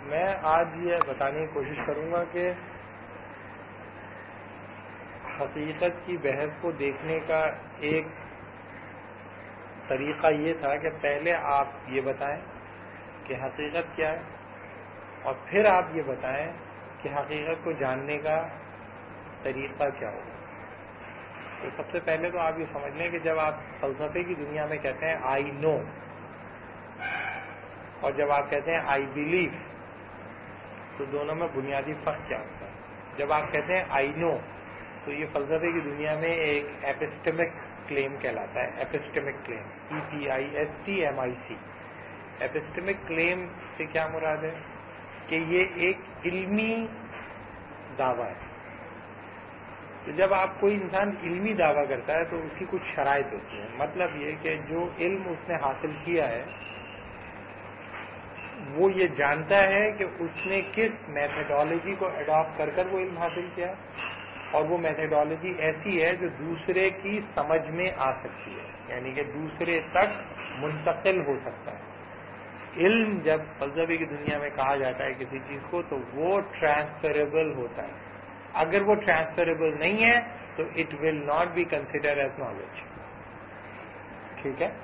میں آج یہ بتانے کی کوشش کروں گا کہ حقیقت کی بحث کو دیکھنے کا ایک طریقہ یہ تھا کہ پہلے آپ یہ بتائیں کہ حقیقت کیا ہے، اور پھر آپ یہ بتائیں کہ حقیقت کو جاننے کا طریقہ کیا ہوگا۔ تو سب سے پہلے تو آپ یہ سمجھ لیں کہ جب آپ فلسفے کی دنیا میں کہتے ہیں آئی نو، اور جب آپ کہتے ہیں آئی بلیو، تو دونوں میں بنیادی فرق کیا ہوتا ہے۔ جب آپ کہتے ہیں آئی نو، تو یہ فلسفے کی دنیا میں ایک ایپسٹمک کلیم کہلاتا ہے۔ ایپسٹمک کلیم، EPISTMIC۔ ایپسٹمک کلیم سے کیا مراد ہے کہ یہ ایک علمی دعویٰ ہے۔ تو جب آپ کوئی انسان علمی دعویٰ کرتا ہے تو اس کی کچھ شرائط ہوتی ہیں۔ مطلب یہ کہ جو علم اس نے حاصل کیا ہے وہ یہ جانتا ہے کہ اس نے کس میتھڈالوجی کو اڈاپٹ کر کر وہ علم حاصل کیا ہے، اور وہ میتھڈالوجی ایسی ہے جو دوسرے کی سمجھ میں آ سکتی ہے، یعنی کہ دوسرے تک منتقل ہو سکتا ہے۔ علم جب فلسفے کی دنیا میں کہا جاتا ہے کسی چیز کو تو وہ ٹرانسفریبل ہوتا ہے۔ اگر وہ ٹرانسفریبل نہیں ہے تو it will not be consider as knowledge. ٹھیک ہے،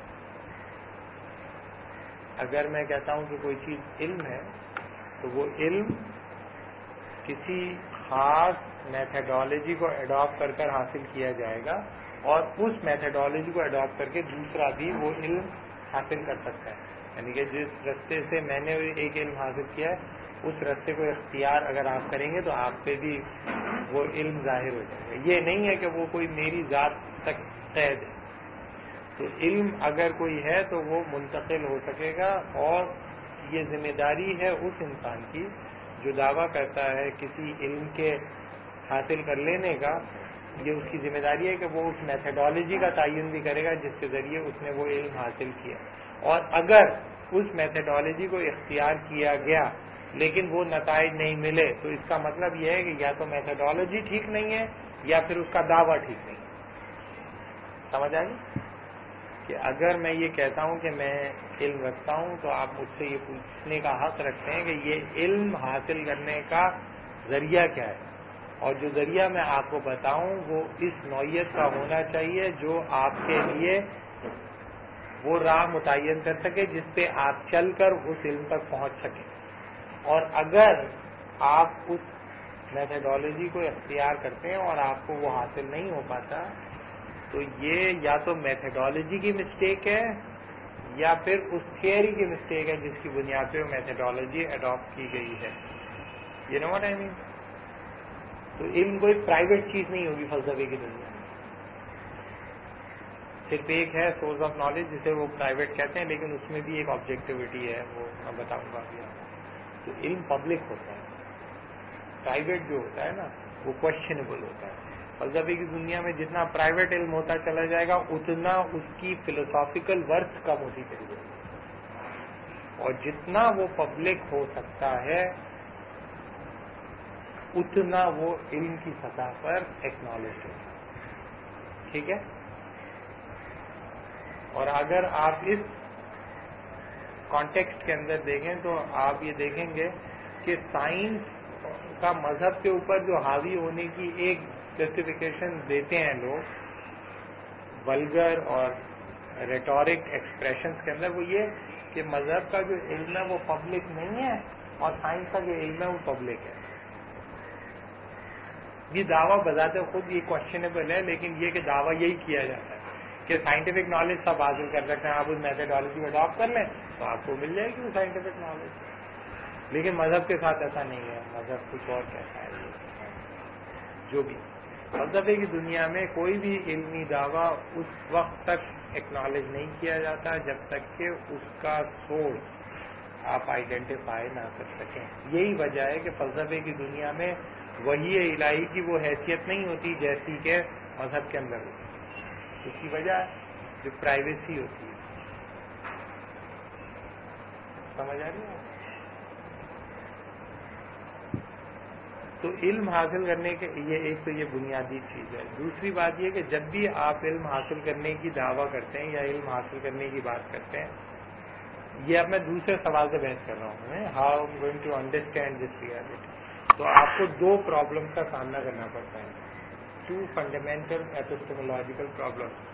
اگر میں کہتا ہوں کہ کوئی چیز علم ہے تو وہ علم کسی خاص میتھڈالوجی کو اڈاپٹ کر کر حاصل کیا جائے گا، اور اس میتھڈالوجی کو اڈاپٹ کر کے دوسرا بھی وہ علم حاصل کر سکتا ہے۔ یعنی کہ جس رستے سے میں نے ایک علم حاصل کیا ہے اس رستے کو اختیار اگر آپ کریں گے تو آپ پہ بھی وہ علم ظاہر ہو جائے گا۔ یہ نہیں ہے کہ وہ کوئی میری ذات تک قید ہے۔ تو علم اگر کوئی ہے تو وہ منتقل ہو سکے گا، اور یہ ذمہ داری ہے اس انسان کی جو دعویٰ کرتا ہے کسی علم کے حاصل کر لینے کا۔ یہ اس کی ذمہ داری ہے کہ وہ اس میتھڈالوجی کا تعین بھی کرے گا جس کے ذریعے اس نے وہ علم حاصل کیا، اور اگر اس میتھڈالوجی کو اختیار کیا گیا لیکن وہ نتائج نہیں ملے تو اس کا مطلب یہ ہے کہ یا تو میتھڈالوجی ٹھیک نہیں ہے یا پھر اس کا دعویٰ ٹھیک نہیں ہے۔ سمجھ آ گئی کہ اگر میں یہ کہتا ہوں کہ میں علم رکھتا ہوں تو آپ مجھ سے یہ پوچھنے کا حق رکھتے ہیں کہ یہ علم حاصل کرنے کا ذریعہ کیا ہے، اور جو ذریعہ میں آپ کو بتاؤں وہ اس نوعیت کا ہونا چاہیے جو آپ کے لیے وہ راہ متعین کر سکے جس پہ آپ چل کر اس علم تک پہنچ سکیں۔ اور اگر آپ اس میتھڈالوجی کو اختیار کرتے ہیں اور آپ کو وہ حاصل نہیں ہو پاتا تو یہ یا تو میتھڈالوجی کی مسٹیک ہے یا پھر اس تھیوری کی مسٹیک ہے جس کی بنیاد پہ وہ میتھڈالوجی اڈاپٹ کی گئی ہے۔ یہ نو واٹ آئی مین۔ تو علم کوئی پرائیویٹ چیز نہیں ہوگی فلسفے کی دنیا میں۔ صرف ایک ہے سورس آف نالج جسے وہ پرائیویٹ کہتے ہیں، لیکن اس میں بھی ایک آبجیکٹیوٹی ہے، وہ میں بتاؤں گا ابھی آپ کو۔ تو علم پبلک ہوتا ہے، پرائیویٹ جو ہوتا ہے نا وہ کوشچنبل ہوتا ہے۔ فلسفے کی دنیا میں جتنا پرائیویٹ علم ہوتا چلا جائے گا اتنا اس کی فلسافیکل ورتھ کم ہوتی چلی جائے گی، اور جتنا وہ پبلک ہو سکتا ہے اتنا وہ علم کی سطح پر ایکنالج ہوتا ہے۔ ٹھیک ہے، اور اگر آپ اس کانٹیکسٹ کے اندر دیکھیں تو آپ یہ دیکھیں گے کہ سائنس کا مذہب کے اوپر جو حاوی ہونے کی ایک جسٹیفیکیشن دیتے ہیں لوگ ولگر اور ریٹورک ایکسپریشنز کے اندر، وہ یہ کہ مذہب کا جو علم ہے وہ پبلک نہیں ہے اور سائنس کا جو علم ہے وہ پبلک ہے۔ یہ دعویٰ بذات خود یہ کوشچنیبل ہے، لیکن یہ کہ دعویٰ یہی کیا جاتا ہے کہ سائنٹیفک نالج سب حاصل کر سکتے ہیں، آپ اس میتھڈالوجی کو اڈاپٹ کر لیں تو آپ کو مل جائے گی وہ سائنٹیفک نالج۔ لیکن مذہب کے ساتھ ایسا نہیں ہے، مذہب کچھ اور کہتا ہے۔ جو بھی فلسفے کی دنیا میں کوئی بھی علمی دعویٰ اس وقت تک ایکنالج نہیں کیا جاتا جب تک کہ اس کا سورس آپ آئیڈینٹیفائی نہ کر سکیں۔ یہی وجہ ہے کہ فلسفے کی دنیا میں وحی الہی کی وہ حیثیت نہیں ہوتی جیسی کہ مذہب کے اندر ہوتی ہے۔ اس کی وجہ جو پرائیویسی ہوتی ہے۔ سمجھ آ رہی ہے؟ تو علم حاصل کرنے کے یہ ایک تو یہ بنیادی چیز ہے۔ دوسری بات یہ کہ جب بھی آپ علم حاصل کرنے کی دعویٰ کرتے ہیں یا علم حاصل کرنے کی بات کرتے ہیں یہ اب میں دوسرے سوال سے بحث کر رہا ہوں، how am going to understand this reality. تو آپ کو دو پرابلمس کا سامنا کرنا پڑتا ہے، two fundamental epistemological problems.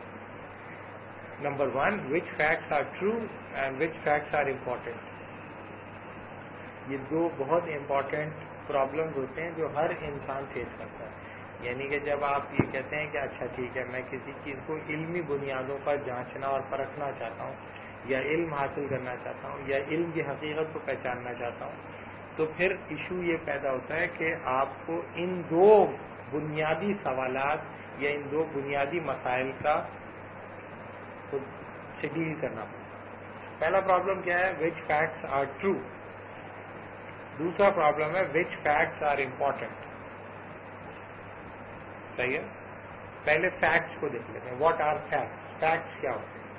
Number 1, which facts are true and which facts are important. یہ دو بہت امپورٹنٹ پرابلمز ہوتے ہیں جو ہر انسان فیس کرتا ہے. یعنی کہ جب آپ یہ کہتے ہیں کہ اچھا ٹھیک ہے میں کسی چیز کو علمی بنیادوں پر جانچنا اور پرکھنا چاہتا ہوں، یا علم حاصل کرنا چاہتا ہوں، یا علم کی حقیقت کو پہچاننا چاہتا ہوں، تو پھر ایشو یہ پیدا ہوتا ہے کہ آپ کو ان دو بنیادی سوالات یا ان دو بنیادی مسائل کا سے ڈیل کرنا پڑتا. پہلا پرابلم کیا ہے؟ Which facts are true. دوسرا پرابلم ہے وچ فیکٹس آر امپورٹنٹ. صحیح ہے؟ پہلے فیکٹس کو دیکھ لیتے ہیں. What are facts? فیکٹس کیا ہوتے ہیں؟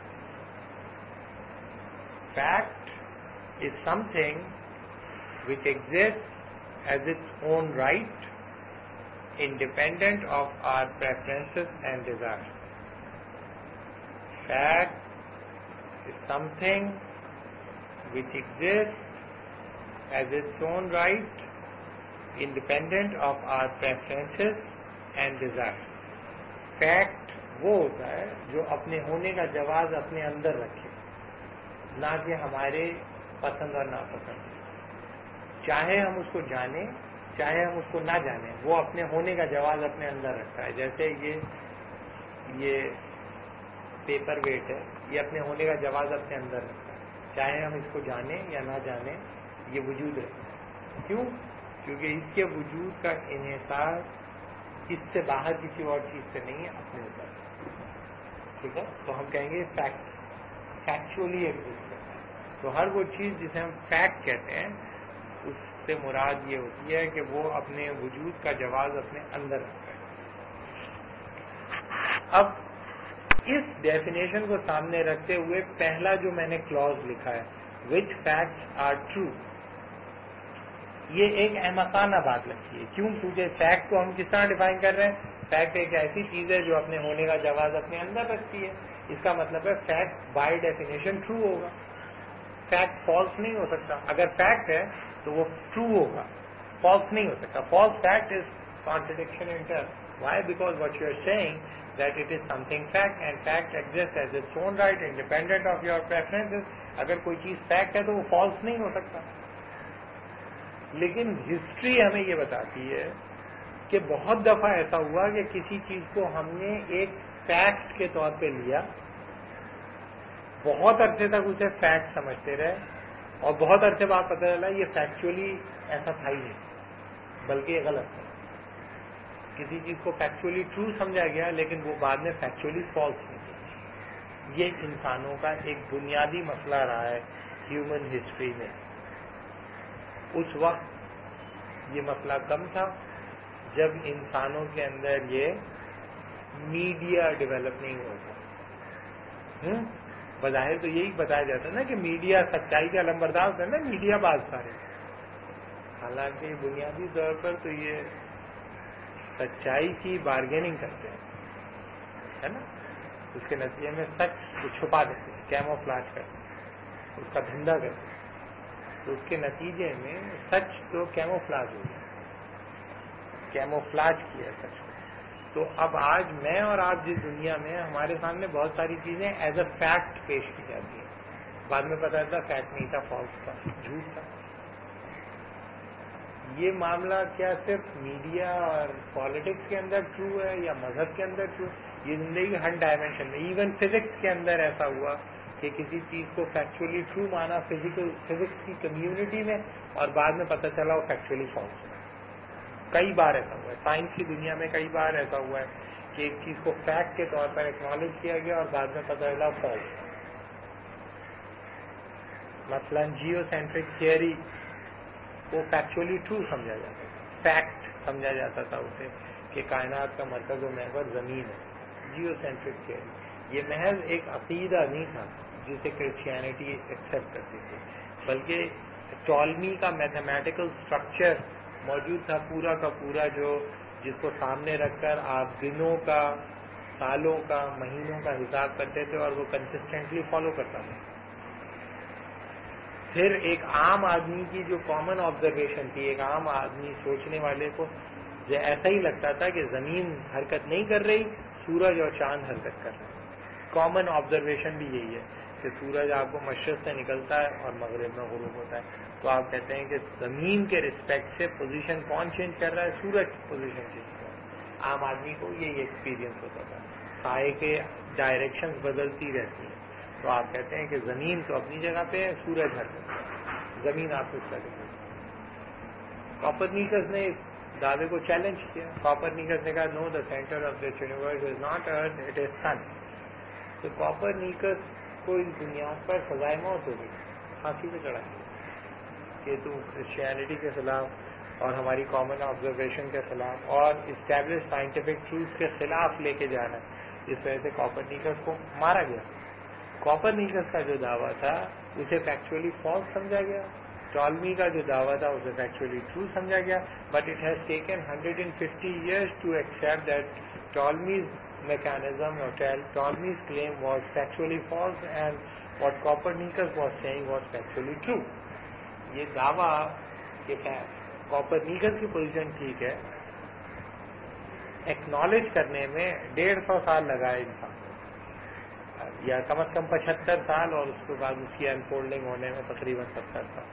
Fact is something which exists as its own right, independent of our preferences and desires. Fact is something which exists as its own right, independent of our preferences and desires. Fact وہ ہوتا ہے جو اپنے ہونے کا جواز اپنے اندر رکھے، نہ کہ ہمارے پسند اور ناپسند. چاہے ہم اس کو جانیں چاہے ہم اس کو نہ جانیں، وہ اپنے ہونے کا جواز اپنے اندر رکھتا ہے. جیسے یہ پیپر ویٹ ہے، یہ اپنے ہونے کا جواز اپنے اندر رکھتا ہے، چاہے ہم اس کو جانیں یا نہ جانیں یہ وجود رکھتا ہے. کیوں؟ کیونکہ اس کے وجود کا انحصار اس سے باہر کسی اور چیز سے نہیں ہے، اپنے اوپر. ٹھیک ہے؟ تو ہم کہیں گے فیکچولی ایگزسٹ کرتا ہے. تو ہر وہ چیز جسے ہم فیکٹ کہتے ہیں اس سے مراد یہ ہوتی ہے کہ وہ اپنے وجود کا جواز اپنے اندر رکھتا ہے. اب اس ڈیفینیشن کو سامنے رکھتے ہوئے پہلا جو میں نے کلوز لکھا ہے وچ فیکٹس آر ٹرو، یہ ایک احمقانہ بات لگتی ہے. کیوں؟ کیونکہ فیکٹ کو ہم کس طرح ڈیفائن کر رہے ہیں؟ فیکٹ ایک ایسی چیز ہے جو اپنے ہونے کا جواز اپنے اندر رکھتی ہے. اس کا مطلب ہے فیکٹ بائی ڈیفینیشن ٹرو ہوگا، فیکٹ فالس نہیں ہو سکتا. اگر فیکٹ ہے تو وہ ٹرو ہوگا، فالس نہیں ہو سکتا. False fact is contradiction in term. Why? Because what you are saying that it is something fact and fact exists as its own right independent of your preferences. اگر کوئی چیز فیکٹ ہے تو وہ فالس نہیں ہو سکتا. لیکن ہسٹری ہمیں یہ بتاتی ہے کہ بہت دفعہ ایسا ہوا کہ کسی چیز کو ہم نے ایک فیکٹ کے طور پہ لیا، بہت عرصے تک اسے فیکٹ سمجھتے رہے، اور بہت عرصے بعد پتہ چلا یہ فیکچولی ایسا تھا ہی نہیں، بلکہ یہ غلط تھا. کسی چیز کو فیکچولی ٹرو سمجھا گیا لیکن وہ بعد میں فیکچولی فالس نکلی. یہ انسانوں کا ایک بنیادی مسئلہ رہا ہے ہیومن ہسٹری میں. اس وقت یہ مسئلہ کم تھا جب انسانوں کے اندر یہ میڈیا ڈیولپ نہیں ہوتا. بظاہر تو یہی بتایا جاتا ہے نا کہ میڈیا سچائی کا علمبردار ہوتا ہے نا، میڈیا باز سارے. حالانکہ بنیادی طور پر تو یہ سچائی کی بارگیننگ کرتے ہیں، ہے نا. اس کے نتیجے میں سچ کو چھپا دیتے ہیں، کیموفلاج کرتے ہیں، اس کا دھندا کرتے ہیں. تو اس کے نتیجے میں سچ تو کیموفلاج ہو گیا، کیموفلاج کیا سچ کو. تو اب آج میں اور آپ جس دنیا میں ہمارے سامنے بہت ساری چیزیں ایز اے فیکٹ پیش کی جاتی ہیں، بعد میں پتہ چلتا فیکٹ نہیں تھا، فالس تھا، جھوٹ تھا. یہ معاملہ کیا صرف میڈیا اور پالیٹکس کے اندر ٹرو ہے یا مذہب کے اندر ٹرو؟ یہ زندگی کے ہر ڈائمینشن میں. ایون فزکس کے اندر ایسا ہوا کہ کسی چیز کو فیکچولی ٹرو مانا فزکس کی کمیونٹی میں، اور بعد میں پتہ چلا وہ فیکچولی فالس ہے. کئی بار ایسا ہوا ہے سائنس کی دنیا میں، کئی بار ایسا ہوا ہے کہ ایک چیز کو فیکٹ کے طور پر ایکنالج کیا گیا اور بعد میں پتہ چلا فالس. مثلا جیو سینٹرک تھیوری وہ فیکچولی ٹرو سمجھا جاتا تھا، فیکٹ سمجھا جاتا تھا اسے کہ کائنات کا مرکز و محور زمین ہے. جیو سینٹرک تھیوری یہ محض ایک عقیدہ نہیں تھا جسے کرسچینٹی ایکسیپٹ کرتی تھی، بلکہ ٹالمی کا میتھمیٹیکل اسٹرکچر موجود تھا پورا کا پورا، جس کو سامنے رکھ کر آپ دنوں کا، سالوں کا، مہینوں کا حساب کرتے تھے اور وہ کنسسٹنٹلی فالو کرتا تھا. پھر ایک عام آدمی کی جو کامن آبزرویشن تھی، ایک عام آدمی سوچنے والے کو ایسا ہی لگتا تھا کہ زمین حرکت نہیں کر رہی، سورج اور چاند حرکت کر رہے ہیں. کامن آبزرویشن بھی یہی ہے کہ سورج آپ کو مشرق سے نکلتا ہے اور مغرب میں غروب ہوتا ہے. تو آپ کہتے ہیں کہ زمین کے رسپیکٹ سے پوزیشن کون چینج کر رہا ہے؟ سورج پوزیشن چینج کر رہا ہے. عام آدمی کو یہی ایکسپیرینس ہوتا تھا. سائے کے ڈائریکشنز بدلتی رہتی ہیں. تو آپ کہتے ہیں کہ زمین تو اپنی جگہ پہ ہے، سورج ہر جگہ، زمین آپ کو چلے گی. کوپرنیکس نے اس دعوے کو چیلنج کیا. کوپرنیکس نے کہا no, the centre of this universe is not earth, it is sun. تو کوپرنیکس کو اس بنیاد پر سزائے موت ہو گئی، پھانسی پہ چڑھا کہ تو کرسچینٹی کے خلاف اور ہماری کامن آبزرویشن کے خلاف اور اسٹیبلش سائنٹیفک ٹروتھ کے خلاف لے کے جانا ہے. اس وجہ سے کوپرنیکس کو مارا گیا. کوپرنیکس کا جو دعویٰ تھا اسے فیکچولی فالس سمجھا گیا. ٹالمی کا جو دعویٰ تھا اسے فیکچولی ٹرو سمجھا گیا. But it has taken 150 years to accept that Ptolemy's mechanism اور Ptolemy's claim was factually false and what Copernicus was saying was factually true. یہ دعویٰ کہ کوپرنیکس کی پوزیشن ٹھیک ہے ایکنالج کرنے میں 150 سال لگا ہے انسان، یا کم از کم 75 سال، اور اس کے بعد اس کی انفولڈنگ ہونے میں تقریباً 70 سال.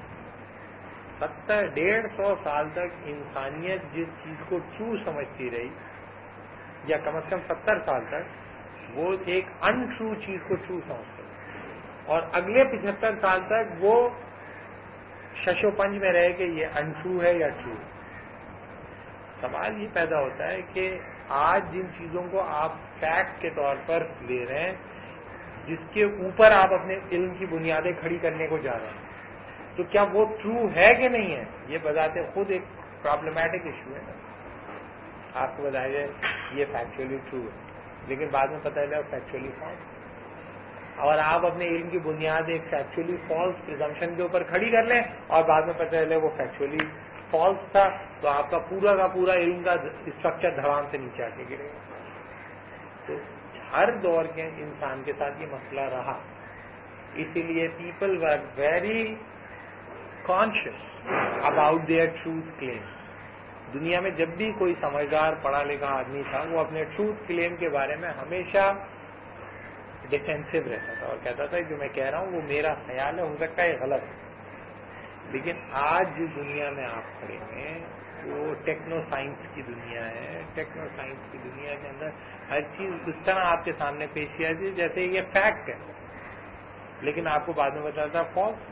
150 سال تک انسانیت جس چیز کو ٹرو سمجھتی رہی، یا کم از کم 70 سال تک وہ ایک ان ٹرو چیز کو ٹرو سمجھتے رہے، اور اگلے 75 سال تک وہ شش و پنج میں رہے کہ یہ ان ٹرو ہے یا ٹرو. سوال یہ پیدا ہوتا ہے کہ آج جن چیزوں کو آپ فیکٹ کے طور پر لے رہے ہیں، جس کے اوپر آپ اپنے علم کی بنیادیں کھڑی کرنے کو جا رہے ہیں، تو کیا وہ ٹرو ہے کہ نہیں ہے؟ یہ بذات خود ایک پرابلمٹک ایشو ہے. آپ کو بتایا جائے یہ فیکچولی ٹرو ہے، لیکن بعد میں پتہ چلا فیکچولی فالس، اور آپ اپنے علم کی بنیاد ایک فیکچولی فالس پرزمپشن کے اوپر کھڑی کر لیں اور بعد میں پتہ چلے وہ فیکچولی فالس تھا، تو آپ کا پورا علم کا اسٹرکچر دھڑام سے نیچے آ کے گرے گا. تو ہر دور کے انسان کے ساتھ یہ مسئلہ رہا. اسی لیے people were very conscious about their truth claim. دنیا میں جب بھی کوئی سمجھدار پڑھا لکھا آدمی تھا وہ اپنے ٹروتھ کلیم کے بارے میں ہمیشہ ڈیفینسو رہتا تھا اور کہتا تھا جو میں کہہ رہا ہوں وہ میرا خیال ہے، ہو سکتا ہے غلط ہے. لیکن آج جس دنیا میں آپ کھڑے ہیں وہ ٹیکنو سائنس کی دنیا ہے. ٹیکنو سائنس کی دنیا کے اندر ہر چیز اس طرح آپ کے سامنے پیش کی جاتی ہے جیسے یہ فیکٹ ہے، لیکن آپ کو بعد میں بتاتا فالس.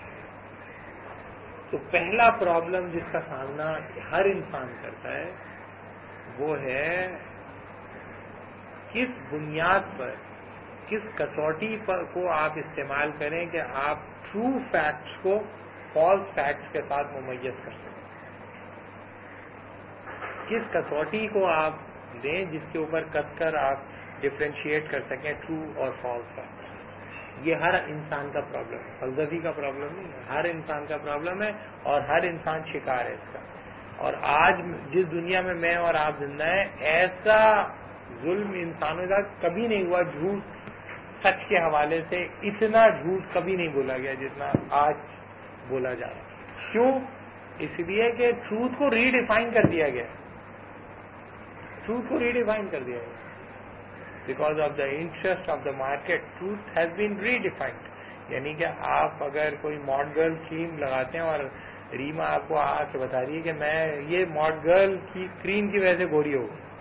تو پہلا پرابلم جس کا سامنا ہر انسان کرتا ہے وہ ہے کس بنیاد پر، کس کسوٹی پر کو آپ استعمال کریں کہ آپ ٹرو فیکٹس کو فالس فیکٹس کے ساتھ ممیز کر سکیں. کس کسوٹی کو آپ دیں جس کے اوپر کس کر آپ ڈفرینشیٹ کر سکیں ٹرو اور فالس فیکٹس. یہ ہر انسان کا پرابلم ہے، فلسفی کا پرابلم نہیں ہے، ہر انسان کا پرابلم ہے اور ہر انسان شکار ہے اس کا. اور آج جس دنیا میں میں اور آپ زندہ ہیں ایسا ظلم انسانوں کا کبھی نہیں ہوا. جھوٹ سچ کے حوالے سے اتنا جھوٹ کبھی نہیں بولا گیا جتنا آج بولا جا رہا ہے. کیوں؟ اس لیے کہ ٹروتھ کو ری ڈیفائن کر دیا گیا. ٹروتھ کو ری ڈیفائن کر دیا گیا because of the interest of the market. Truth has been redefined. یعنی کہ آپ اگر کوئی ماڈ گرل کریم لگاتے ہیں اور ریما آپ کو آ کے بتا رہی ہے کہ میں یہ ماڈ گرل کی کریم کی وجہ سے گوری ہو گئی،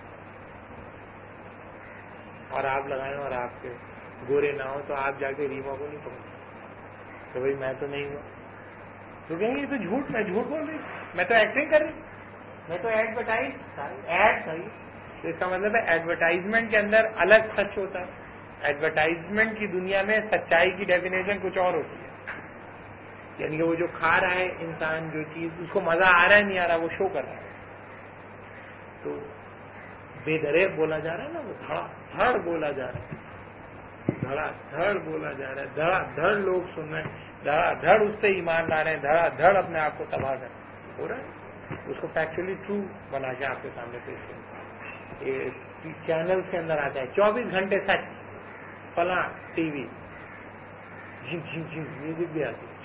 اور آپ لگائیں اور آپ کے گورے نہ ہو، تو آپ جا کے ریما کو نہیں پکڑیں کہ بھائی میں تو نہیں ہوا. تو کہیں گے یہ تو جھوٹ، میں جھوٹ بول رہی، میں تو ایکٹنگ کر رہی، میں تو ایڈ کری. تو اس کا مطلب ہے ایڈورٹائزمنٹ کے اندر الگ سچ ہوتا ہے. ایڈورٹائزمنٹ کی دنیا میں سچائی کی ڈیفینیشن کچھ اور ہوتی ہے. یعنی کہ وہ جو کھا رہا ہے انسان جو چیز اس کو مزہ آ رہا ہے نہیں آ رہا وہ شو کر رہا ہے. تو بے دریغ بولا جا رہا ہے نا، وہ دھڑا دھڑ بولا جا رہا ہے، دھڑا دھڑ بولا جا رہا ہے، دھڑا دھڑ لوگ سن رہے ہیں، دھڑا دھڑ اس پہ ایمان لا رہے ہیں، دھڑا دھڑ اپنے آپ کو تباہ کر ہو رہا ہے. اس کو فیکچولی ٹرو بنا کے آپ کے سامنے پیش کریں. چینل کے اندر آتا ہے 24 گھنٹے سچ، فلاں ٹی وی جھم جھم جھم میوزک بھی آتی ہے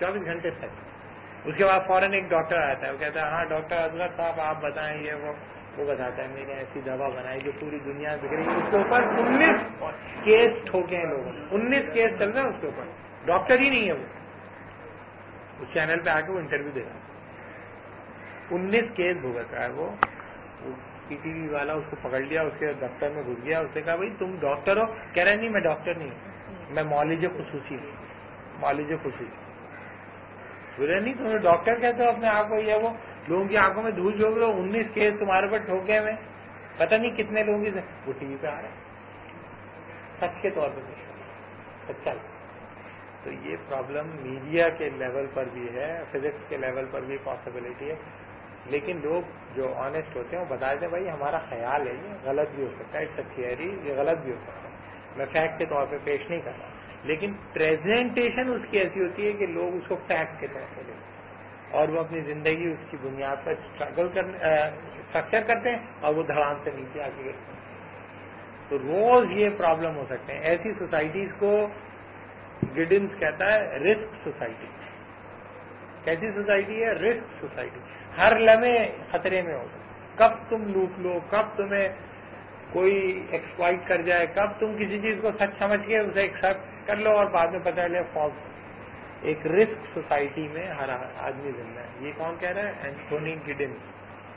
24 घंटे सच। उसके बाद फौरन एक डॉक्टर आता है, वो कहता है हाँ डॉक्टर असगर साहब आप बताएं ये वो बताता है मैंने ऐसी दवा बनाई जो पूरी दुनिया बिक रही है। उसके ऊपर 19 केस ठोके हैं लोगों ने, 19 केस चल रहे हैं उसके ऊपर, डॉक्टर ही नहीं है वो, उस चैनल पे आके वो इंटरव्यू दे रहा है, 19 केस भुगत रहा है वो पीटीवी वाला उसको पकड़ लिया, उसके दफ्तर में घुस गया, उसने कहा भाई तुम डॉक्टर हो? कह रहा नहीं मैं डॉक्टर नहीं हूँ, मैं मौलिज खुसूसी हूँ, मौलिज खुसूसी। बोले नहीं तुम्हें डॉक्टर कहते हो अपने आप को, ये वो लोगों की आंखों में धूल झोंक रहे हो, 19 केस तुम्हारे पर ठोके हुए, पता नहीं कितने लोगों की वो टीवी पे आ रहे सच के तौर पर सच्चाई। तो ये प्रॉब्लम मीडिया के लेवल पर भी है, फिजिक्स के लेवल पर भी पॉसिबिलिटी है, लेकिन लोग जो ऑनेस्ट होते हैं वो बताते हैं भाई हमारा ख्याल है, ये गलत भी हो सकता है, इट्स अ थियरी, ये गलत भी हो सकता है, मैं फैक्ट के तौर पे पेश नहीं कर रहा, लेकिन प्रेजेंटेशन उसकी ऐसी होती है कि लोग उसको फैक्ट के तौर पे लेते हैं और वो अपनी जिंदगी उसकी बुनियाद पर स्ट्रक्चर करते हैं और वो धड़ाम से नीचे आके गिरते हैं। तो रोज ये प्रॉब्लम हो सकते हैं। ऐसी सोसाइटीज को गिडिन्स कहता है रिस्क सोसाइटी। कैसी सोसाइटी है? Risk society. हर लम्हे खतरे में हो, कब तुम लूट लो, कब तुम्हें कोई एक्सप्लॉइट कर जाए, कब तुम किसी चीज को सच समझ के उसे एक्सेप्ट कर लो और बाद में पता चले फॉल्स। एक रिस्क सोसाइटी में हर आदमी जिंदा है। ये कौन कह रहा है? एंथोनी गिडिन्स।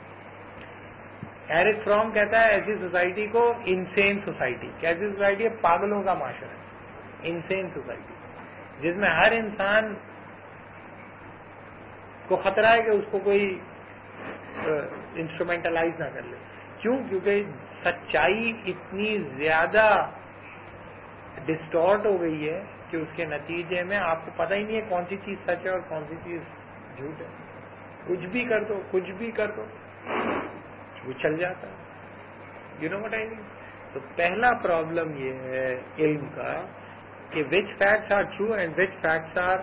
एरिक फ्रॉम कहता है ऐसी सोसाइटी को इनसेन सोसाइटी। कैसी सोसाइटी है? पागलों का माशरा, इनसेन सोसाइटी, जिसमें हर इंसान को खतरा है कि उसको कोई इंस्ट्रूमेंटलाइज ना कर ले। क्यों? क्योंकि सच्चाई इतनी ज्यादा डिस्टॉर्ट हो गई है कि उसके नतीजे में आपको पता ही नहीं है कौन सी चीज सच है और कौन सी चीज झूठ है। कुछ भी कर दो, कुछ भी कर दो, वो चल जाता है। You know what I mean? तो पहला प्रॉब्लम ये है इल्म का कि which facts are true and which facts are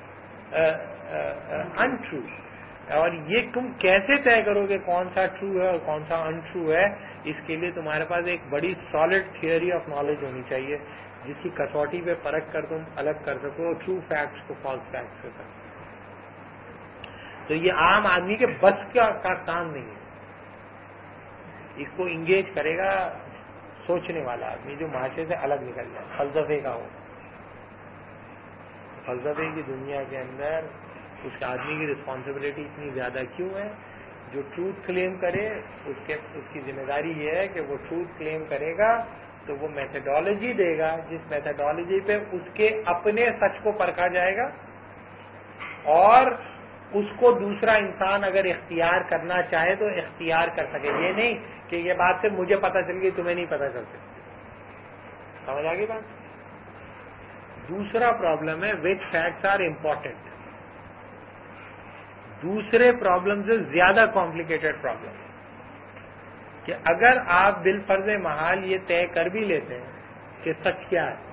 untrue, और ये तुम कैसे तय करोगे कौन सा ट्रू है और कौन सा अनट्रू है? इसके लिए तुम्हारे पास एक बड़ी सॉलिड थियरी ऑफ नॉलेज होनी चाहिए जिसकी कसौटी पे परख कर तुम अलग कर सको ट्रू फैक्ट्स को फॉल्स फैक्ट्स से। तो ये आम आदमी के बस का काम नहीं है। इसको इंगेज करेगा सोचने वाला आदमी जो माशरे से अलग निकल जाए, फलसफे का हो। फलसफे की दुनिया के अंदर उस आदमी की रिस्पॉन्सिबिलिटी इतनी ज्यादा क्यों है? जो ट्रूथ क्लेम करे उसकी जिम्मेदारी ये है कि वो ट्रूथ क्लेम करेगा तो वो मेथडोलॉजी देगा जिस मेथडोलॉजी पे उसके अपने सच को परखा जाएगा और उसको दूसरा इंसान अगर इख्तियार करना चाहे तो इख्तियार कर सके। ये नहीं कि ये बात सिर्फ मुझे पता चल गई तुम्हें नहीं पता चल सकती। समझ आ गई बात? दूसरा प्रॉब्लम है विच फैक्ट्स आर इम्पोर्टेंट। दूसरे प्रॉब्लम से ज्यादा कॉम्प्लिकेटेड प्रॉब्लम कि अगर आप बिलफर्ज महाल ये तय कर भी लेते हैं कि सच क्या है,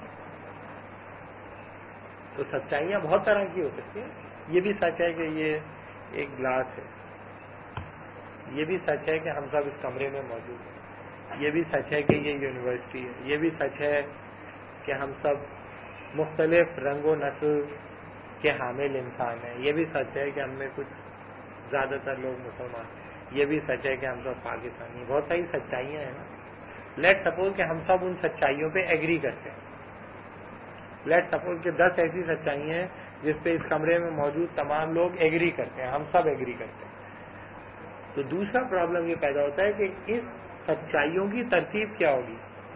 तो सच्चाइयां बहुत तरह की हो सकती हैं। ये भी सच है कि ये एक ग्लास है, ये भी सच है कि हम सब इस कमरे में मौजूद हैं, ये भी सच है कि ये यूनिवर्सिटी है, ये भी सच है कि हम सब मुख्तलिफ रंगो नस्ल के हामिल इंसान हैं, ये भी सच है कि हमें कुछ ज्यादातर लोग मुसलमान, ये भी सच है कि हम सब पाकिस्तानी। बहुत सारी सच्चाइयां हैं ना। लेट सपोज कि हम सब उन सच्चाइयों पे एग्री करते हैं। लेट सपोज कि 10 ऐसी सच्चाइयां हैं जिस पे इस कमरे में मौजूद तमाम लोग एग्री करते हैं, हम सब एग्री करते हैं। तो दूसरा प्रॉब्लम ये पैदा होता है कि इस सच्चाइयों की तरतीब क्या होगी?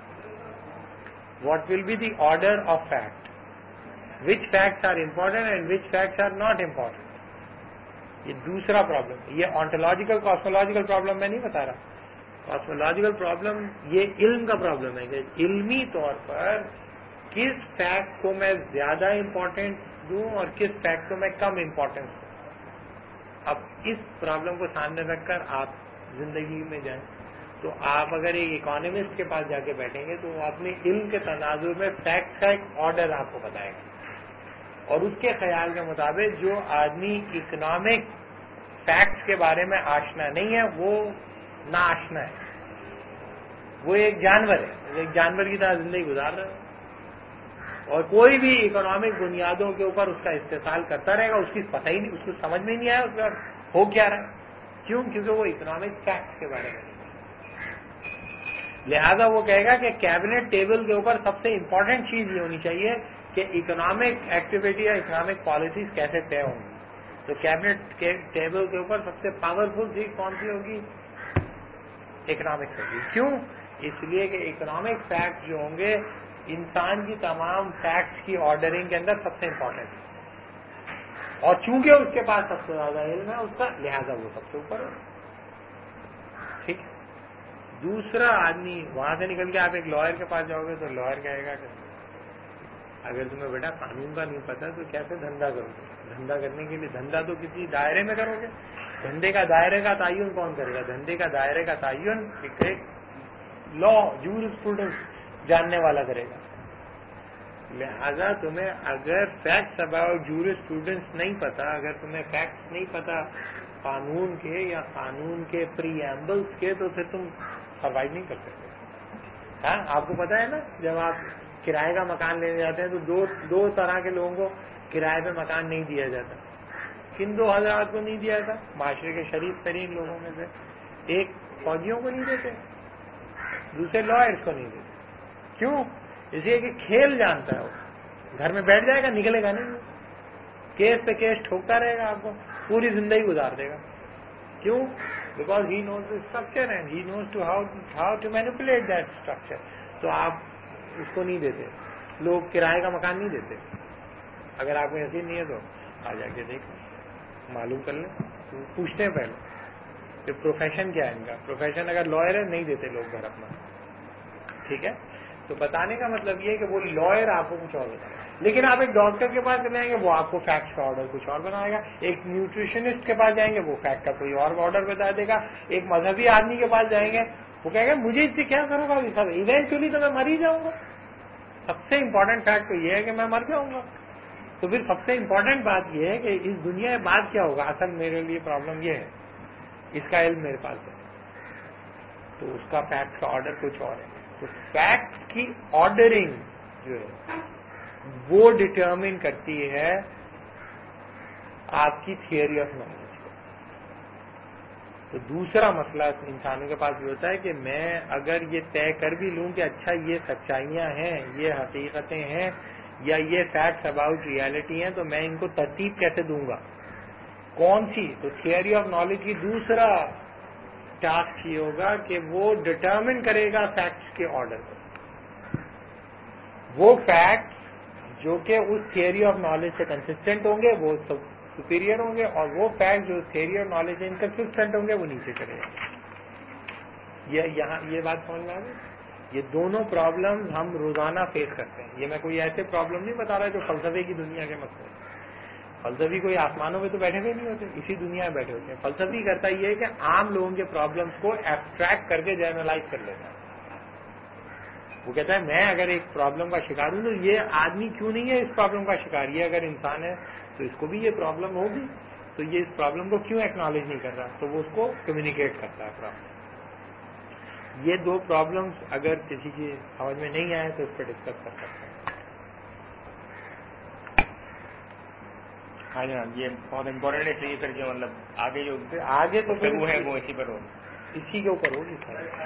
What will be the order of fact? Which facts are important and which facts are not important? ये दूसरा प्रॉब्लम। ये ऑन्टोलॉजिकल कॉस्मोलॉजिकल प्रॉब्लम मैं नहीं बता रहा। कॉस्मोलॉजिकल प्रॉब्लम ये इल्म का प्रॉब्लम है कि इल्मी तौर पर किस फैक्ट को मैं ज्यादा इम्पोर्टेंस दूं और किस फैक्ट को मैं कम इम्पोर्टेंस दूं। अब इस प्रॉब्लम को सामने रखकर आप जिंदगी में जाएं तो आप अगर एक इकोनॉमिस्ट के पास जाके बैठेंगे तो वो अपने इल्म के तनाजुर में फैक्ट का एक ऑर्डर आपको बताएगा और उसके ख्याल के मुताबिक जो आदमी इकोनॉमिक फैक्ट्स के बारे में आशना नहीं है वो ना आशना है, वो एक जानवर है, एक जानवर की तरह जिंदगी गुजार रहा है। اور کوئی بھی اکنامک بنیادوں کے اوپر اس کا استحصال کرتا رہے گا، اس کی پتہ ہی نہیں، اس کو سمجھ میں نہیں آیا اس کا ہو کیا رہا ہے. کیوں؟ کیونکہ وہ اکنامک فیکٹس کے بارے میں نہیں. لہذا وہ کہے گا کہ کیبنٹ ٹیبل کے اوپر سب سے امپورٹنٹ چیز یہ ہونی چاہیے کہ اکنامک ایکٹیویٹی یا اکنامک پالیسیز کیسے طے ہوں گی. تو کیبنٹ ٹیبل کے اوپر سب سے پاورفل چیز کون سی ہوگی؟ اکنامک ہوگی. کیوں؟ اس لیے کہ اکنامک فیکٹس جو ہوں گے انسان کی تمام فیکٹس کی آرڈرنگ کے اندر سب سے امپورٹنٹ ہے، اور چونکہ اس کے پاس سب سے زیادہ علم ہے اس کا، لہذا وہ سب سے اوپر ہے. ٹھیک ہے. دوسرا آدمی وہاں سے نکل کے آپ ایک لائر کے پاس جاؤ گے تو لائر کہے گا کہ اگر تمہیں بیٹا قانون کا نہیں پتا تو کیسے دھندا کرو گے؟ دھندا کرنے کے لیے دھندا تو کسی دائرے میں کرو گے. دھندے کا دائرے کا تعین کون کرے گا؟ دھندے کا دائرے کا تعین ایک لا جورسپروڈنس جاننے والا کرے گا. لہذا تمہیں اگر فیکٹس اباؤٹ جورسپروڈنس نہیں پتا، اگر تمہیں فیکٹس نہیں پتا قانون کے یا قانون کے پری ایمبلس کے، تو پھر تم سروائیو نہیں کر سکتے. ہاں، آپ کو پتا ہے نا جب آپ کرائے کا مکان لینے جاتے ہیں تو دو طرح کے لوگوں کو کرائے پہ مکان نہیں دیا جاتا. کن دو حضرات کو نہیں دیا جاتا؟ معاشرے کے شریف ترین لوگوں میں سے ایک فوجیوں کو نہیں دیتے، دوسرے لائرس کو نہیں دیتے. کیوں؟ اس لیے کہ کھیل جانتا ہے، وہ گھر میں بیٹھ جائے گا، نکلے گا نہیں، کیس پہ کیس ٹھوکتا رہے گا، آپ کو پوری زندگی گزار دے گا. کیوں؟ Because he knows the structure and he knows to how to manipulate that structure. تو آپ اس کو نہیں دیتے. لوگ کرائے کا مکان نہیں دیتے. اگر آپ کو یقین نہیں ہے تو آ جا کے دیکھ معلوم کر لیں، پوچھتے ہیں پہلے کہ پروفیشن کیا ہے ان کا. پروفیشن اگر لائر ہے نہیں دیتے لوگ گھر اپنا. ٹھیک ہے. تو بتانے کا مطلب یہ ہے کہ وہ لائر آپ کو کچھ اور بتائے گا. لیکن آپ ایک ڈاکٹر کے پاس چلے جائیں گے، وہ آپ کو فیکٹس کا آرڈر کچھ اور بنائے گا. ایک نیوٹریشنسٹ کے پاس جائیں گے، وہ فیکٹ کا کوئی اور آرڈر بتا دے گا. ایک مذہبی آدمی کے پاس جائیں گے، وہ کہے گا مجھے اس سے کیا کروں گا، سب ایونچولی تو میں مر ہی جاؤں گا. سب سے امپورٹنٹ فیکٹ تو یہ ہے کہ میں مر جاؤں گا. تو پھر سب سے امپورٹنٹ بات یہ ہے کہ اس دنیا میں بعد کیا ہوگا. اصل میرے لیے پرابلم یہ ہے، اس کا علم میرے پاس ہے، تو اس کا فیکٹ کا آرڈر کچھ اور ہے. تو فیکٹ کی آرڈرنگ جو ہے وہ ڈٹرمن کرتی ہے آپ کی تھیوری آف نالج کو. تو دوسرا مسئلہ انسانوں کے پاس یہ ہوتا ہے کہ میں اگر یہ طے کر بھی لوں کہ اچھا یہ سچائیاں ہیں، یہ حقیقتیں ہیں، یا یہ فیکٹس اباؤٹ ریالٹی ہیں، تو میں ان کو ترتیب کیسے دوں گا، کون سی. تو تھیوری آف نالج کی دوسرا ٹاسک یہ ہوگا کہ وہ ڈٹرمن کرے گا فیکٹس کے آرڈر کو. وہ فیکٹس جو کہ اس تھیوری آف نالج سے کنسسٹنٹ ہوں گے وہ سپیریئر ہوں گے، اور وہ فیکٹ جو تھیوری آف نالج سے انکنسسٹنٹ ہوں گے وہ نیچے چلے جائیں گے. یہاں یہ بات سمجھ میں آ گئی. یہ دونوں پرابلم ہم روزانہ فیس کرتے ہیں. یہ میں کوئی ایسے پرابلم نہیں بتا رہا جو فلسفے کی دنیا کے مسئلے ہیں. فلسفی کوئی آسمانوں پہ تو بیٹھے ہوئے نہیں ہوتے، اسی دنیا میں بیٹھے ہوتے ہیں. فلسفی کرتا یہ ہے کہ عام لوگوں کے پرابلمس کو ایبسٹریکٹ کر کے جنرلائز کر لیتا ہے. وہ کہتا ہے میں اگر ایک پرابلم کا شکار ہوں تو یہ آدمی کیوں نہیں ہے اس پرابلم کا شکار. یہ اگر انسان ہے تو اس کو بھی یہ پرابلم ہوگی، تو یہ اس پرابلم کو کیوں ایکنالج نہیں کر رہا. تو وہ اس کو کمیونیکیٹ کرتا ہے پرابلم. یہ دو پرابلمس اگر کسی کی سمجھ میں نہیں آئے تو اس پہ ڈسکس کر سکتے ہیں. ہاں جناب، یہ بہت امپورٹنٹ ہے. اس لیے پھر جو مطلب آگے جو آگے تو وہ ہے وہ اسی پر ہو، اسی کے اوپر ہوگی.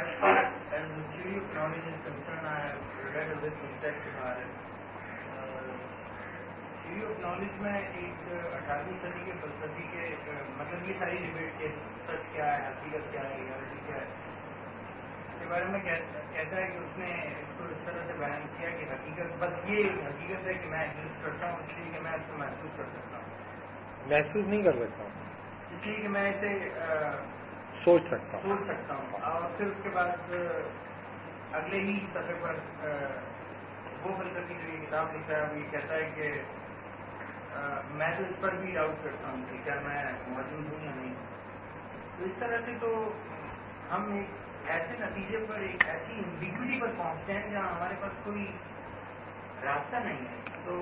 تھیوری آف نالج میں ایک 18ویں صدی کے فلسفی کے مطلب یہ ساری ڈبیٹ کے سچ کیا ہے، حقیقت کیا ہے، ریالٹی کیا ہے، اس کے بارے میں کہتا ہے کہ اس نے اس کو اس طرح سے بیان کیا کہ حقیقت بس یہ حقیقت ہے کہ میں ایگزسٹ کرتا ہوں، اس لیے کہ میں اس کو محسوس کر سکتا ہوں. محسوس نہیں کر سکتا ہوں، اس لیے کہ میں اسے سوچ سکتا ہوں. اور پھر اس کے بعد اگلے ہی صفحے پر وہ فلسفی جو یہ کتاب لکھتا ہے وہ یہ کہتا ہے کہ میں تو اس پر بھی ڈاؤٹ کرتا ہوں کہ کیا میں موجود ہوں یا نہیں. تو اس طرح سے تو ہم ایک ایسے نتیجے پر، ایک ایسی انڈیویجولی پر پہنچتے ہیں جہاں ہمارے پاس کوئی راستہ نہیں ہے. تو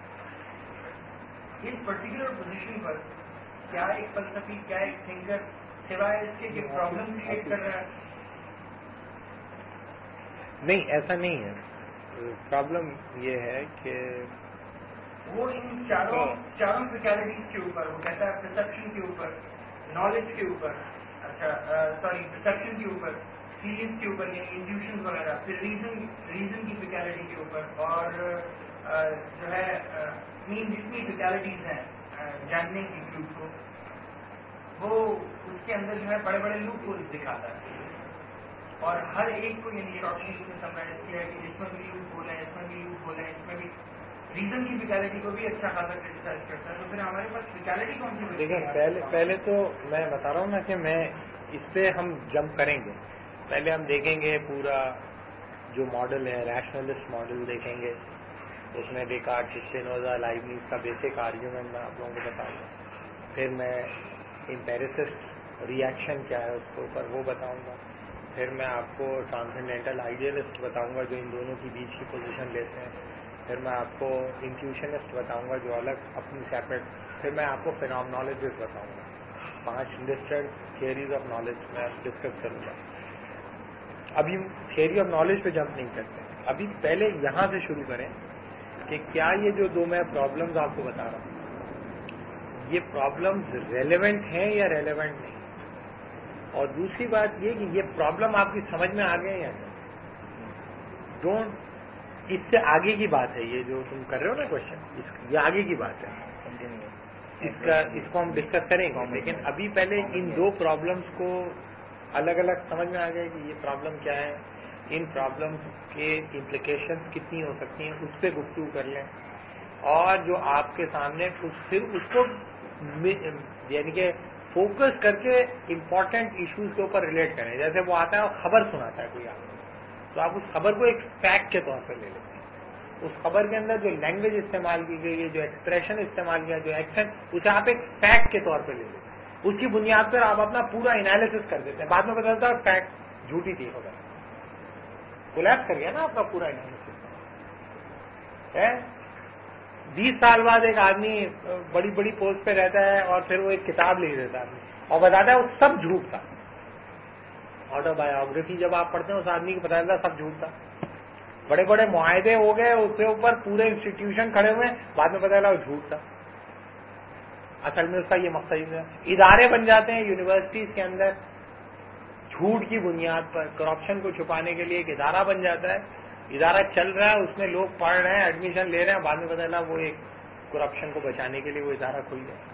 اس پرٹیکولر پوزیشن پر کیا ایک فلسفی، کیا ایک تھنکر سوائے اس کے پرابلم کریٹ کر رہا ہے؟ نہیں، ایسا نہیں ہے. प्रॉब्लम ये है कि वो इन चारों स्पेशलिटीज के ऊपर, वो कहता है परसेप्शन के ऊपर, नॉलेज के ऊपर, अच्छा सॉरी परसेप्शन के ऊपर, फीलिंग्स के ऊपर यानी इंट्यूशन वगैरह, फिर रीजन की स्पेशलिटी के ऊपर, और जो है जितनी स्पेशलिटीज हैं जानने की ट्रूथ को, वो उसके अंदर जो है बड़े बड़े लूप होल्स दिखाता है, और हर एक को यानी शॉर्टली में समराइज किया है कि इसमें भी लूप होल है, इसमें भी लूप होल है, इसमें भी रीजन की स्पेशलिटी को भी अच्छा खासा क्रिटिसाइज करता है। तो फिर हमारे पास स्पेशलिटी कौन सी? देखिए पहले तो मैं बता रहा हूँ ना कि मैं इस पे हम जंप करेंगे। पहले हम देखेंगे पूरा जो मॉडल है, रैशनलिस्ट मॉडल देखेंगे, उसमें डेकार्ट, स्पिनोजा, लाइबनिज का बेसिक आर्ग्यूमेंट मैं आप लोगों को बताऊंगा। फिर मैं एम्पिरिसिस्ट रिएक्शन क्या है उसके ऊपर वो बताऊंगा। फिर मैं आपको ट्रांसेंडेंटल आइडियलिस्ट बताऊंगा जो इन दोनों के बीच की पोजीशन लेते हैं। फिर मैं आपको इंट्यूशनिस्ट बताऊंगा जो अलग अपनी सेपरेट। फिर मैं आपको फिनोमेनोलॉजिस्ट बताऊंगा। 5 लिस्टेड थियरीज ऑफ नॉलेज मैं डिस्कस करूंगा। अभी थियरी ऑफ नॉलेज पे जंप नहीं करते, अभी पहले यहाँ से शुरू करें कि क्या ये जो दो मैं प्रॉब्लम्स आपको बता रहा हूँ ये प्रॉब्लम्स रेलेवेंट हैं या रेलेवेंट नहीं। और दूसरी बात ये कि ये प्रॉब्लम आपकी समझ में आ गए या नहीं। डोंट, इससे आगे की बात है ये जो तुम कर रहे हो ना क्वेश्चन, ये आगे की बात है, इसको हम डिस्कस करेंगे। लेकिन अभी पहले इन दो प्रॉब्लम्स को अलग अलग समझ में आ गए कि ये प्रॉब्लम क्या है, इन प्रॉब्लम के इम्प्लीकेशंस कितनी हो सकती हैं, उस पर गुफ्तगू कर लें। और जो आपके सामने फिर उसको यानी कि फोकस करके इम्पोर्टेंट इश्यूज के ऊपर रिलेट करें। जैसे वो आता है और खबर सुनाता है कोई आपको, तो आप उस खबर को एक फैक्ट के तौर पर ले लेते हैं। उस खबर के अंदर जो लैंग्वेज इस्तेमाल की गई है, जो एक्सप्रेशन इस्तेमाल किया, जो एक्शन, उसे आप एक फैक्ट के तौर पर ले लेते हैं। उसकी बुनियाद पर आप अपना पूरा एनालिसिस कर देते हैं। बाद में पता चलता है फैक्ट झूठी थी, होगा कोलैप्स कर गया ना आपका पूरा एनालिसिस है। 20 साल बाद एक आदमी बड़ी बड़ी पोस्ट पे रहता है और फिर वो एक किताब लिख देता है और बताता है वो सब झूठ था। ऑटोबायोग्राफी जब आप पढ़ते हैं उस आदमी को पता चलता है सब झूठ था। बड़े बड़े मुआहदे हो गए, उसके ऊपर पूरे इंस्टीट्यूशन खड़े हुए, बाद में पता चला वो झूठ था। असल में उसका ये मकसद है, इदारे बन जाते हैं यूनिवर्सिटीज के अंदर झूठ की बुनियाद पर, करप्शन को छुपाने के लिए एक इदारा बन जाता है। इदारा चल रहा है, उसमें लोग पढ़ रहे हैं, एडमिशन ले रहे हैं, बाद में पता चला वो एक करप्शन को बचाने के लिए वो इदारा खुल गया।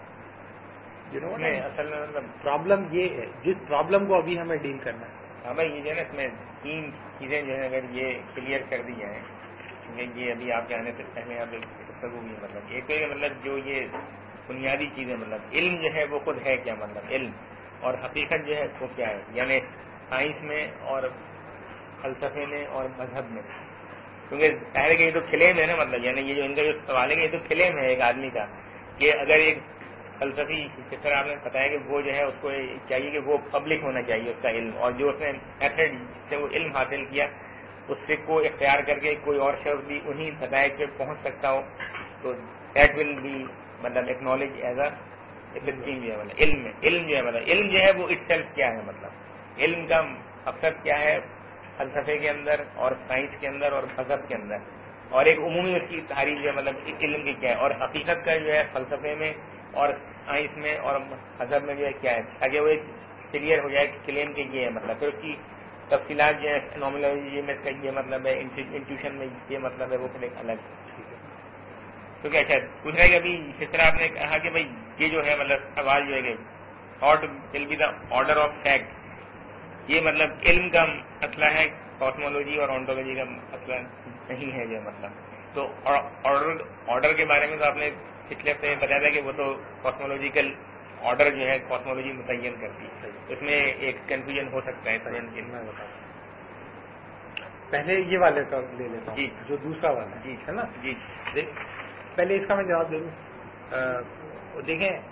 असल में मतलब प्रॉब्लम ये है, जिस प्रॉब्लम को अभी हमें डील करना है। हाँ भाई, ये जो है ना इसमें 3 चीजें जो है अगर ये क्लियर कर दी जाए, क्योंकि ये अभी आपके आने से पहले आप गुफ्तगू हुई, मतलब एक तो ये मतलब जो ये बुनियादी चीजें, मतलब इल्म जो है वो खुद है क्या, मतलब इल्म और हकीकत जो है वो क्या है, यानी साइंस में और फलसफे में और मजहब में। क्योंकि पहले के ये तो क्लेम है ना, मतलब यानी ये जो इनका जो सवाल है ये तो क्लेम है एक आदमी का कि अगर एक फलसफी, जिस तरह आपने बताया कि वो जो है उसको चाहिए कि वो पब्लिक होना चाहिए उसका इल्म, और जो उसने मेथड से वो इल्म हासिल किया उससे को इख्तियार करके कोई और शख्स भी उन्हीं नताइज पे पहुंच सकता हो, तो दैट विल बी मतलब एक्नॉलेज एज अ चीज है। मतलब इल्म जो है मतलब इल्म जो है वो इटसेल्फ क्या है, मतलब इल्म का मकसद क्या है फलसफे के अंदर और साइंस के अंदर और मजहब के अंदर, और एक उमूमी उसकी तारीफ जो है मतलब इल्म की क्या है, और हकीकत का जो है फलसफे में और साइंस में और मजहब में जो है क्या है, ताकि वो एक क्लियर हो जाए कि क्लेम के ये है मतलब। फिर उसकी तफसीलात जो है नॉमिनोलॉजी में ये मतलब है, इंट्यूशन में ये मतलब है, वो फिर एक अलग है। तो क्या अच्छा पूछ रहा है कि अभी जिस तरह आपने कहा कि भाई ये जो है मतलब सवाल जो है कि thought will be the order of fact, ये मतलब इल्म का मसला है, कॉस्मोलॉजी और ऑन्टोलॉजी का मसला नहीं है जो मतलब। तो ऑर्डर के बारे में तो आपने पिछले हफ्ते बताया था कि वो तो कॉस्मोलॉजिकल ऑर्डर जो है कॉस्मोलॉजी मुतय्यन करती है, इसमें एक कंफ्यूजन हो सकता है समझ के। मैं बताऊँ पहले ये वाले का ले लेता हूँ जो दूसरा वाला जी है ना जी, पहले इसका मैं जवाब दे दूँ। देखें,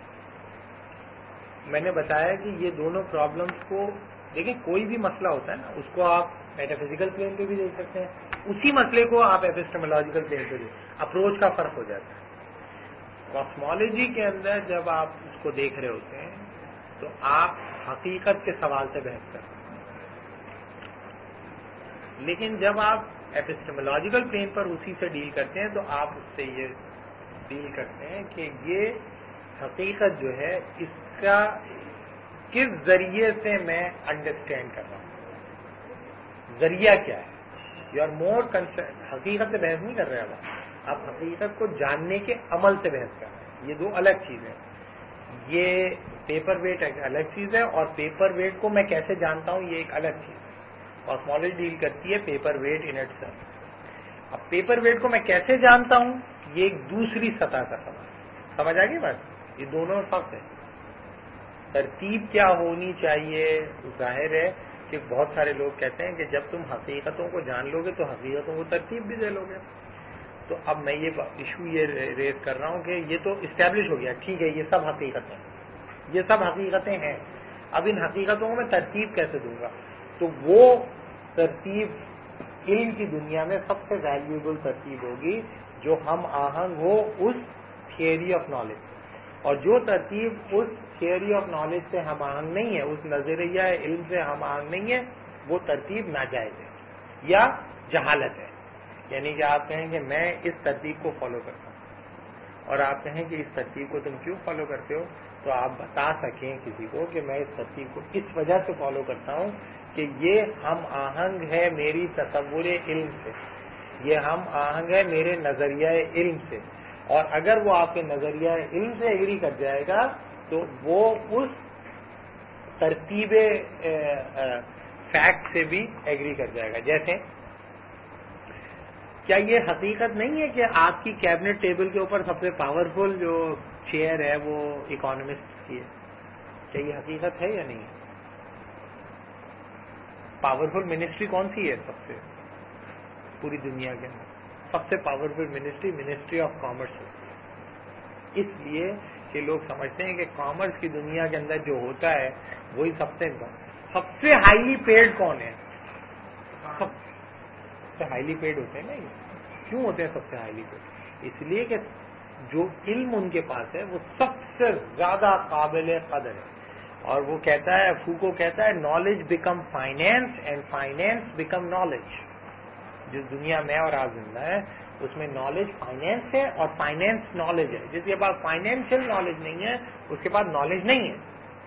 मैंने बताया कि ये दोनों प्रॉब्लम्स को देखें, कोई भी मसला होता है ना उसको आप मेटाफिजिकल प्लेन पे भी देख सकते हैं, उसी मसले को आप एपिस्टेमोलॉजिकल प्लेन पे देख, अप्रोच का फर्क हो जाता है। कॉस्मोलॉजी के अंदर जब आप उसको देख रहे होते हैं तो आप हकीकत के सवाल से बहस करते हैं, लेकिन जब आप ایپسٹمولوجیکل پلین پر اسی سے ڈیل کرتے ہیں تو آپ اس سے یہ ڈیل کرتے ہیں کہ یہ حقیقت جو ہے اس کا کس ذریعے سے میں انڈرسٹینڈ کر رہا ہوں، ذریعہ کیا ہے. یو آر مور کنسرن، حقیقت سے بحث نہیں کر رہے آپ حقیقت کو جاننے کے عمل سے بحث کر رہے ہیں. یہ دو الگ چیزیں. یہ پیپر ویٹ ایک الگ چیز ہے اور پیپر ویٹ کو میں کیسے جانتا ہوں یہ ایک الگ چیز ہے. کاسمولوجی ڈیل کرتی ہے paperweight in itself. اب پیپر ویٹ کو میں کیسے جانتا ہوں یہ ایک دوسری سطح کا سوال. سمجھ آ گئی بات؟ یہ دونوں فرق ہے. ترتیب کیا ہونی چاہیے، ظاہر ہے کہ بہت سارے لوگ کہتے ہیں کہ جب تم حقیقتوں کو جان لو گے تو حقیقتوں کو ترتیب بھی دے لو گے. تو اب میں یہ ایشو یہ ریز کر رہا ہوں کہ یہ تو اسٹیبلش ہو گیا، ٹھیک ہے یہ سب حقیقتیں ہیں، یہ سب حقیقتیں ہیں. اب ان حقیقتوں کو میں ترتیب کیسے دوں گا؟ تو وہ ترتیب علم کی دنیا میں سب سے ویلیوبل ترتیب ہوگی جو ہم آہنگ ہو اس تھیوری آف نالج. اور جو ترتیب اس تھیوری آف نالج سے ہم آہنگ نہیں ہے، اس نظریہ علم سے ہم آہنگ نہیں ہے، وہ ترتیب ناجائز ہے یا جہالت ہے. یعنی کہ آپ کہیں کہ میں اس ترتیب کو فالو کرتا ہوں اور آپ کہیں کہ اس ترتیب کو تم کیوں فالو کرتے ہو، تو آپ بتا سکیں کسی کو کہ میں اس ترتیب کو اس وجہ سے فالو کرتا ہوں کہ یہ ہم آہنگ ہے میری تصور علم سے، یہ ہم آہنگ ہے میرے نظریہ علم سے. اور اگر وہ آپ کے نظریہ علم سے ایگری کر جائے گا تو وہ اس ترتیب فیکٹ سے بھی ایگری کر جائے گا. جیسے کیا یہ حقیقت نہیں ہے کہ آپ کی کیبنٹ ٹیبل کے اوپر سب سے پاورفل جو چیئر ہے وہ اکانومسٹ کی ہے؟ کیا یہ حقیقت ہے یا نہیں؟ پاورفل منسٹری کون سی ہے سب سے پوری دنیا کے اندر؟ سب سے پاورفل منسٹری آف کامرس ہوتی ہے. اس لیے کہ لوگ سمجھتے ہیں کہ کامرس کی دنیا کے اندر جو ہوتا ہے وہی سب سے ہائیلی پیڈ کون ہے؟ سب سے ہائیلی پیڈ ہوتے ہیں نا. کیوں ہوتے ہیں سب سے ہائیلی پیڈ؟ اس لیے کہ جو علم ان کے پاس ہے وہ سب سے زیادہ قابل قدر ہے. اور وہ کہتا ہے، فوکو کہتا ہے knowledge become finance and finance become knowledge. جس دنیا میں اور آج زندہ ہے اس میں نالج فائنینس ہے اور فائنینس نالج ہے. جس کے پاس فائنینشیل نالج نہیں ہے اس کے پاس نالج نہیں ہے.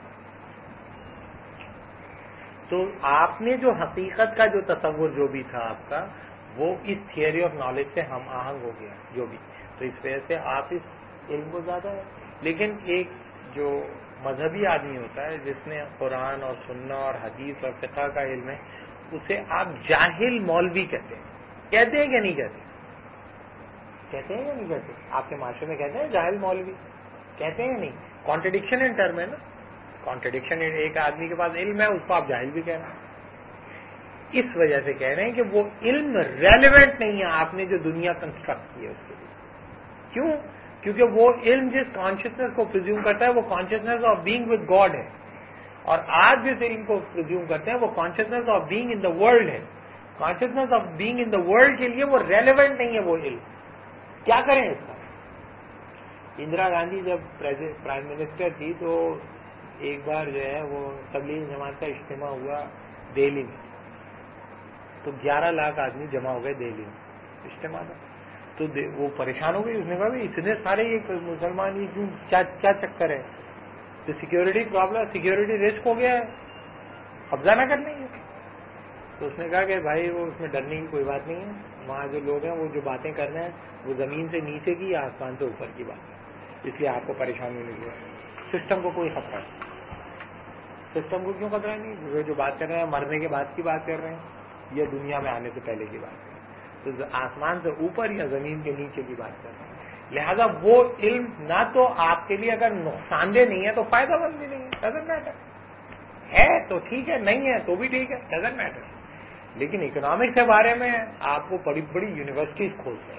تو آپ نے جو حقیقت کا جو تصور جو بھی تھا آپ کا وہ اس تھیوری آف نالج سے ہم آہنگ ہو گیا جو بھی. تو اس وجہ سے آپ اس علم کو زیادہ ہے. لیکن ایک جو مذہبی آدمی ہوتا ہے جس نے قرآن اور سنہ اور حدیث اور فقہ کا علم ہے اسے آپ جاہل مولوی کہتے ہیں. کہتے ہیں کہ نہیں کہتے؟ کہتے ہیں یا نہیں کہتے؟ آپ کے معاشرے میں کہتے ہیں جاہل مولوی؟ کہتے ہیں نہیں؟ کانٹرڈکشن ان ٹرم ہے نا. کانٹرڈکشن، ایک آدمی کے پاس علم ہے اس کو آپ جاہل بھی کہہ رہے ہیں. اس وجہ سے کہہ رہے ہیں کہ وہ علم ریلیونٹ نہیں ہے آپ نے جو دنیا کنسٹرکٹ کی ہے اس کے لیے. کیوں؟ کیونکہ وہ علم جس کانشیسنیس کو پرزیوم کرتا ہے وہ consciousness of being with God ہے، اور آج جس علم کو پرزیوم کرتے ہیں وہ consciousness of being in the world ہے. Consciousness of being in the world کے لیے وہ ریلیونٹ نہیں ہے وہ علم. کیا کریں اس کا؟ اندرا گاندھی جب پرائم منسٹر تھی تو ایک بار جو ہے وہ تبلیغ جماعت کا اجتماع ہوا دہلی میں، تو 11 لاکھ آدمی جمع ہو گئے دہلی میں اجتماع میں. تو وہ پریشان ہو گئی. اس نے کہا اتنے سارے یہ مسلمان یہ کیوں، کیا چکر ہے؟ تو سیکیورٹی پرابلم، سیکیورٹی رسک ہو گیا ہے، قبضہ نہ کر لیں گے. تو اس نے کہا کہ بھائی وہ اس میں ڈرنے کی کوئی بات نہیں ہے. وہاں جو لوگ ہیں وہ جو باتیں کر رہے ہیں وہ زمین سے نیچے کی یا آسمان سے اوپر کی بات ہے، اس لیے آپ کو پریشانی نہیں ہے. سسٹم کو کوئی خطرہ نہیں. سسٹم کو کیوں خطرہ نہیں؟ وہ جو بات کر رہے ہیں مرنے کے بعد کی بات کر رہے ہیں یا دنیا میں آنے سے پہلے کی بات کر رہے ہیں، تو آسمان سے اوپر یا زمین کے نیچے کی بات کر رہے ہیں. لہذا وہ علم نہ تو آپ کے لیے اگر نقصان دہ نہیں ہے تو فائدہ مند بھی نہیں ہے. Doesn't matter. ہے تو ٹھیک ہے، نہیں ہے تو بھی ٹھیک ہے، ڈزنٹ میٹر. لیکن اکنامکس کے بارے میں آپ کو بڑی بڑی یونیورسٹیز کھولتے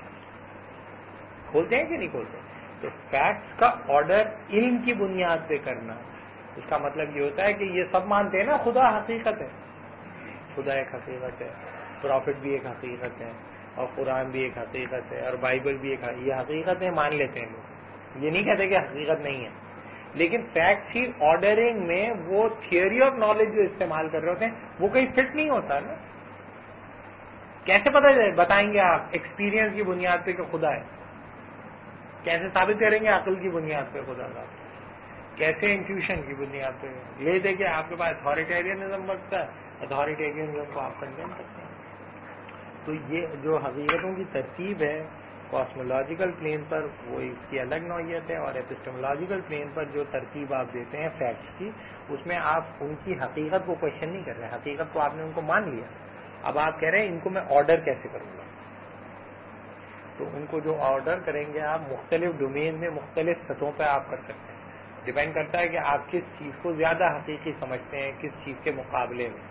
ہیں کہ نہیں کھولتے؟ تو فیکٹس کا آرڈر علم کی بنیاد پہ کرنا، اس کا مطلب یہ ہوتا ہے کہ یہ سب مانتے ہیں نا خدا حقیقت ہے، خدا ایک حقیقت ہے، پروفٹ بھی ایک حقیقت ہے، اور قرآن بھی ایک حقیقت ہے، اور بائبل بھی ایک حقیقت. یہ حقیقتیں مان لیتے ہیں لوگ، یہ نہیں کہتے کہ حقیقت نہیں ہے. لیکن فیکٹ کی آرڈرنگ میں وہ تھیوری آف نالج جو استعمال کر رہے ہوتے ہیں وہ کہیں فٹ نہیں ہوتا نا. کیسے بتائیں گے آپ ایکسپیرینس کی بنیاد پہ کہ خدا ہے؟ کیسے ثابت کریں گے عقل کی بنیاد پہ خدا کا؟ کیسے انٹیوشن کی بنیاد پہ؟ یہ دیکھیں آپ کے پاس اتھارٹیرینزم بچتا ہے، اتھارٹیرینزم کو آپ کنڈیم کرتے ہیں. تو یہ جو حقیقتوں کی ترتیب ہے کاسمولوجیکل پلین پر وہ اس کی الگ نوعیت ہے، اور ایپسٹمولوجیکل پلین پر جو ترتیب آپ دیتے ہیں فیکٹس کی، اس میں آپ ان کی حقیقت کو کویشچن نہیں کر رہے. حقیقت کو آپ نے ان کو مان لیا، اب آپ کہہ رہے ہیں ان کو میں آرڈر کیسے کروں گا. تو ان کو جو آرڈر کریں گے آپ مختلف ڈومین میں مختلف سطحوں پہ آپ کر سکتے ہیں. ڈیپینڈ کرتا ہے کہ آپ کس چیز کو زیادہ حقیقی سمجھتے ہیں کس چیز کے مقابلے میں.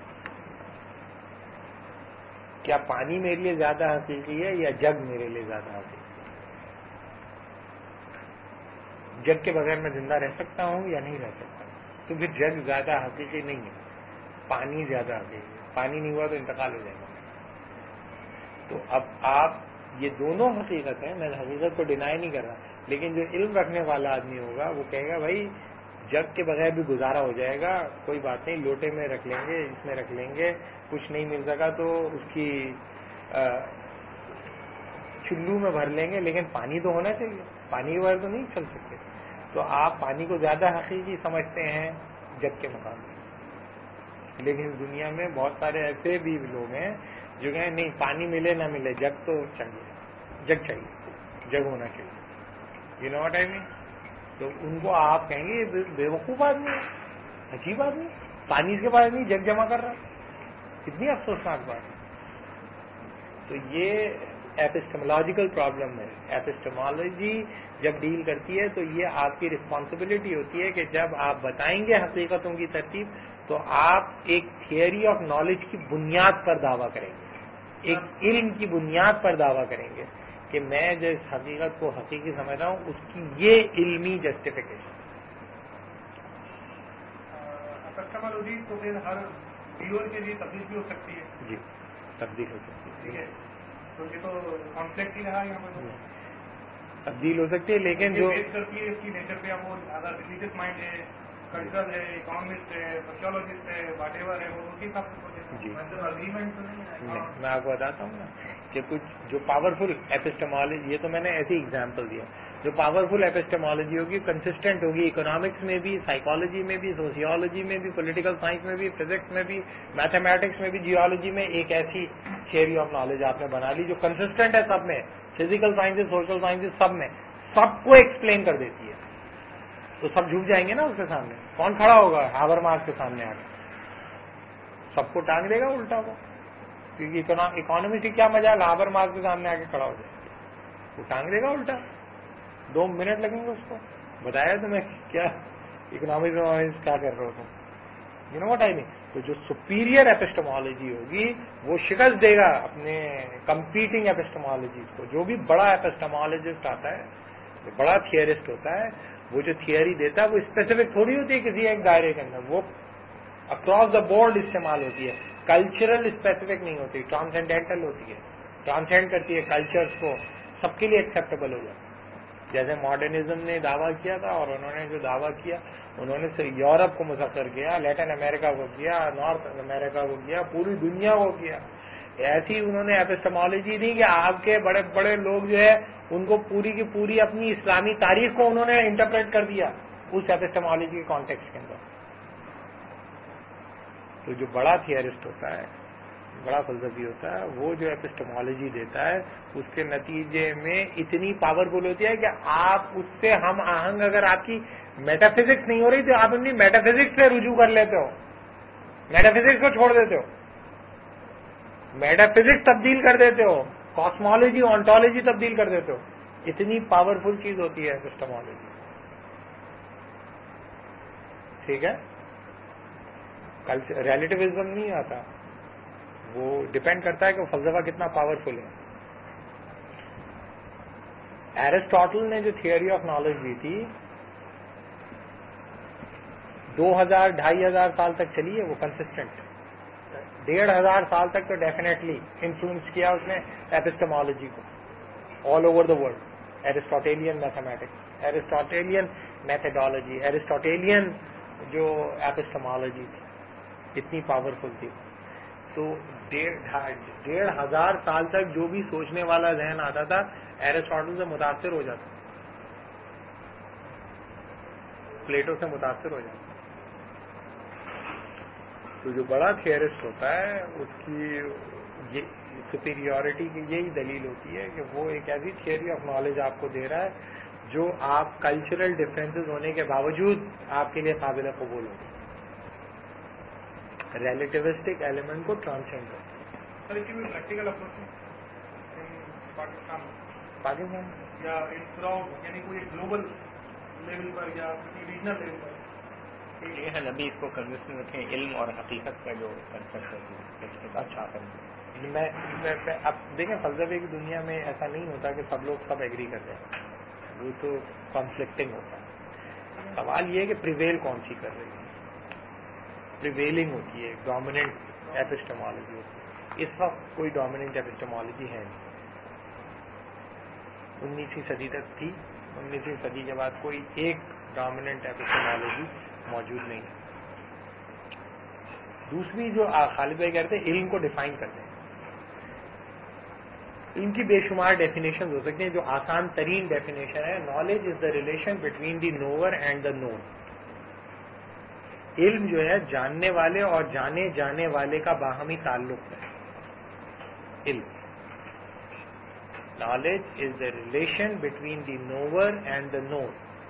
کیا پانی میرے لیے زیادہ حقیقی ہے یا جگ میرے لیے زیادہ حقیقی ہے؟ جگ کے بغیر میں زندہ رہ سکتا ہوں یا نہیں رہ سکتا؟ تو پھر جگ زیادہ حقیقی نہیں ہے، پانی زیادہ حقیقی ہے. پانی نہیں ہوا تو انتقال ہو جائے گا. تو اب آپ یہ دونوں حقیقت ہیں، میں حقیقت کو ڈینائی نہیں کر رہا، لیکن جو علم رکھنے والا آدمی ہوگا وہ کہے گا بھائی جگ کے بغیر بھی گزارا ہو جائے گا، کوئی بات نہیں، لوٹے میں رکھ لیں گے، اس میں رکھ لیں گے، کچھ نہیں مل سکا تو اس کی چلو میں بھر لیں گے، لیکن پانی تو ہونا چاہیے، پانی کے بغیر تو نہیں چل سکتے. تو آپ پانی کو زیادہ حقیقی سمجھتے ہیں جگ کے مقابلے، لیکن اس دنیا میں بہت سارے ایسے بھی لوگ ہیں جو کہیں نہیں پانی ملے نہ ملے جگ تو چاہیے، جگ چاہیے، جگ ہونا چاہیے. You know what I mean? تو ان کو آپ کہیں گے یہ بے وقوف آدمی ہے، عجیب آدمی، پانی کے پاس نہیں جگ جمع کر رہا. کتنی افسوسناک بات ہے. تو یہ ایپسٹمولوجیکل پرابلم ہے. ایپسٹمولوجی جب ڈیل کرتی ہے تو یہ آپ کی رسپانسبلٹی ہوتی ہے کہ جب آپ بتائیں گے حقیقتوں کی ترتیب تو آپ ایک تھیوری آف نالج کی بنیاد پر دعویٰ کریں گے، ایک علم کی بنیاد پر دعویٰ کریں گے کہ میں جو اس حقیقت کو حقیقی سمجھ رہا ہوں اس کی یہ علمی جسٹیفیکیشن. ایپسٹمولوجی تو پھر ہر ویور کے لیے تبدیل بھی ہو سکتی ہے. جی تبدیل ہو سکتی ہے. ٹھیک ہے، تو یہ تو کانفلکٹ ہی رہا یہاں پر. تبدیل ہو سکتی ہے لیکن جو بیس کرتی ہے اس کی نیچر پہ، اب وہ اگر ریلیجیس مائنڈ ہے، کلچرل ہے، اکانومسٹ ہے، سوشیولوجسٹ ہے، واٹ ایور ہے، وہ اسی حساب سے سوچے. جی اگریمنٹ تو نہیں ہے. میں آپ کو بتاتا ہوں نا کہ کچھ جو پاورفل ایپسٹمالوجی، یہ تو میں نے ایسی ایگزامپل دیا، جو پاورفل ایپسٹمالوجی ہوگی کنسسٹنٹ ہوگی اکنامکس میں بھی، سائیکالوجی میں بھی، سوشیولوجی میں بھی، پولیٹیکل سائنس میں بھی، فزکس میں بھی، میتھمیٹکس میں بھی، جیولوجی میں، ایک ایسی تھیوری آف نالج آپ نے بنا لی جو کنسسٹنٹ ہے سب میں، فزیکل سائنسز، سوشل سائنسز، سب میں، سب کو ایکسپلین کر دیتی ہے. تو سب جھک جائیں گے نا اس کے سامنے. کون کھڑا ہوگا ہیبر مارکس کے سامنے آ کے؟ سب کو ٹانگ دے گا الٹا وہ، کیونکہ اکانومسٹ کی کیا مجال ہیبر مارکس کے سامنے آ کے کھڑا ہو جائے، وہ ٹانگ دے گا الٹا. 2 منٹ لگیں گے اس کو بتایا تمہیں کیا اکنامکس کیا کر رہے ہو تم. You know what I mean. تو جو سپیریئر ایپسٹمالوجی ہوگی وہ شکست دے گا اپنے کمپیٹنگ ایپسٹمالوجیز کو. جو بھی بڑا ایپسٹمالوجسٹ آتا ہے، جو بڑا تھیورسٹ ہوتا ہے، وہ جو تھیوری دیتا ہے وہ اسپیسیفک تھوڑی ہوتی ہے کسی ایک دائرے کے اندر، وہ اکراس دا بورڈ استعمال ہوتی ہے. کلچرل اسپیسیفک نہیں ہوتی، ٹرانسینڈینٹل ہوتی ہے، ٹرانسینڈ کرتی ہے کلچرز کو، سب کے لیے ایکسیپٹیبل ہو جاتی ہے. جیسے ماڈرنزم نے دعویٰ کیا تھا، اور انہوں نے جو دعویٰ کیا انہوں نے صرف یورپ کو مسخر کیا، لیٹن امریکہ کو کیا، نارتھ امریکہ کو کیا، پوری دنیا کو کیا. ایسی انہوں نے ایپسٹمالوجی دی کہ آپ کے بڑے بڑے لوگ جو ہے ان کو پوری کی پوری اپنی اسلامی تاریخ کو انہوں نے انٹرپریٹ کر دیا اس ایپسٹمالوجی کے کانٹیکسٹ کے اندر. تو جو بڑا تھیورسٹ ہوتا ہے، بڑا فلسفی ہوتا ہے، وہ جو ایپسٹمالوجی دیتا ہے اس کے نتیجے میں اتنی پاورفل ہوتی ہے کہ آپ اس سے ہم آہنگ، اگر آپ کی میٹا فزکس نہیں ہو رہی تو آپ اپنی میٹا فزکس سے رجوع کر لیتے ہو، میٹا فزکس کو چھوڑ دیتے ہو، میٹا فزکس تبدیل کر دیتے ہو، کاسمالوجی آنٹولوجی تبدیل کر دیتے ہو. اتنی پاورفل چیز ہوتی ہے ایپسٹمالوجی. ٹھیک ہے، ریلیٹیوزم نہیں آتا، وہ ڈپینڈ کرتا ہے کہ وہ فلسفہ کتنا پاورفل ہے. ایرسٹاٹل نے جو تھیوری آف نالج دی تھی 2000-2500 سال تک چلی ہے، وہ کنسسٹنٹ. 1500 سال تک تو ڈیفینیٹلی انفلوئنس کیا اس نے ایپسٹمالوجی کو all over the world. Aristotelian mathematics, Aristotelian methodology, Aristotelian جو ایپسٹمالوجی تھی اتنی پاورفل تھی. تو 1,500 سال تک جو بھی سوچنے والا ذہن آتا تھا ایرسٹاٹل سے متاثر ہو جاتا، پلیٹو سے متاثر ہو جاتا. تو جو بڑا تھیورسٹ ہوتا ہے اس کی سپیریورٹی کی یہی دلیل ہوتی ہے کہ وہ ایک ایسی تھیوری آف نالج آپ کو دے رہا ہے جو آپ کلچرل ڈفرینسز ہونے کے باوجود آپ کے لیے قابل قبول ہوگی، ریلیٹیوسٹک ایلیمنٹ کو ٹرانسینڈ کرتا ہے. سر اس کی پریکٹیکل اپروچ پاکستان یا یعنی کوئی گلوبل لیول پر یا ریجنل لیول پر لیکن ابھی اس کو کنوینشن رکھیں علم اور حقیقت کا جو کنسپٹ ہے اس کے بعد اچھا میں اب دیکھیں فلسفے کی دنیا میں ایسا نہیں ہوتا کہ سب لوگ سب ایگری کرتے ہیں، وہ تو کانفلکٹنگ ہوتا ہے. سوال یہ ہے کہ پریویل کون سی کر رہی ہے، پریویلنگ ہوتی ہے، ڈومیننٹ ایپسٹمالوجی ہوتی ہے. اس وقت کوئی ڈومیننٹ ایپسٹمالوجی ہے نہیں، 19ویں صدی تک تھی، 19ویں صدی کے بعد کوئی ایک ڈومیننٹ ایپسٹمالوجی موجود نہیں. دوسری جو خالد بھائی کہتے ہیں علم کو ڈیفائن کرتے ہیں، ان کی بے شمار ڈیفینیشن ہو سکتی ہیں. جو آسان ترین ڈیفینیشن ہے، knowledge is the relation between the knower and the known. علم جو ہے جاننے والے اور جانے جانے والے کا باہمی تعلق ہے. علم knowledge is the relation between the knower and the known.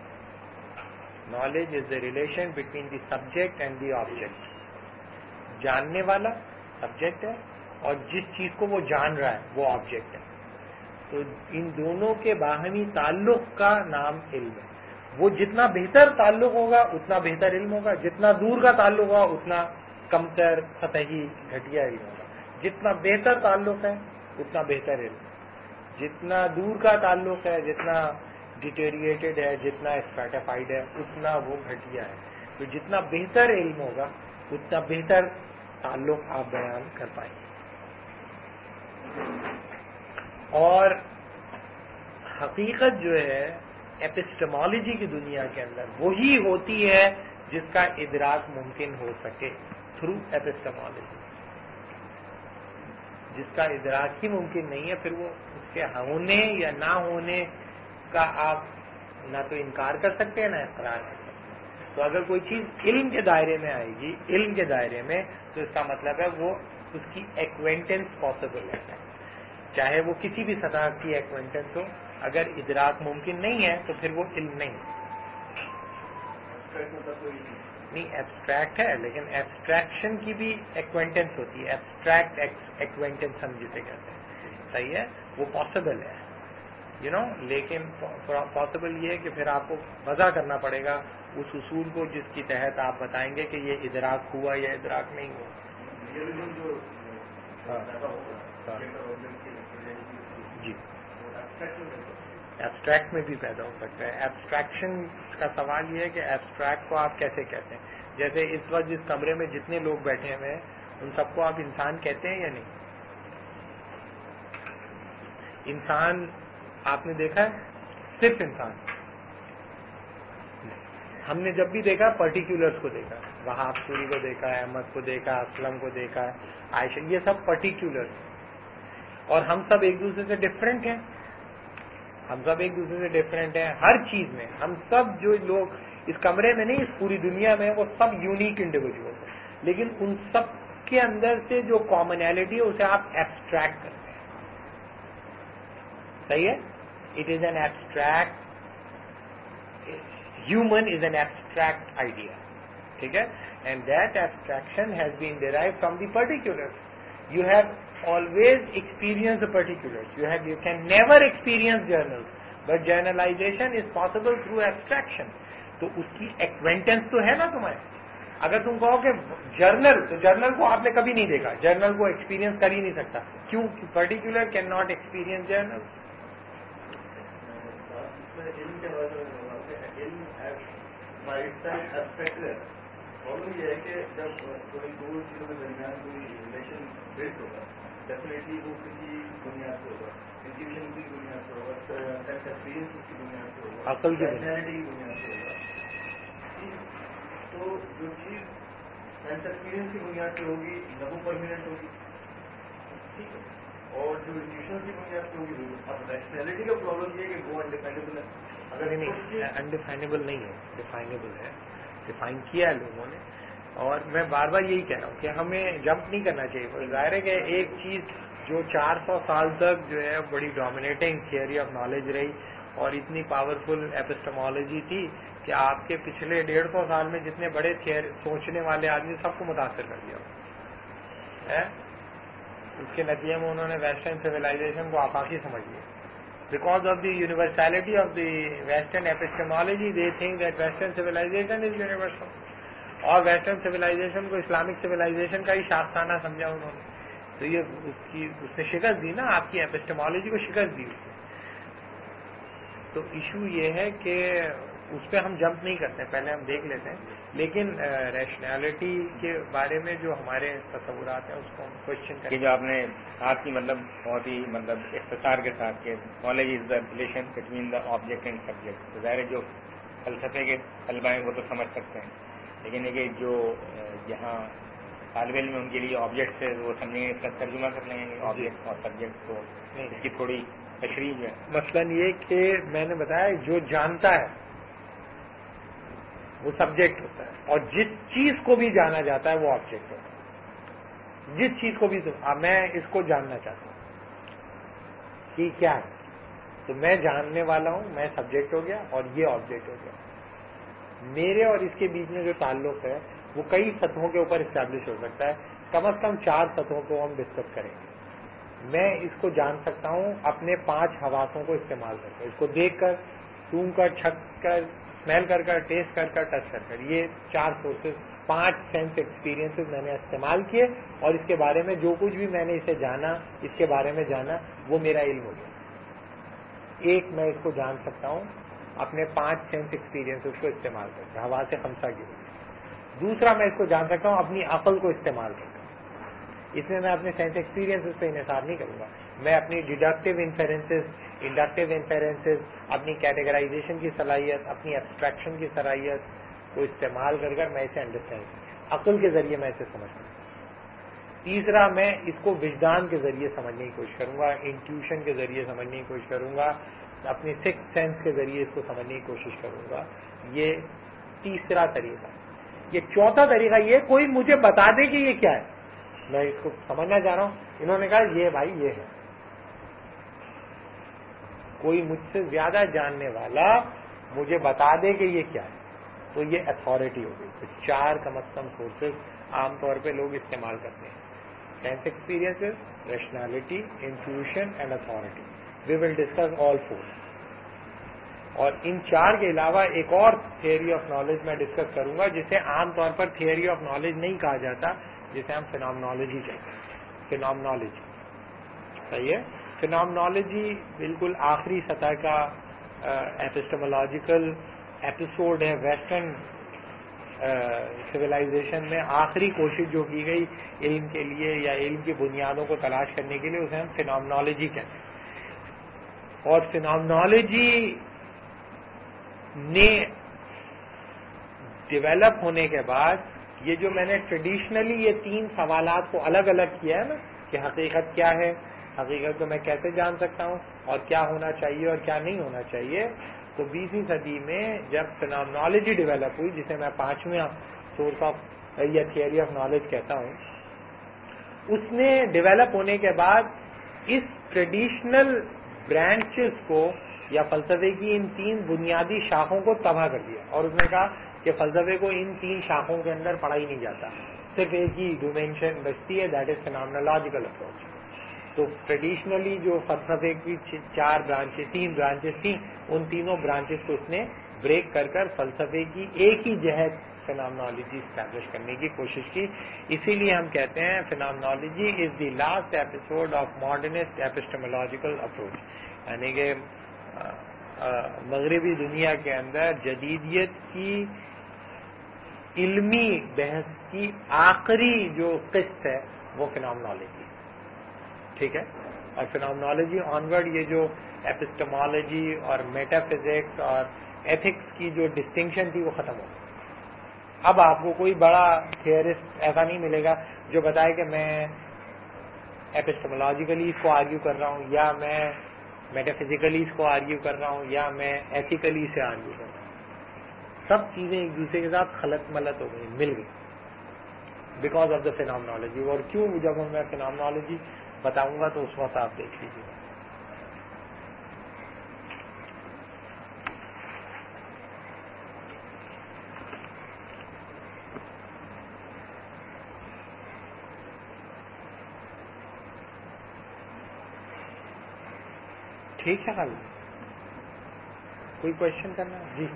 Knowledge is the relation between the subject and the object. جاننے والا سبجیکٹ ہے اور جس چیز کو وہ جان رہا ہے وہ آبجیکٹ ہے. تو ان دونوں کے باہمی تعلق کا نام علم ہے. وہ جتنا بہتر تعلق ہوگا اتنا بہتر علم ہوگا، جتنا دور کا تعلق ہوگا اتنا کمتر سطحی گھٹیا علم ہوگا. جتنا بہتر تعلق ہے اتنا بہتر علم، جتنا دور کا تعلق ہے، جتنا ڈیٹیریٹڈ ہے، جتنا اسٹریٹیفائڈ ہے اتنا وہ گھٹیا ہے. تو جتنا بہتر علم ہوگا اتنا بہتر تعلق آپ بیان کر پائیں گے. اور حقیقت جو ہے ایپسٹمالوجی کی دنیا کے اندر وہی ہوتی ہے جس کا ادراک ممکن ہو سکے تھرو ایپسٹمالوجی. جس کا ادراک ہی ممکن نہیں ہے پھر وہ اس کے ہونے یا نہ ہونے کا آپ نہ تو انکار کر سکتے ہیں نہ اقرار کر سکتے ہیں. تو اگر کوئی چیز علم کے دائرے میں آئے گی، علم کے دائرے میں، تو اس کا مطلب ہے وہ اس کی ایکوینٹنس پاسبل ہے، چاہے وہ کسی بھی سطح کی ایکوینٹنس ہو. اگر ادراک ممکن نہیں ہے تو پھر وہ علم نہیں. نہیں ایبسٹریکٹ ہے لیکن ایبسٹریکشن کی بھی ایکوینٹنس ہوتی ہے. ایبسٹریکٹ ایکوینٹنس ہم جسے کہتے ہیں، صحیح ہے، وہ پاسبل ہے لیکن پاسبل یہ ہے کہ پھر آپ کو وضع کرنا پڑے گا اس اصول کو جس کی تحت آپ بتائیں گے کہ یہ ادراک ہوا یا ادراک نہیں ہوا. جی ایبسٹریکٹ میں بھی پیدا ہو سکتا ہے. ایبسٹریکشن کا سوال یہ ہے کہ ایبسٹریکٹ کو آپ کیسے کہتے ہیں. جیسے اس وقت جس کمرے میں جتنے لوگ بیٹھے ہوئے ہیں ان سب کو آپ انسان کہتے ہیں یا نہیں؟ انسان آپ نے دیکھا ہے صرف انسان. ہم نے جب بھی دیکھا پرٹیکولرز کو دیکھا، وہاب سوری کو دیکھا، احمد کو دیکھا، اسلم کو دیکھا، عائشہ، یہ سب پرٹیکولرز. اور ہم سب ایک دوسرے سے ڈفرینٹ ہیں. ہم سب ایک دوسرے سے ڈفرینٹ ہیں ہر چیز میں. ہم سب جو لوگ اس کمرے میں نہیں، اس پوری دنیا میں، وہ سب یونیک انڈیویجول ہیں. لیکن ان سب کے اندر سے جو کامنالٹی ہے اسے آپ ایبسٹریکٹ کرتے ہیں. صحیح ہے؟ It is an abstract. Human is an abstract idea. ٹھیک ہے؟ And that abstraction has been derived from the particulars. You have always experienced the particulars. You can never experience journals, but generalization is possible through abstraction. تو اس کی ایکوینٹنس تو ہے نا تمہیں. اگر تم کہو کہ جرنل، تو جرنل کو آپ نے کبھی نہیں دیکھا، جرنل کو ایکسپیرینس کر ہی نہیں سکتا. کیوں؟ Particular can not experience general. Problem یہ ہے کہ جب کوئی دو چیزوں کے درمیان کوئی ریلیشن بیسڈ ہوگا، ڈیفینیٹلی وہ کسی بنیاد پہ ہوگا، انٹیویشن کی بنیاد پہ ہوگا، سیلف ایکسپیرینس کی بنیاد پہ ہوگا، عقل کی پرسنالٹی کی بنیاد پہ ہوگا. تو جو چیز ڈیفینیٹلی ڈیفرنٹ ہے اس کو ڈیفائن کرنا بہت مشکل ہے. تو جو چیز ڈیفرنٹ ہے اس کو ڈیفائن کرنا بہت مشکل ہے. تو جو چیز ڈیفرنٹ ہے اس کو ڈیفائن کرنا بہت مشکل ہے. سینس ایکسپیرینس کی بنیاد پہ ہوگی نہ وہ پرماننٹ ہوگی، ٹھیک ہے. اور جو انٹیوشن کی بنیاد پہ ہوگی اب ریشنلٹی کا پرابلم یہ ہے کہ وہ انڈیپینڈیبل ہے. اگر نہیں انڈیفائنیبل نہیں ہے، ڈیفائنیبل ہے، ڈیفائن کیا ہے لوگوں نے. اور میں بار بار یہی کہہ رہا ہوں کہ ہمیں جمپ نہیں کرنا چاہیے. ظاہر ہے کہ ایک چیز جو 400 سال تک جو ہے بڑی ڈومینیٹنگ تھیوری آف نالج رہی اور اتنی پاورفل ایپسٹمالوجی تھی کہ آپ کے پچھلے 150 سال میں جتنے بڑے سوچنے والے آدمی سب کو متاثر کر دیا ہے. اس کے نتیجے میں انہوں نے ویسٹرن سویلائزیشن کو آفاقی سمجھ لیا. Because of the universality of the western epistemology they think that western civilisation is universal. اور ویسٹرن سویلائزیشن کو اسلامک سویلائزیشن کا ہی شاخسانہ سمجھا انہوں نے. تو یہ اس نے شکست دی نا، آپ کی ایپسٹمالوجی کو شکست دی اس نے. تو ایشو یہ ہے کہ اس پہ ہم جمپ نہیں کرتے، پہلے ہم دیکھ لیتے ہیں. لیکن ریشنالٹی کے بارے میں جو ہمارے تصورات ہیں اس کو ہم کوشچن کریں. یہ جو آپ نے آپ کی مطلب بہت ہی مطلب اختصار کے ساتھ کہ knowledge is the relation between the object and subject. ظاہر جو فلسفے کے طلبہ ہیں وہ تو سمجھ سکتے ہیں، لیکن یہ کہ جو یہاں طالب علم ان کے لیے آبجیکٹ سے وہ سمجھیں گے، اس کا ترجمہ کر لیں گے آبجیکٹ اور سبجیکٹ کو. اس کی تھوڑی تشریح جو ہے مثلاً یہ کہ میں نے بتایا جو جانتا ہے وہ سبجیکٹ ہوتا ہے، اور جس چیز کو بھی جانا جاتا ہے وہ آبجیکٹ ہوتا ہے. جس چیز کو بھی میں اس کو جاننا چاہتا ہوں کہ کیا ہے، تو میں جاننے والا ہوں، میں سبجیکٹ ہو گیا اور یہ آبجیکٹ ہو گیا. میرے اور اس کے بیچ میں جو تعلق ہے وہ کئی سطحوں کے اوپر اسٹیبلش ہو سکتا ہے. کم از کم 4 سطحوں کو ہم ڈسکس کریں گے. میں اس کو جان سکتا ہوں اپنے 5 حواسوں کو استعمال کر کے، اس کو دیکھ کر، سونگ کر، چھک کر، اسمیل کر کر، ٹیسٹ کر کر، ٹچ کر کر. یہ 4 سورسز، 5 سینس ایکسپیرینسز میں نے استعمال کیے اور اس کے بارے میں جو کچھ بھی میں نے اسے جانا، اس کے بارے میں جانا، وہ میرا علم ہو گیا. ایک میں اس کو جان سکتا ہوں اپنے 5 سینس ایکسپیرینسز کو استعمال کر کے، حواس خمسہ کی. دوسرا میں اس کو جان سکتا ہوں اپنی عقل کو استعمال کر کے. اس میں اپنے سینس ایکسپیرینسز پہ انحصار نہیں کروں گا، میں اپنی ڈیڈکٹیو انفیرنسز، انڈکٹیو انفیرنسز، اپنی کیٹیگرائزیشن کی صلاحیت، اپنی ایبسٹریکشن کی صلاحیت کو استعمال کر کر میں اسے انڈرسٹینڈ، عقل کے ذریعے میں اسے سمجھتا ہوں. تیسرا میں اس کو وجدان کے ذریعے سمجھنے کی کوشش کروں گا، انٹیوشن کے ذریعے سمجھنے کی کوشش کروں گا، اپنی 6 سینس کے ذریعے اس کو سمجھنے کی کوشش کروں گا. یہ تیسرا طریقہ. یہ چوتھا طریقہ یہ کوئی مجھے بتا دے کہ یہ کیا ہے، میں اس کو سمجھنا چاہ رہا ہوں. انہوں نے کہا یہ بھائی یہ ہے. کوئی مجھ سے زیادہ جاننے والا مجھے بتا دے کہ یہ کیا ہے، تو یہ اتھارٹی ہو گئی. تو 4 کم از کم سورسز عام طور پہ لوگ استعمال کرتے ہیں: sense experiences, rationality, intuition and authority. We will discuss all 4. اور ان 4 کے علاوہ ایک اور تھیوری آف نالج میں ڈسکس کروں گا جسے عام طور پر تھیوری آف نالج نہیں کہا جاتا، جسے ہم فینومنالوجی کہتے ہیں. فینومنالوجی صحیح ہے. فینومنالوجی بالکل آخری سطح کا ایپسٹمولوجیکل ایپیسوڈ ہے. ویسٹرن سویلائزیشن میں آخری کوشش جو کی گئی علم کے لیے یا علم کی بنیادوں کو تلاش کرنے کے لیے، اسے ہم فینومنالوجی کہتے ہیں. اور فینومنالوجی نے ڈیولپ ہونے کے بعد یہ جو میں نے ٹریڈیشنلی یہ 3 سوالات کو الگ الگ کیا ہے نا کہ حقیقت کیا ہے، حقیقت کو میں کیسے جان سکتا ہوں، اور کیا ہونا چاہیے اور کیا نہیں ہونا چاہیے. تو 20ویں صدی میں جب فینومنالوجی ڈیولپ ہوئی، جسے میں 5واں سورس آف یا تھیوری آف نالج کہتا ہوں، اس نے ڈیولپ ہونے کے بعد اس ٹریڈیشنل برانچز کو یا فلسفے کی ان 3 بنیادی شاخوں کو تباہ کر دیا. اور اس نے کہا کہ فلسفے کو ان 3 شاخوں کے اندر پڑھا ہی نہیں جاتا، صرف ایک ہی ڈومینشن بچتی ہے، دیٹ از فینومنولوجیکل اپروچ. تو ٹریڈیشنلی جو فلسفے کی 3 برانچز تھیں، ان تینوں برانچز کو اس نے بریک کر کر فلسفے کی ایک ہی جہت فینومنالوجی اسٹیبلش کرنے کی کوشش کی. اسی لیے ہم کہتے ہیں phenomenology is the last episode of modernist epistemological approach. یعنی کہ مغربی دنیا کے اندر جدیدیت کی علمی بحث کی آخری جو قسط ہے وہ فینومنالوجی. ٹھیک ہے. اور فینومنالوجی آنورڈ یہ جو ایپسٹمالوجی اور میٹا فزکس اور ایتھکس کی جو ڈسٹنکشن تھی وہ ختم ہو گئی. اب آپ کو کوئی بڑا تھیورسٹ ایسا نہیں ملے گا جو بتائے کہ میں ایپسٹمولوجیکلی اس کو آرگیو کر رہا ہوں، یا میں میٹافزیکلی اس کو آرگیو کر رہا ہوں، یا میں ایتھیکلی سے آرگیو کر رہا ہوں. سب چیزیں ایک دوسرے کے ساتھ خلط ملط ہو گئی، مل گئی بیکاز آف دا فینومنالوجی. اور کیوں؟ جب میں فینومنالوجی بتاؤں گا تو اس وقت آپ دیکھ لیجیے. ٹھیک ہے خالی کوئی کوشچن کرنا ہے؟ جی.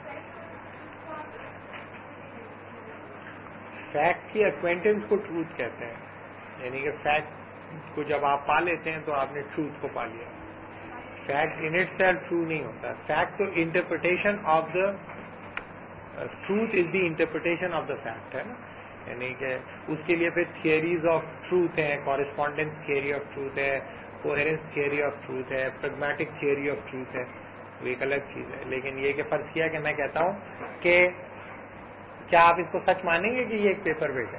فیکٹ کی ایکوینٹنس کو ٹروتھ کہتے ہیں، یعنی کہ فیکٹ کو جب آپ پا لیتے ہیں تو آپ نے ٹروتھ کو پا لیا. Fact in itself true نہیں ہوتا. فیکٹ تو interpretation of the truth is the interpretation of the fact ہے نا. یعنی کہ اس کے لیے پھر تھیئریز آف ٹروتھ ہیں، کورسپونڈنس تھیوری آف ٹروتھ ہے، کوہیرنس تھیوری آف ٹروتھ ہے، پریگمیٹک تھیوری آف ٹروتھ ہے. وہ ایک الگ چیز ہے. لیکن یہ کہ فرض کیا کہ میں کہتا ہوں کہ کیا آپ اس کو سچ مانیں گے کہ یہ ایک پیپر ویٹ ہے؟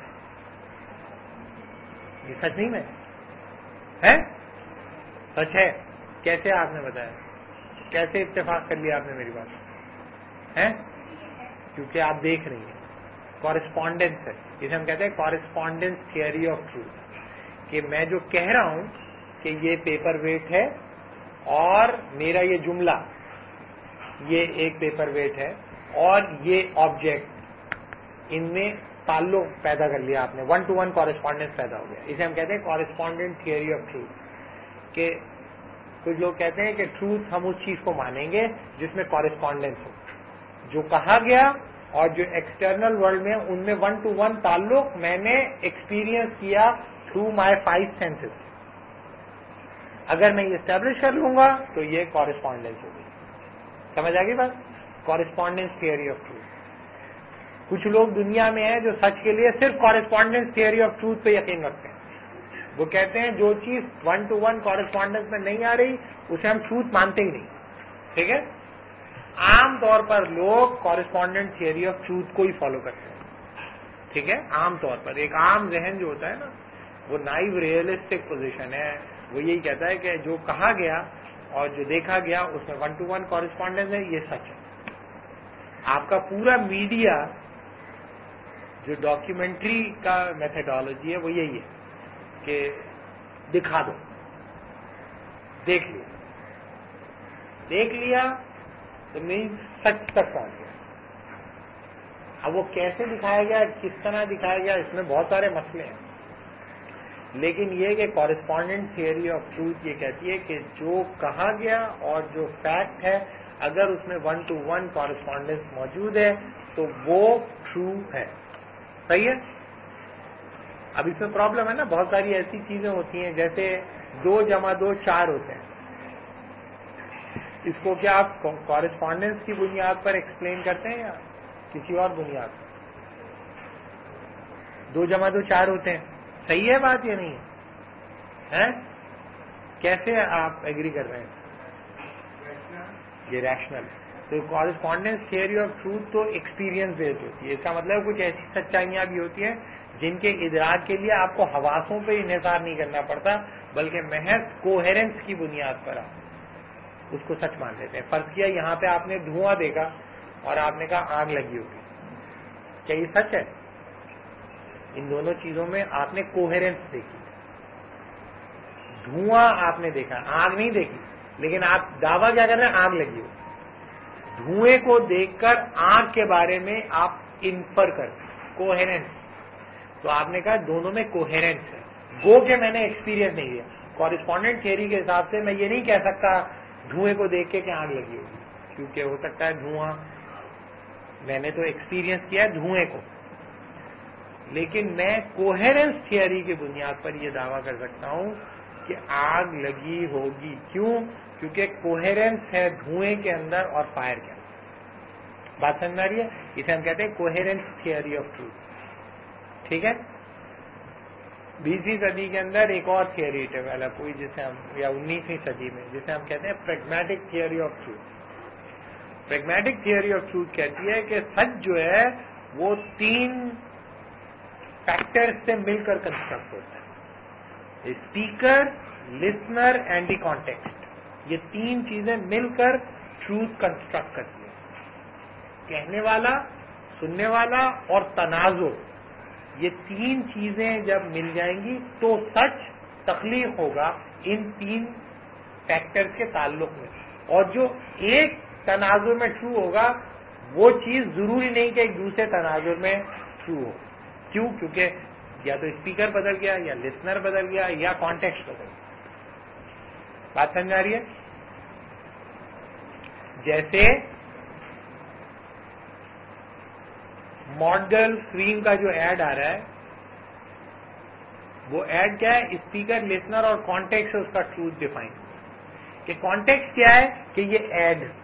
یہ سچ نہیں ہے؟ سچ ہے. کیسے آپ نے بتایا؟ کیسے اتفاق کر لیا آپ نے میری بات ہے؟ کیونکہ آپ دیکھ رہی ہیں. کورسپونڈنس ہے، جسے ہم کہتے ہیں کورسپونڈنس تھیوری آف ٹروتھ، کہ میں جو کہہ رہا ہوں کہ یہ پیپر ویٹ ہے اور میرا یہ جملہ یہ ایک پیپر ویٹ ہے اور یہ آبجیکٹ، ان میں تعلق پیدا کر لیا آپ نے، 1 to 1 کورسپونڈنس پیدا ہو گیا. اسے ہم کہتے ہیں کورسپونڈنٹ تھیوری آف ٹروتھ. کہ کچھ لوگ کہتے ہیں کہ ٹروتھ ہم اس چیز کو مانیں گے جس میں کورسپونڈنس ہو، جو کہا گیا اور جو ایکسٹرنل ورلڈ میں ان میں 1 to 1 تعلق میں نے ایکسپیرئنس کیا تھرو مائی 5 سینسز. اگر میں یہ اسٹیبلش کر لوں گا تو یہ کورسپونڈنس ہوگی. سمجھ آ گئی بات؟ Correspondence theory of truth. کچھ لوگ دنیا میں ہیں جو سچ کے لیے صرف کورسپونڈنس تھیوری آف ٹروتھ پہ یقین رکھتے ہیں. وہ کہتے ہیں جو چیز 1 to 1 کورسپونڈنس میں نہیں آ رہی اسے ہم ٹروتھ مانتے ہی نہیں. ٹھیک ہے. عام طور پر لوگ کورسپونڈنٹ تھیوری آف ٹروتھ کو ہی فالو کرتے ہیں. ٹھیک ہے. عام طور پر ایک عام ذہن جو ہوتا ہے نا، وہ نائیو ریئلسٹک پوزیشن ہے. وہ یہی کہتا ہے کہ جو کہا گیا اور جو دیکھا گیا اس میں 1 to 1 کورسپونڈنس ہے، یہ سچ ہے. آپ کا پورا میڈیا جو ڈاکیومنٹری کا میتھڈالوجی ہے وہ یہی ہے کہ دکھا دو، دیکھ لیا تو نہیں سچ تک پہنچ گیا. اب وہ کیسے دکھایا گیا، کس طرح دکھایا گیا، اس میں بہت سارے مسئلے ہیں. لیکن یہ کہ کورسپونڈنٹ تھیوری آف ٹروتھ یہ کہتی ہے کہ جو کہا گیا اور جو فیکٹ ہے اگر اس میں 1 to 1 کورسپونڈنس موجود ہے تو وہ ٹرو ہے. صحیح ہے. اب اس میں پرابلم ہے نا، بہت ساری ایسی چیزیں ہوتی ہیں جیسے 2 + 2 4 ہوتے ہیں. اس کو کیا آپ کورسپونڈنس کی بنیاد پر ایکسپلین کرتے ہیں یا کسی اور بنیاد پر؟ 2 + 2 4 ہوتے ہیں. صحیح ہے بات یا نہیں ہے؟ کیسے آپ ایگری کر رہے ہیں؟ یہ ریشنل. تو کورسپونڈنس تھیوری آف ٹروتھ تو ایکسپیرینس بیسڈ ہوتی ہے. اس کا مطلب کچھ ایسی سچائیاں بھی ہوتی ہیں جن کے ادراک کے لیے آپ کو حواسوں پہ انحصار نہیں کرنا پڑتا، بلکہ محض کوہیرنس کی بنیاد پر آپ اس کو سچ مان لیتے ہیں. فرض کیا یہاں پہ آپ نے دھواں دیکھا اور آپ نے کہا آگ لگی ہوگی، کیا یہ سچ ہے؟ ان دونوں چیزوں میں آپ نے کوہیرنس دیکھی. دھواں آپ نے دیکھا، آگ نہیں دیکھی، لیکن آپ دعویٰ کیا کر رہے ہیں؟ آگ لگی ہو. دھوئیں کو دیکھ کر آگ کے بارے میں آپ انفر کرتے کوہیرنس. تو آپ نے کہا دونوں میں کوہیرنس ہے، گو کہ میں نے ایکسپیرینس نہیں دیا. کورسپونڈنٹ تھیوری کے حساب سے میں یہ نہیں کہہ سکتا دھوئیں کو دیکھ کے کہ آگ لگی ہوگی، کیونکہ ہو سکتا ہے دھواں میں نے تو ایکسپیرینس کیا ہے دھوئیں کو، لیکن میں کوہیرنس تھیوری کی بنیاد پر یہ دعویٰ کر سکتا ہوں کہ آگ لگی ہوگی. کیوں؟ کیونکہ کوہیرنس ہے دھوئیں کے اندر اور فائر کے اندر. بات سمجھ میں آ رہی ہے؟ اسے ہم کہتے ہیں کوہیرنس تھیوری آف ٹروتھ. ٹھیک ہے. 20ویں صدی کے اندر ایک اور تھیوری ڈیولپ ہوئی جسے ہم، یا 19ویں صدی میں، جسے ہم کہتے ہیں pragmatic theory of truth. Pragmatic theory of truth کہتی ہے کہ سچ جو ہے وہ 3 فیکٹر سے مل کر کنسٹرکٹ ہوتا ہے. Speaker, listener and the context, یہ 3 چیزیں مل کر ٹروتھ کنسٹرکٹ کرتی ہیں. کہنے والا, سننے والا اور تناظر, یہ 3 چیزیں جب مل جائیں گی تو سچ تخلیق ہوگا ان 3 فیکٹر کے تعلق میں. اور جو ایک تناظر میں ٹرو ہوگا وہ چیز ضروری نہیں کہ ایک دوسرے تناظر میں ٹرو ہو. کیوں؟ کیونکہ یا تو اسپیکر بدل گیا, یا لسنر بدل گیا, یا کانٹیکسٹ بدل گیا. بات سمجھ آ رہی ہے؟ جیسے ماڈل اسکرین کا جو ایڈ آ رہا ہے, وہ ایڈ کیا ہے؟ اسپیکر, لسنر اور کانٹیکسٹ اس کا ٹروتھ ڈیفائن. کہ کانٹیکسٹ کیا ہے کہ یہ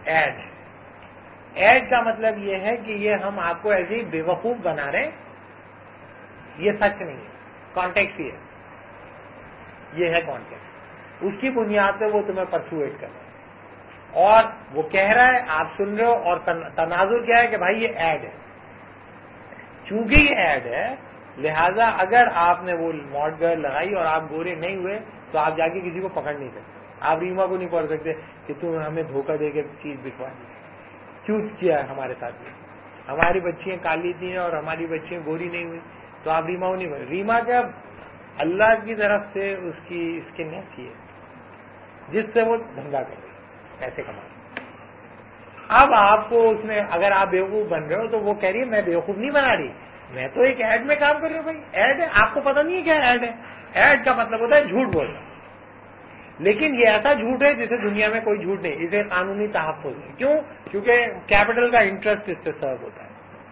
ایڈ کا مطلب یہ ہے کہ یہ ہم آپ کو ایسے ہی بے وقوف بنا رہے ہیں, یہ سچ نہیں ہے. کانٹیکسٹ یہ ہے کانٹیکسٹ. اس کی بنیاد پہ وہ تمہیں پرسویٹ کر رہا ہے, اور وہ کہہ رہا ہے, آپ سن رہے ہو, اور تناظر کیا ہے کہ بھائی یہ ایڈ ہے. چونکہ یہ ایڈ ہے, لہذا اگر آپ نے وہ ماڈ گرل لگائی اور آپ گورے نہیں ہوئے تو آپ جا کے کسی کو پکڑ نہیں سکتے. آپ ریما کو نہیں پکڑ سکتے کہ تم ہمیں دھوکہ دے کے چیز بکوا دی. کیوں کیا ہے ہمارے ساتھ میں؟ ہماری بچیاں کالی تھیں اور ہماری بچیاں گوری نہیں ہوئی, تو آپ ریما کو نہیں پکڑ. ریما کیا اللہ کی طرف سے اس کی اسکن ایسی ہے جس سے وہ دھندا کر رہی ہے, پیسے کما رہی. اب آپ کو اس میں اگر آپ بیوقوف بن رہے ہو تو وہ کہہ رہی ہے میں بیوقوف نہیں بنا رہی, میں تو ایک ایڈ میں کام کر رہی ہوں. بھائی ایڈ ہے, آپ کو پتہ نہیں ہے کیا ایڈ ہے. ایڈ کا مطلب ہوتا ہے جھوٹ بولنا. لیکن یہ ایسا جھوٹ ہے جسے دنیا میں کوئی جھوٹ نہیں, اسے قانونی تحفظ ہے. کیوں؟ کیونکہ کیپٹل کا انٹرسٹ اس سے سرو ہوتا ہے.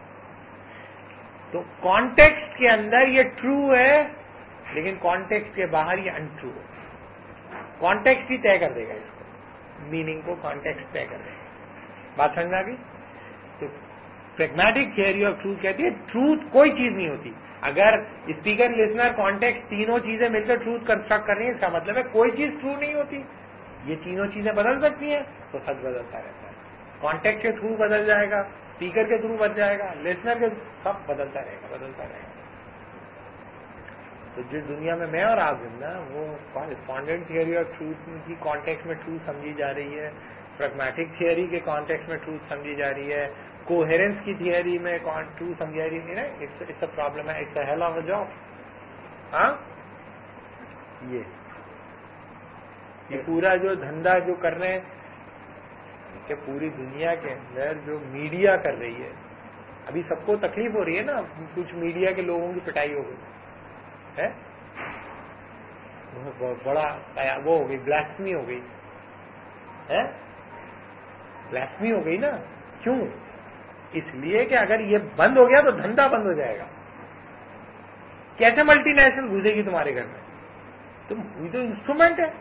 تو کانٹیکسٹ کے اندر یہ ٹرو ہے, لیکن کانٹیکسٹ کے باہر یہ انٹرو ہے. کانٹیکسٹ ہی طے کر دے گا اس کو, میننگ کو کانٹیکسٹ طے کر دے گا. بات سمجھ آ گئی؟ تو پریگمیٹک تھیوری آف ٹروتھ کہتی ہے ٹروتھ کوئی چیز نہیں ہوتی. اگر اسپیکر, لسنر, کانٹیکسٹ تینوں چیزیں مل کر ٹروتھ کنسٹرکٹ کر رہی ہیں, اس کا مطلب ہے کوئی چیز ٹرو نہیں ہوتی. یہ تینوں چیزیں بدل سکتی ہیں تو سچ بدلتا رہتا ہے. کانٹیکٹ کے تھرو بدل جائے گا, اسپیکر کے تھرو بدل جائے گا, لسنر کے, سب بدلتا رہے گا. تو جس دنیا میں اور آپ زندہ, وہ کارسپونڈنٹ تھیوری آف ٹروتھ کی کانٹیکسٹ میں ٹروتھ سمجھی جا رہی ہے, پریگمیٹک تھیوری کے کانٹیکسٹ میں ٹروتھ سمجھی جا رہی ہے, کوہیرنس کی تھیوری میں ٹروتھ سمجھی جا رہی ہے. اٹس اے پرابلم ہے, it's a hell of a job. ہاں, یہ پورا جو دھندا جو کر رہے ہیں کہ پوری دنیا کے اندر جو میڈیا کر رہی ہے, ابھی سب کو تکلیف ہو رہی ہے نا, کچھ میڈیا کے لوگوں کی پٹائی ہو گئی ہے, بڑا وہ ہو گئی, بلاسفمی ہو گئی ہے, بلاسفمی ہو گئی نا. کیوں؟ اس لیے کہ اگر یہ بند ہو گیا تو دھندا بند ہو جائے گا. کیسے ملٹی نیشنل گھسے گی تمہارے گھر میں؟ تم ہوئی تو انسٹرومنٹ ہے.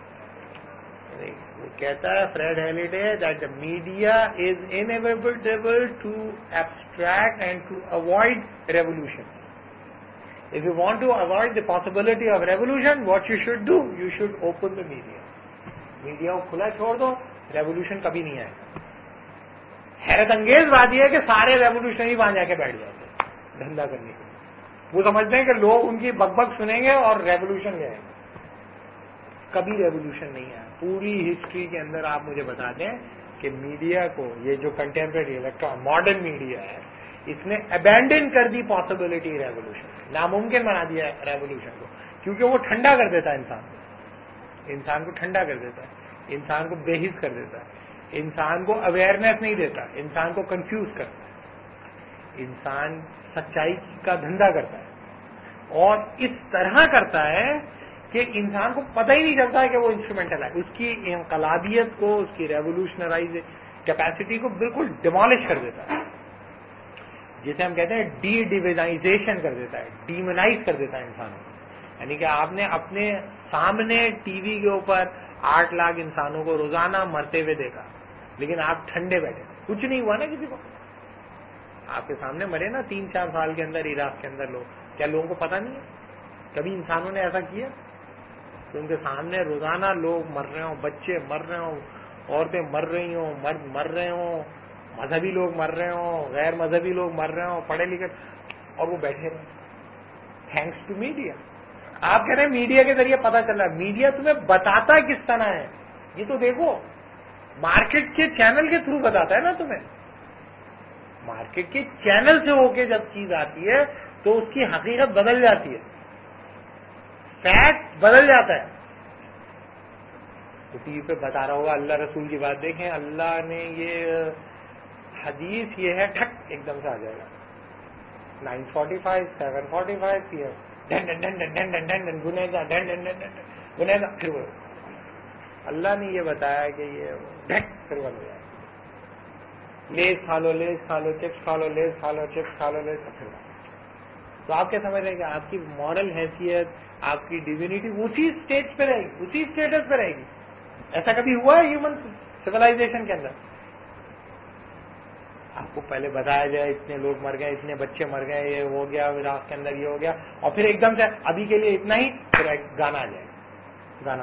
وہ کہتا ہے Fred Halliday that the media is inevitable to abstract and to avoid revolution. If you want to avoid the possibility of revolution, what you should do? You should open the media. Media کو کھلا چھوڑ دو, revolution کبھی نہیں آئے گا. حیرت انگیز بات یہ ہے کہ سارے ریولیوشنری وہاں جا کے بیٹھ جاتے ہیں دھندا کرنے کے لیے. وہ سمجھتے ہیں کہ لوگ ان کی بک بک سنیں گے اور ریولیوشن لے آئیں گے. کبھی ریولیوشن نہیں آیا پوری ہسٹری کے اندر. آپ مجھے بتا دیں کہ میڈیا کو, یہ جو کنٹمپریری الیکٹران ماڈرن میڈیا ہے, اس نے ابینڈن کر دی پاسبلٹی ریولیوشن, ناممکن بنا دیا ریولیوشن کو, کیونکہ وہ ٹھنڈا کر دیتا ہے انسان کو ٹھنڈا کر دیتا ہے, انسان کو بے حس کر دیتا ہے, انسان کو اویئرنیس نہیں دیتا, انسان کو کنفیوز کرتا ہے, انسان سچائی کا دھندا کرتا ہے, اور اس طرح کرتا ہے کہ انسان کو پتہ ہی نہیں چلتا ہے کہ وہ انسٹرومنٹل ہے. اس کی انقلابیت کو, اس کی ریولیوشنرائز کیپیسٹی کو بالکل ڈیمالش کر دیتا ہے, جسے ہم کہتے ہیں ڈی ڈیوینائزیشن کر دیتا ہے, ڈیمونائز کر دیتا ہے انسانوں کو. یعنی کہ آپ نے اپنے سامنے ٹی وی کے اوپر 8 لاکھ انسانوں کو روزانہ مرتے ہوئے دیکھا, لیکن آپ ٹھنڈے بیٹھے, کچھ نہیں ہوا نا کسی کو. آپ کے سامنے مرے نا 3-4 سال کے اندر عراق کے اندر لوگ, کیا لوگوں کو پتہ نہیں ہے کبھی انسانوں نے ایسا کیا؟ تو ان کے سامنے روزانہ لوگ مر رہے ہوں, بچے مر رہے ہوں, عورتیں مر رہی ہوں, مرد مر رہے ہوں, مذہبی لوگ مر رہے ہوں، غیر مذہبی لوگ مر رہے ہوں، پڑھے لکھے، اور وہ بیٹھے رہے تھینکس ٹو میڈیا. آپ کہہ رہے ہیں میڈیا کے ذریعے پتا چل رہا ہے، میڈیا تمہیں بتاتا کس طرح ہے یہ تو دیکھو. مارکیٹ کے چینل کے تھرو بتاتا ہے نا تمہیں. مارکیٹ کے چینل سے ہو کے جب چیز آتی ہے تو اس کی حقیقت بدل جاتی ہے، فیکٹ بدل جاتا ہے. تو ٹی وی پہ بتا رہا ہوگا اللہ رسول کی بات، دیکھیں اللہ نے یہ حدیث یہ ہے، ٹھک ایک دم سے آ جائے گا 9:45 7:45 PM گنے گا پھر وہ اللہ نے یہ بتایا کہ یہ پھر بن گیا. لیز کھا لو، لیز کھا لو، چپس کھا لو، لیز کھا لو، چپس کھا لو، لیز پھر. تو آپ کیا سمجھ رہے ہیں کہ آپ کی مورل حیثیت، آپ کی ڈیوینٹی اسی اسٹیج پہ رہے گی، اسی اسٹیٹس پہ رہے گی. ایسا کبھی ہوا ہے ہیومن سویلائزیشن کے اندر؟ آپ کو پہلے بتایا جائے اتنے لوگ مر گئے، اتنے بچے مر گئے، یہ ہو گیا عراق کے اندر، یہ ہو گیا، اور پھر ایک دم سے ابھی کے لیے اتنا ہی، پھر ایک گانا آ جائے گا، گانا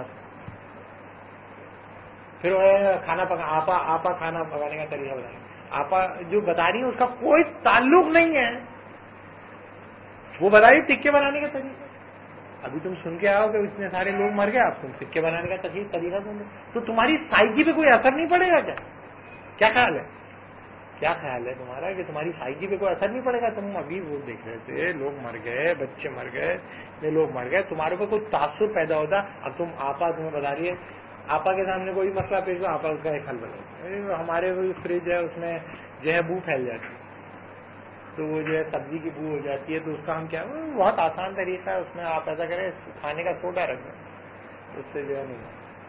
پھر کھانا آپا کھانا پکانے کا طریقہ بتائیں. آپا جو بتا رہی ہے اس کا کوئی تعلق نہیں ہے، وہ بتائیے ٹکے بنانے کا طریقہ. ابھی تم سن کے آؤ کہ اتنے سارے لوگ مر گئے، آپ تم ٹکے بنانے کا طریقہ سن، تو تمہاری سائیکی پہ کوئی اثر نہیں پڑے گا کیا خیال ہے؟ کیا خیال ہے تمہارا کہ تمہاری سائیکی پہ کوئی اثر نہیں پڑے گا؟ تم ابھی وہ دیکھ رہے تھے لوگ مر گئے، بچے مر گئے، اتنے لوگ مر گئے، تمہارے اوپر کوئی تاثر پیدا ہوتا. اب تم آپا تمہیں بتا رہی ہے، آپا کے سامنے کوئی مسئلہ پیش ہو، آپا اس کا ایک حل بتا. ہمارے کوئی فریج ہے اس میں جو ہے بو پھیل جاتی ہے، تو وہ جو ہے سبزی کی بو ہو جاتی ہے، تو اس کا ہم کیا، بہت آسان طریقہ ہے، اس میں آپ ایسا کریں کھانے کا سوڈا رکھ دیں، اس سے جو ہے نہیں.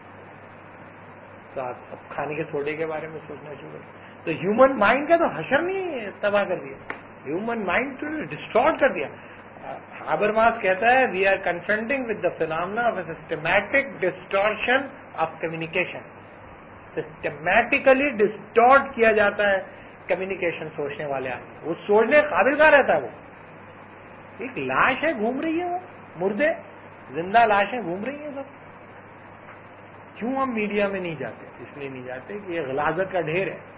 تو آپ اب کھانے کے سوڈے کے بارے میں سوچنا شروع کریں. تو ہیومن مائنڈ کا تو حشر نہیں تباہ کر دیا، ہیومن مائنڈ تو ڈسٹارٹ کر دیا. ہابرماس کہتا ہے we are confronting with the phenomena of a systematic distortion of communication. Systematically distort کیا جاتا ہے کمیونیکیشن سوچنے والے آدمی. وہ سوچنے قابل کا رہتا ہے. وہ ایک لاش ہے گھوم رہی ہے، وہ مردے زندہ لاشیں گھوم رہی ہیں سب. کیوں ہم میڈیا میں نہیں جاتے؟ اس لیے نہیں جاتے کہ یہ غلاظت کا ڈھیر ہے.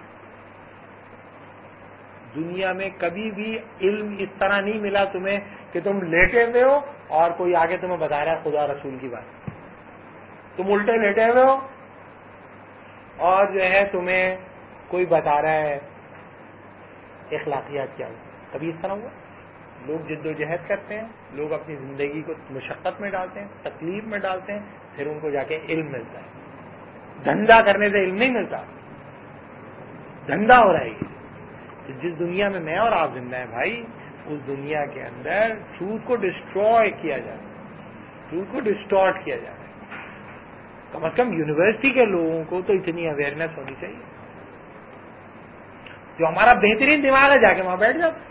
دنیا میں کبھی بھی علم اس طرح نہیں ملا تمہیں کہ تم لیٹے ہوئے ہو اور کوئی آگے تمہیں بتا رہا ہے خدا رسول کی بات، تم الٹے لیٹے ہوئے ہو اور جو ہے تمہیں کوئی بتا رہا ہے اخلاقیات کیا ہو. کبھی اس طرح ہوا؟ لوگ جد و جہد کرتے ہیں، لوگ اپنی زندگی کو مشقت میں ڈالتے ہیں، تکلیف میں ڈالتے ہیں، پھر ان کو جا کے علم ملتا ہے. دھندا کرنے سے علم نہیں ملتا، دھندا ہو رہا ہے یہ. جس دنیا میں میں اور آپ زندہ ہیں بھائی، اس دنیا کے اندر ٹروتھ کو ڈسٹروائے کیا جائے، ٹروتھ کو ڈسٹارٹ کیا جائے. کم از کم یونیورسٹی کے لوگوں کو تو اتنی اویئرنیس ہونی چاہیے. جو ہمارا بہترین دماغ ہے جا کے وہاں بیٹھ جاتا ہے،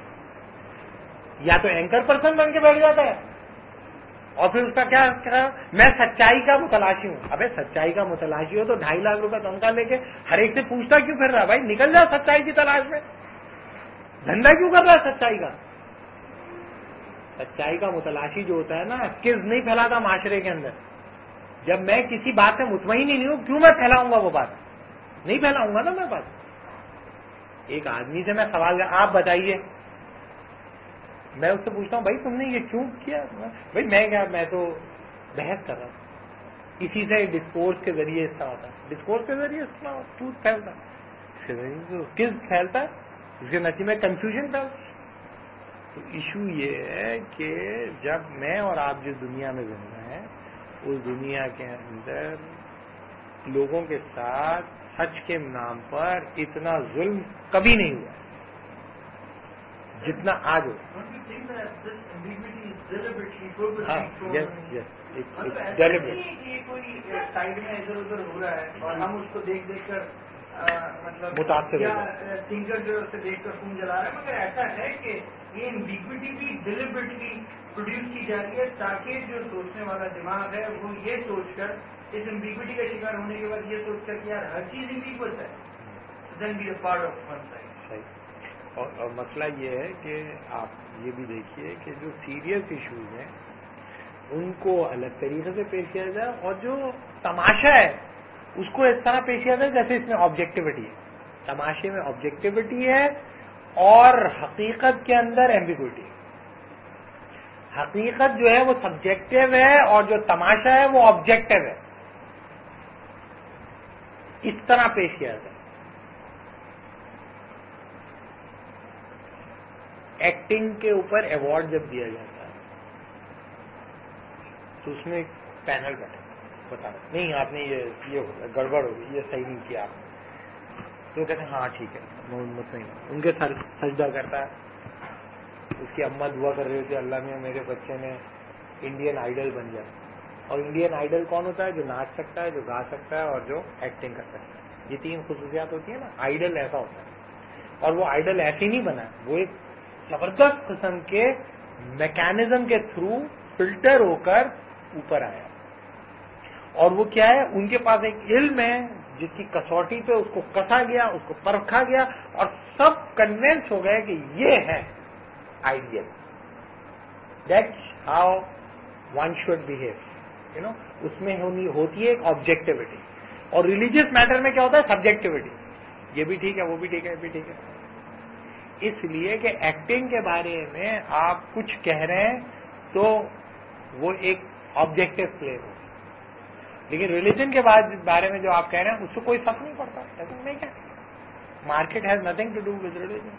یا تو اینکر پرسن بن کے بیٹھ جاتا ہے، اور پھر اس کا کیا میں سچائی کا متلاشی ہوں. ابے سچائی کا متلاشی ہو تو 2.5 لاکھ روپے تنخواہ لے کے ہر ایک سے پوچھتا کیوں پھر رہا؟ بھائی نکل جا سچائی کی تلاش میں، دھندا کیوں کر رہا ہے سچائی کا؟ سچائی کا متلاشی جو ہوتا ہے نا، کز نہیں پھیلاتا معاشرے کے اندر. جب میں کسی بات سے مطمئن ہی نہیں ہوں، کیوں میں پھیلاؤں گا وہ بات؟ نہیں پھیلاؤں گا نا میں بات. ایک آدمی سے میں سوال آپ بتائیے، میں اس سے پوچھتا ہوں بھائی تم نے یہ کیوں کیا؟ بھائی میں تو بحث کر رہا ہوں. اسی سے ڈسکورس کے ذریعے اس طرح ہوتا ہے، ڈسکورس کے ذریعے اس طرح ٹروتھ پھیلتا ہے، کز پھیلتا ہے، اس کے نتیجے میں کنفیوژن پھیلتا ہے. تو ایشو یہ ہے کہ جب میں اور آپ جس دنیا میں زندہ ہیں، اس دنیا کے اندر لوگوں کے ساتھ سچ کے نام پر اتنا ظلم کبھی نہیں ہوا جتنا آج ہو. ہاں یس یہ کوئی سائڈ میں ادھر ادھر ہو رہا ہے اور ہم اس کو دیکھ دیکھ کر مطلب متاثر یا سنگر جو اسے دیکھ کر خون جلا رہا ہے، مگر ایسا ہے کہ یہ ایمبیگوٹی بھی ڈیلیبریٹلی پروڈیوس کی جا رہی ہے تاکہ جو سوچنے والا دماغ ہے وہ یہ سوچ کر اس ایمبیگوٹی کا شکار ہونے کے بعد یہ سوچ کر کہ یار ہر چیز ایمبیگوس ہے، then be a part of one side. اور مسئلہ یہ ہے کہ آپ یہ بھی دیکھیے کہ جو سیریس ایشوز ہیں ان کو الگ طریقے سے پیش کیا جائے، اور جو تماشا ہے اس کو اس طرح پیش کیا جائے جیسے اس میں آبجیکٹیوٹی ہے. تماشے میں آبجیکٹیوٹی ہے اور حقیقت کے اندر ایمبیگوٹی ہے. حقیقت جو ہے وہ سبجیکٹیو ہے اور جو تماشا ہے وہ آبجیکٹیو ہے. اس طرح پیش کیا جاتا ہے. ایکٹنگ کے اوپر ایوارڈ جب دیا جاتا ہے تو اس میں ایک پینل بیٹھا بتا رہا نہیں آپ نے یہ گڑبڑ ہوگی, یہ صحیح نہیں کیا آپ نے. تو کہتے ہیں ہاں ٹھیک ہے مطمئن. ان کے سر سجدہ کرتا ہے. اس کی اماں دعا کر رہی ہوتی ہے اللہ میں میرے بچے نے انڈین آئیڈل بن جائے. اور انڈین آئیڈل کون ہوتا ہے؟ جو ناچ سکتا ہے, جو گا سکتا ہے اور جو ایکٹنگ کر سکتا ہے. یہ 3 خصوصیات ہوتی ہیں نا. آئیڈل ایسا ہوتا ہے. اور وہ آئیڈل ایسے ہی نہیں بنا, وہ ایک زبردست قسم کے میکینزم کے تھرو فلٹر ہو کر اوپر آیا. اور وہ کیا ہے؟ ان کے پاس ایک علم ہے جس کی کسوٹی پہ اس کو کسا گیا, اس کو پرکھا گیا اور سب کنونس ہو گئے کہ یہ ہے ideal. That's how one should behave. اس میں ہوتی ہے ایک آبجیکٹیوٹی. اور ریلیجیس میٹر میں کیا ہوتا ہے؟ سبجیکٹیوٹی. یہ بھی ٹھیک ہے, وہ بھی ٹھیک ہے, یہ بھی ٹھیک ہے. اس لیے کہ ایکٹنگ کے بارے میں آپ کچھ کہہ رہے ہیں تو وہ ایک آبجیکٹو کلیم ہے, لیکن ریلیجن کے بارے میں جو آپ کہہ رہے ہیں اس سے کوئی فرق نہیں پڑتا. ایسا نہیں کیا market has nothing to do with religion.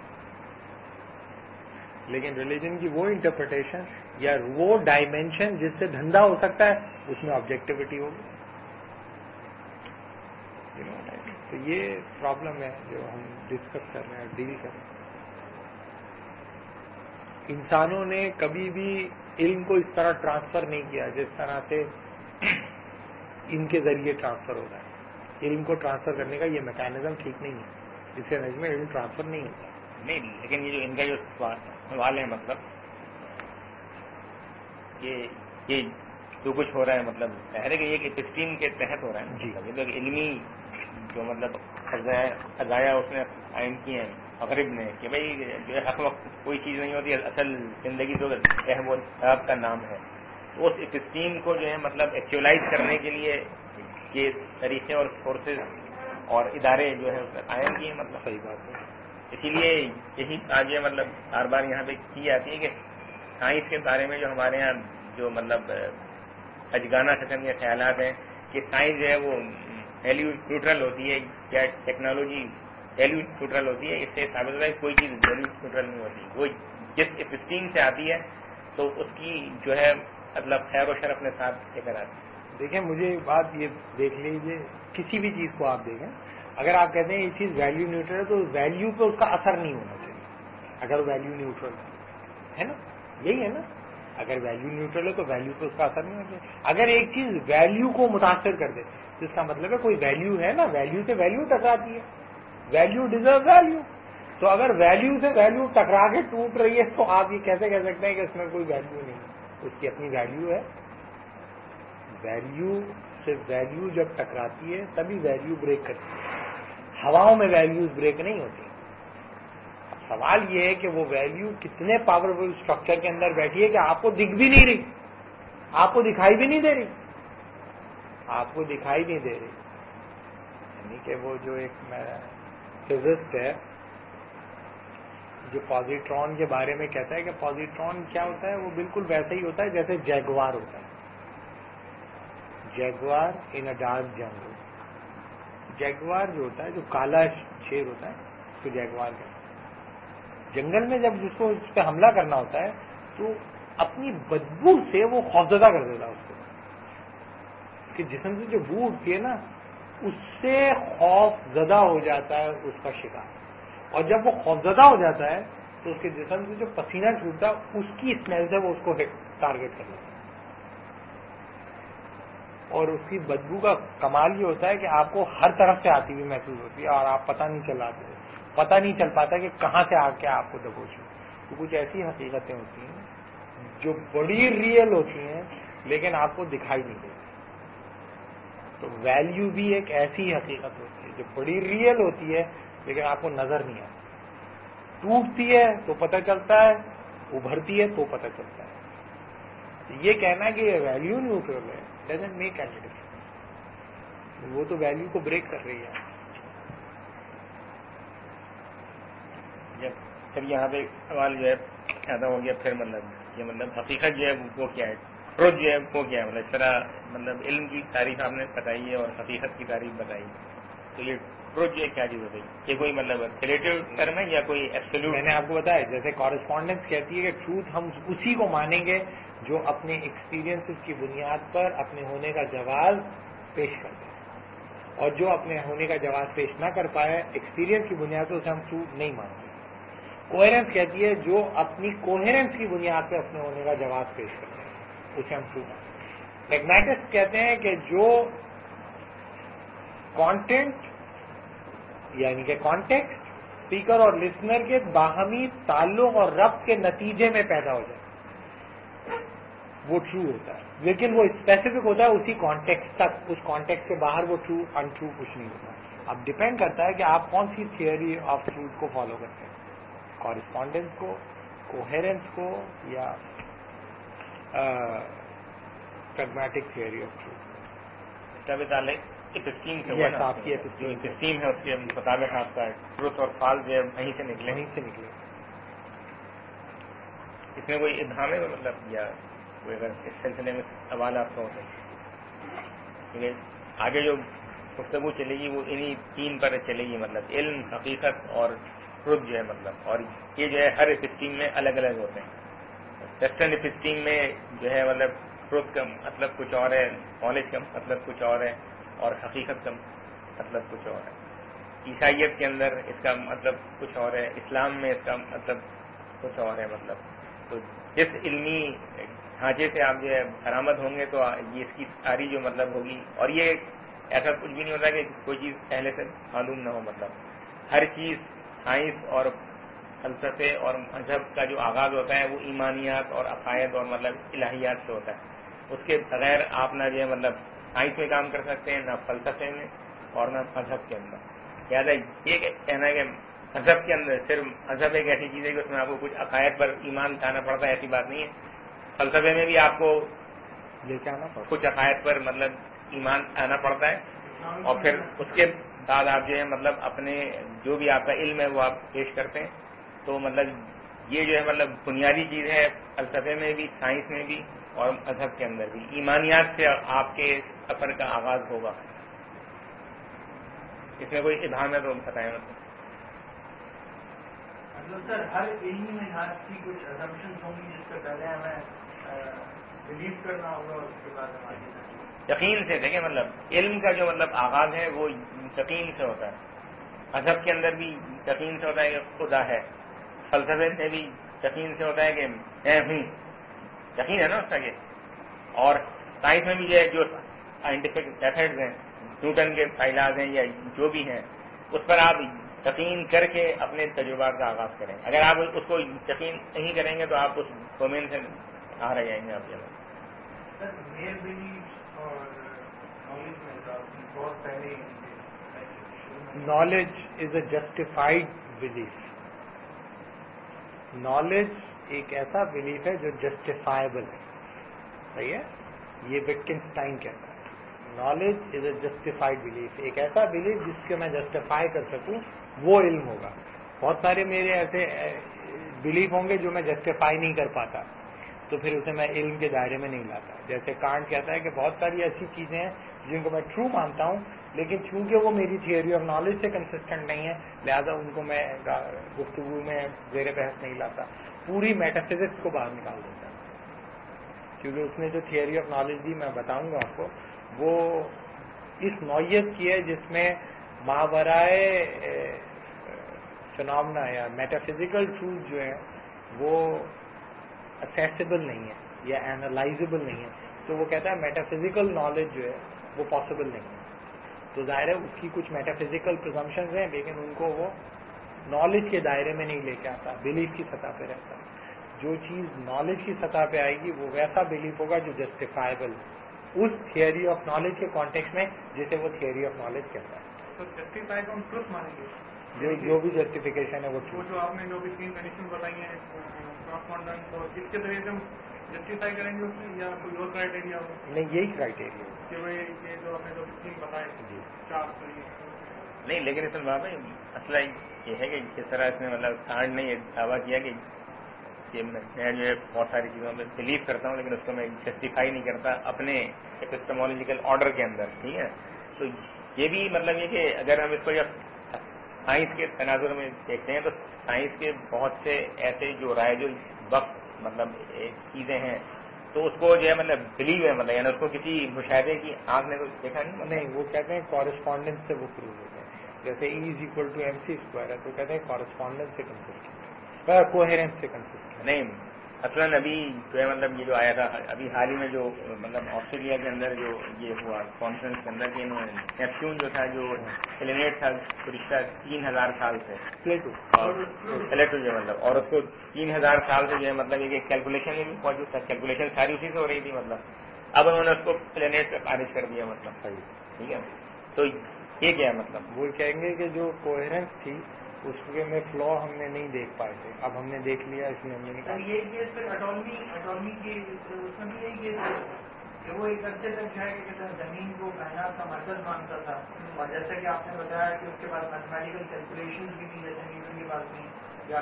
لیکن ریلیجن کی وہ انٹرپریٹیشن یا وہ ڈائمینشن جس سے دھندا ہو سکتا ہے اس میں آبجیکٹیوٹی ہوگی. تو یہ پرابلم ہے جو ہم ڈسکس کر رہے ہیں, ڈیل کر رہے ہیں. انسانوں نے کبھی بھی علم کو اس طرح ٹرانسفر نہیں کیا جس طرح سے ان کے ذریعے ٹرانسفر ہو رہا ہے. علم کو ٹرانسفر کرنے کا یہ میکینزم ٹھیک نہیں ہے. اس سے میں علم ٹرانسفر نہیں ہوتا نہیں. لیکن یہ جو ان کا جو سوال ہے مطلب یہ جو کچھ ہو رہا ہے مطلب ظاہر ہے کہ یہ ایپسٹین کے تحت ہو رہا ہے. جی. یہ تو علمی جو مطلب عزایا اس نے قائم کیے ہیں مغرب نے کہ بھائی جو ہے حق وقت کوئی چیز نہیں ہوتی, اصل زندگی تو وہ آپ کا نام ہے. تو اس ایپسٹین کو جو ہے مطلب ایکچولائز کرنے کے لیے یہ طریقے اور فورسز اور ادارے جو ہے اس نے قائم کیے. مطلب صحیح بات ہے. اسی لیے یہی آگے مطلب بار بار یہاں پہ کی جاتی ہے کہ سائنس کے بارے میں جو ہمارے یہاں جو مطلب اجگانہ قسم کے خیالات ہیں کہ سائنس جو ہے وہ ویلیو نیوٹرل ہوتی ہے یا ٹیکنالوجی ویلیو نیوٹرل ہوتی ہے. اس سے ثابت ہوتا ہے کہ کوئی چیز ویلیو نیوٹرل نہیں ہوتی. وہ جس ایپسٹین سے آتی ہے تو اس کی جو ہے مطلب خیر و شر اپنے ساتھ لے کر آتی ہے. دیکھیں مجھے بات یہ دیکھ لیجیے, کسی بھی چیز کو آپ دیکھیں, اگر آپ کہتے ہیں یہ چیز ویلیو نیوٹرل ہے تو ویلیو پہ اس کا اثر نہیں ہونا چاہیے. اگر ویلیو نیوٹرل ہے نا, یہی ہے نا, اگر ویلیو نیوٹرل ہے تو ویلیو پہ اس کا اثر نہیں ہونا چاہیے. اگر ایک چیز ویلیو کو متاثر کر دے تو اس کا مطلب ہے کوئی ویلیو ہے نا, ویلیو سے ویلیو ٹکراتی ہے, ویلیو ڈیزرو ویلیو. تو اگر ویلیو سے ویلیو ٹکرا کے ٹوٹ رہی ہے تو آپ یہ کیسے کہہ سکتے ہیں کہ اس میں کوئی ویلیو نہیں ہے؟ اس کی اپنی ویلیو ہے. ویلیو سے ویلیو جب ٹکراتی ہے تبھی ویلیو بریک کرتی ہے. ہواؤں میں ویلیوز بریک نہیں ہوتی. سوال یہ ہے کہ وہ ویلیو کتنے پاورفل اسٹرکچر کے اندر بیٹھی ہے کہ آپ کو دکھ بھی نہیں رہی, آپ کو دکھائی بھی نہیں دے رہی, آپ کو دکھائی نہیں دے رہی. یعنی کہ وہ جو ایک فزسٹ ہے جو پازیٹرون کے بارے میں کہتا ہے کہ پازیٹرون کیا ہوتا ہے, وہ بالکل ویسا ہی ہوتا ہے جیسے جیگوار ہوتا ہے. Jaguar in a dark jungle. Jaguar جو ہوتا ہے, جو کالا شیر ہوتا ہے, اس کو جیگوار کہتے ہیں. جنگل میں جب جس کو اس پہ حملہ کرنا ہوتا ہے تو اپنی بدبو سے وہ خوفزدہ کر دیتا ہے اس کو, کہ جسم سے جو بو اٹھتی ہے نا اس سے خوف زدہ ہو جاتا ہے اس کا شکار. اور جب وہ خوفزدہ ہو جاتا ہے تو اس کے جسم سے جو پسینہ چھوٹتا ہے اس کی اسمیل سے وہ اس کو ٹارگیٹ کر لیتا ہے. اور اس کی بدبو کا کمال یہ ہوتا ہے کہ آپ کو ہر طرف سے آتی ہوئی محسوس ہوتی ہے اور آپ پتہ نہیں چل پاتا کہ کہاں سے آ کے آپ کو دبوچ. تو کچھ ایسی حقیقتیں ہوتی ہیں جو بڑی ریئل ہوتی ہیں لیکن آپ کو دکھائی نہیں دیتی. تو ویلیو بھی ایک ایسی حقیقت ہوتی ہے جو بڑی ریئل ہوتی ہے لیکن آپ کو نظر نہیں آتی. ٹوٹتی ہے تو پتہ چلتا ہے, ابھرتی ہے تو پتہ چلتا ہے. یہ کہنا کہ یہ ویلیو نیوٹرل ہے ڈزنٹ میک اینی ڈفرنس. وہ تو ویلیو کو بریک کر رہی ہے. پھر یہاں پہ سوال جو ہے پیدا ہو گیا پھر مطلب یہ مطلب حقیقت جو ہے وہ کیا ہے، ٹروتھ جو ہے وہ کیا ہے، مطلب اس طرح مطلب علم کی تعریف آپ نے بتائی ہے اور حقیقت کی تعریف بتائی، تو یہ ٹروتھ جو ہے کیا چیز ہوتی ہے، یہ کوئی مطلب ریلیٹیو ٹرم ہے یا کوئی ایبسولوٹ؟ میں نے آپ کو بتایا جیسے کورسپونڈنس کہتی ہے کہ ٹروتھ ہم اسی کو مانیں گے جو اپنے ایکسپیرینس کی بنیاد پر اپنے ہونے کا جواز پیش کرتے ہیں، اور جو اپنے ہونے کا جواز پیش نہ کر پائے ایکسپیرینس کی بنیاد پر اسے ہم ٹروتھ نہیں مانتے۔ کوہرنس کہتی ہے جو اپنی کوہرنس کی بنیاد پہ اپنے ہونے کا جواز پیش کرتے ہیں اسے ہم ٹروتھ مانتے ہیں۔ پریگمیٹسٹ کہتے ہیں کہ جو کانٹینٹ یعنی کہ کانٹیکسٹ اسپیکر اور لسنر کے باہمی تعلق اور ربط کے نتیجے میں پیدا ہو جائے وہ ٹرو ہوتا ہے، لیکن وہ اسپیسیفک ہوتا ہے اسی کانٹیکسٹ تک، اس کانٹیکسٹ کے باہر وہ ٹرو ان ٹرو کچھ نہیں ہوتا۔ اب ڈپینڈ کرتا ہے کہ آپ کون سی تھیوری آف ٹروتھ کو فالو کرتے ہیں، کورسپونڈنس کو، کوہیرنس کو، یا پریگمیٹک تھیوری آف ٹروتھ۔ اسٹیم سے Yes, آپ کی جو اسٹیم ہے اس کے مطابق آپ کا ٹروتھ اور فالس جو ہے وہیں سے نکلے، اس میں کوئی ابہام ہے مطلب، یا کوئی اگر اس سلسلے میں سوال آپ کا ہوتا ہے؟ کیونکہ آگے جو گفتگو چلے گی وہ انہی تین پر چلے گی، مطلب علم، حقیقت اور ٹروتھ جو ہے مطلب، اور یہ جو ہے ہر اسٹیم میں الگ الگ ہوتے ہیں۔ ویسٹرن اسٹیم میں جو ہے مطلب ٹروتھ کا مطلب کچھ اور ہے، نالج کا مطلب کچھ اور ہے، اور حقیقت کا مطلب کچھ اور ہے۔ عیسائیت کے اندر اس کا مطلب کچھ اور ہے، اسلام میں اس کا مطلب کچھ اور ہے، مطلب تو جس علمی ڈھانچے سے آپ جو ہے برآمد ہوں گے تو یہ اس کی ساری جو مطلب ہوگی، اور یہ ایسا کچھ بھی نہیں ہوتا کہ کوئی چیز پہلے سے معلوم نہ ہو، مطلب ہر چیز سائنس اور فلسفے اور مذہب کا جو آغاز ہوتا ہے وہ ایمانیات اور عقائد اور مطلب الہیات سے ہوتا ہے۔ اس کے بغیر آپ نہ جو ہے مطلب سائنس میں کام کر سکتے ہیں، نہ فلسفے میں اور نہ مذہب کے اندر۔ لہٰذا یہ کہنا ہے کہ مذہب کے اندر صرف مذہب ایک ایسی چیز ہے کہ اس میں آپ کو کچھ عقائد پر ایمان لانا پڑتا ہے، ایسی بات نہیں ہے۔ فلسفے میں بھی آپ کو لے کے آنا پڑتا کچھ عقائد پر مطلب ایمان آنا پڑتا ہے، اور پھر اس کے بعد آپ جو ہے مطلب اپنے جو بھی آپ کا علم ہے وہ آپ پیش کرتے ہیں۔ تو مطلب یہ جو ہے مطلب بنیادی چیز ہے فلسفے میں بھی، سائنس میں بھی اور مذہب کے اندر بھی۔ ایمانیات سے آپ کے سفر کا آغاز ہوگا۔ اس میں کوئی ابہام ہے تو بتائیں مطلب سر ہر علمی منہاج کی کچھ assumptions ہوں گی جس سے پہلے ہمیں بلیو کرنا ہوگا، اس کے بعد ہماری یقین سے دیکھیں، مطلب علم کا جو مطلب آغاز ہے وہ یقین سے ہوتا ہے۔ مذہب کے اندر بھی یقین سے ہوتا ہے کہ خدا ہے، فلسفے سے بھی یقین سے ہوتا ہے کہ میں ہوں، یقین ہے نا اس کا کہ، اور سائنس میں بھی یہ جو سائنٹیفک میتھڈز ہیں، نیوٹن کے فائلاز ہیں یا جو بھی ہیں، اس پر آپ یقین کر کے اپنے تجربات کا آغاز کریں۔ اگر آپ اس کو یقین نہیں کریں گے تو آپ اس ڈومین سے آ رہ جائیں گے۔ آپ سر میئر بلیف اور نالج میں بہت پہلے knowledge is a justified belief. Knowledge ایک ایسا بلیف ہے جو جسٹیفائبل ہے، صحیح ہے، یہ وٹکنسٹائن کہتا ہے۔ Knowledge is a justified belief, ایک ایسا بلیف جس کے میں جسٹیفائی کر سکوں وہ علم ہوگا۔ بہت سارے میرے ایسے بلیف ہوں گے جو میں جسٹیفائی نہیں کر پاتا، تو پھر اسے میں علم کے دائرے میں نہیں لاتا۔ جیسے کانٹ کہتا ہے کہ بہت ساری ایسی چیزیں ہیں جن کو میں ٹرو مانتا ہوں، لیکن چونکہ وہ میری تھیوری آف نالج سے کنسسٹنٹ نہیں ہے، لہذا ان کو میں گفتگو میں زیر بحث نہیں لاتا، پوری میٹا فزکس کو باہر نکال دیتا ہے، کیونکہ اس نے جو تھیوری آف نالج دی میں بتاؤں گا آپ کو، وہ اس نوعیت کی ہے جس میں ماورائے فنامنا یا میٹا فزیکل ٹروتھ جو ہے وہ اسیسیبل نہیں ہے یا اینالائزیبل نہیں ہے۔ تو وہ کہتا ہے میٹا فزیکل نالج جو ہے وہ پاسبل نہیں ہے۔ تو ظاہر ہے اس کی کچھ میٹا فزیکل پرزمپشنز ہیں، لیکن ان کو وہ نالج کے دائرے میں نہیں لے کے آتا، بلیف کی سطح پہ رہتا۔ جو چیز نالج کی سطح پہ آئے گی وہ ویسا بلیف ہوگا جو جسٹیفائبل اس تھیوری آف نالج کے کانٹیکس میں جسے وہ تھیوری آف نالج کہتا ہے۔ تو جسٹیفائی کو ہم ٹروتھ مانیں گے، جو بھی جسٹیفیکیشن ہے وہ جو آپ نے جو بھی تین کنڈیشن بتائی ہیں کراسپونڈنس، اور اس کے ذریعے سے ہم جسٹیفائی کریں گے اس میں، یا کوئی اور کرائٹیریا ہوگا؟ نہیں، یہی کرائٹیریا ہے کہ بھائی یہ جو آپ نے جو تین بتائے جی۔ چار طریقے، نہیں لیکن اس میں وہاں پہ مسئلہ یہ ہے کہ جس طرح اس نے مطلب سانڈ نے یہ دعویٰ کیا کہ میں جو ہے بہت ساری چیزوں میں بلیو کرتا ہوں لیکن اس کو میں جسٹیفائی نہیں کرتا اپنے ایپسٹمولوجیکل آرڈر کے اندر، ٹھیک ہے. تو یہ بھی مطلب یہ کہ اگر ہم اس کو جب سائنس کے تناظر میں دیکھتے ہیں تو سائنس کے بہت سے ایسے جو رائج الوقت مطلب چیزیں ہیں تو اس کو جو ہے مطلب بلیو ہے، مطلب یعنی اس کو کسی مشاہدے کی آنکھ نے تو دیکھا نہیں. وہ کہتے ہیں کورسپونڈنس سے وہ پروو ہوتے ہیں. جیسے E=mc² ہے تو کہتے ہیں کورسپونڈنس سے کنسسٹنٹ ہے، کوہیرنس سے کنسسٹنٹ نہیں. اصلاً ابھی جو ہے مطلب یہ جو آیا تھا ابھی حال ہی میں جو مطلب آسٹریلیا کے اندر جو یہ ہوا کانفرنس کے اندر کہ انہوں نے نیپچون جو تھا جو پلینیٹ تھا گزشتہ 3000 سال سے پلیٹو جو مطلب اور اس کو 3000 سال سے جو ہے مطلب یہ کیلکولیشن میں بھی موجود تھا، کیلکولیشن ساری اسی سے ہو رہی تھی مطلب اب انہوں نے اس کو پلینیٹ پہ خارج کر دیا مطلب. ٹھیک ہے. تو یہ کیا مطلب وہ کہیں گے کہ جو کوہیرنس تھی اس میں فلو ہم نے نہیں دیکھ پائے تھے، اب ہم نے دیکھ لیا اس میں ہم نے نکالا. یہ کیس پھر اٹارمی کی اس میں بھی یہی کیس ہے کہ وہ ایک عرصے تک جو ہے کہ زمین کو کائنات کا مرکز مانتا تھا اور جیسا کہ آپ نے بتایا کہ اس کے بعد میتھمیٹیکل کیلکولیشن بھی تھی جیسے نیوٹن کے پاس نہیں یا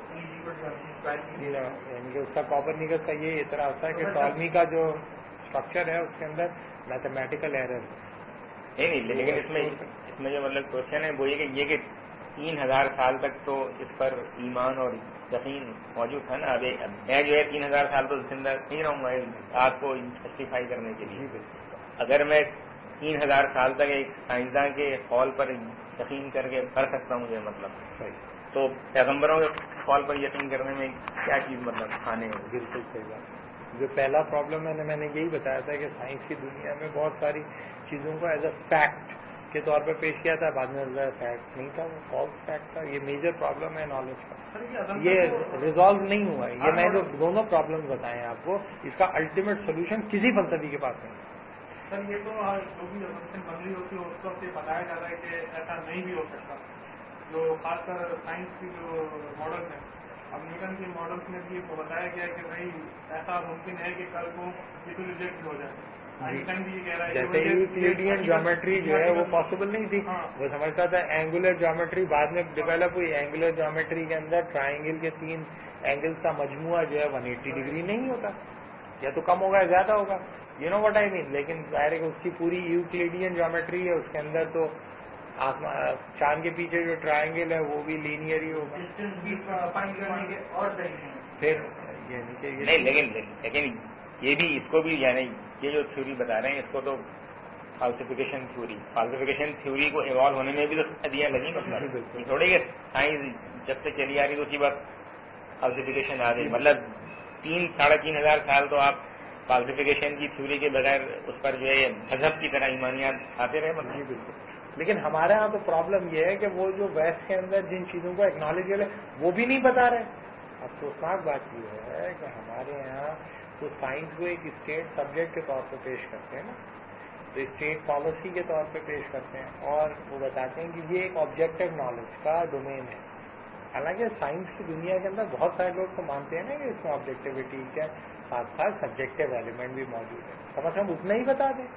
پھر یعنی کہ اس کا کوپرنیکس کا یہ اعتراض تھا کہ ٹالمی کا جو اسٹرکچر ہے اس کے اندر میتھمیٹیکل ایرر نہیں. لیکن اس میں جو مطلب کوشچن ہے وہ یہ کہ 3000 سال تک تو اس پر ایمان اور یقین موجود تھا نا. اب میں جو ہے 3000 سال تو زندہ نہیں رہوں گا اس بات کو جسٹیفائی کرنے کے لیے. اگر میں 3000 سال تک ایک سائنسداں کے قول پر یقین کر کے کر سکتا ہوں یہ مطلب تو پیغمبروں کے قول پر یقین کرنے میں کیا چیز مطلب کھانے ہو. بالکل صحیح بات. جو پہلا پرابلم ہے میں نے یہی بتایا تھا کہ سائنس کی دنیا میں بہت ساری چیزوں کو ایز اے فیکٹ کے طور پہ پیش کیا تھا، بعد میں فیکٹ نہیں تھا، وہ فالس فیکٹ تھا. یہ میجر پرابلم ہے نالج کا، یہ ریزالو نہیں ہوا ہے. یہ میں جو دونوں پرابلم بتائے ہیں آپ کو اس کا الٹیمیٹ سولوشن کسی فلسفی کے پاس نہیں. سر یہ تو جو بھی اسمپشن بن رہی ہوتی ہے اس کو سے بتایا جاتا ہے کہ ایسا نہیں بھی ہو سکتا، جو خاص کر سائنس کی جو ماڈل ہے. اب نیوٹن کے ماڈلس میں بھی بتایا گیا کہ بھائی ایسا ممکن ہے کہ کل کو یہ تو ریجیکٹ ہو جائے. جیسے یوکلیڈین جیومیٹری جو ہے وہ پاسبل نہیں تھی، وہ سمجھتا تھا اینگولر جیومیٹری بعد میں ڈیولپ ہوئی. اینگولر جیومیٹری کے اندر ٹرائنگل کے 3 اینگلز کا مجموعہ جو ہے 180 ڈگری نہیں ہوتا، یا تو کم ہوگا یا زیادہ ہوگا، یو نو واٹ آئی مین. لیکن ظاہر ہے کہ اس کی پوری یوکلیڈین جیومیٹری ہے، اس کے اندر تو چاند کے پیچھے جو ٹرائنگل ہے وہ بھی لینئر ہی ہوگا. پھر نہیں لیکن یہ بھی اس کو بھی یعنی یہ جو تھیوری بتا رہے ہیں اس کو تو فالسیفیکیشن تھیوری کو ایوالو ہونے میں بھی تو صدیاں لگی. مطلب تھوڑی کہ سائنس جب سے چلی آ رہی تو اسی وقت فالسیفیکیشن آ گئی. مطلب 3-3.5 سال تو آپ فالسیفیکیشن کی تھیوری کے بغیر اس پر جو ہے مذہب کی طرح ایمانیات آتے رہے. جی بالکل. لیکن ہمارے ہاں تو پرابلم یہ ہے کہ وہ جو ویسٹ کے اندر جن چیزوں کو ایکنالج ہے وہ بھی نہیں بتا رہے. افسوسناک بات یہ ہے کہ ہمارے یہاں تو سائنس کو ایک اسٹیٹ سبجیکٹ کے طور پہ پیش کرتے ہیں نا، تو اسٹیٹ پالیسی کے طور پہ پیش کرتے ہیں اور وہ بتاتے ہیں کہ یہ ایک آبجیکٹو نالج کا ڈومین ہے. حالانکہ سائنس کی دنیا کے اندر بہت سارے لوگ تو مانتے ہیں نا کہ اس میں آبجیکٹیوٹی کے ساتھ ساتھ سبجیکٹو ایلیمنٹ بھی موجود ہے. کم از کم اتنا ہی بتا دیں.